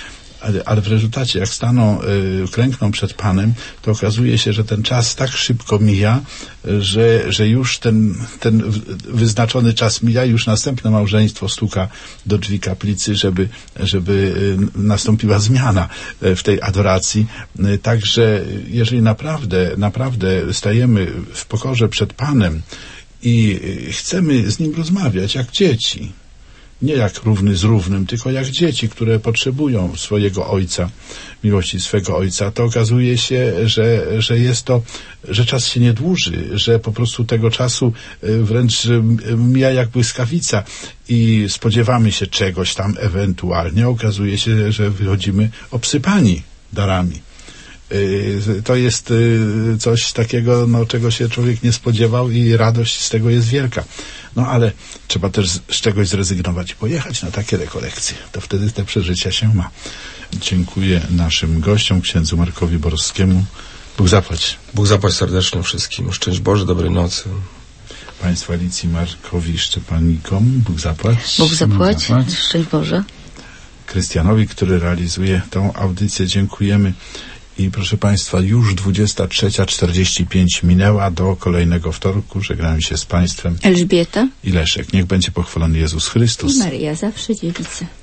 ale w rezultacie jak staną, klękną przed Panem, to okazuje się, że ten czas tak szybko mija, że już ten wyznaczony czas mija, już następne małżeństwo stuka do drzwi kaplicy, żeby nastąpiła zmiana w tej adoracji. Także jeżeli naprawdę stajemy w pokorze przed Panem i chcemy z Nim rozmawiać jak dzieci, nie jak równy z równym, tylko jak dzieci, które potrzebują swojego Ojca, miłości swego Ojca, to okazuje się, że czas się nie dłuży, że po prostu tego czasu wręcz mija jak błyskawica i spodziewamy się czegoś tam ewentualnie. Okazuje się, że wychodzimy obsypani darami. To jest coś takiego, czego się człowiek nie spodziewał i radość z tego jest wielka. Ale trzeba też z czegoś zrezygnować i pojechać na takie rekolekcje. To wtedy te przeżycia się ma. Dziękuję naszym gościom, księdzu Markowi Borowskiemu. Bóg zapłać. Bóg zapłać serdecznie wszystkim. Szczęść Boże, dobrej nocy. Państwu Alicji, Markowi Szczepanikom. Bóg zapłać. Bóg zapłać. Szczęść Boże. Krystianowi, który realizuje tą audycję, dziękujemy. I proszę Państwa, już 23:45 minęła, do kolejnego wtorku. Żegnam się z Państwem. Elżbieta i Leszek. Niech będzie pochwalony Jezus Chrystus. i Maryja zawsze dziewica.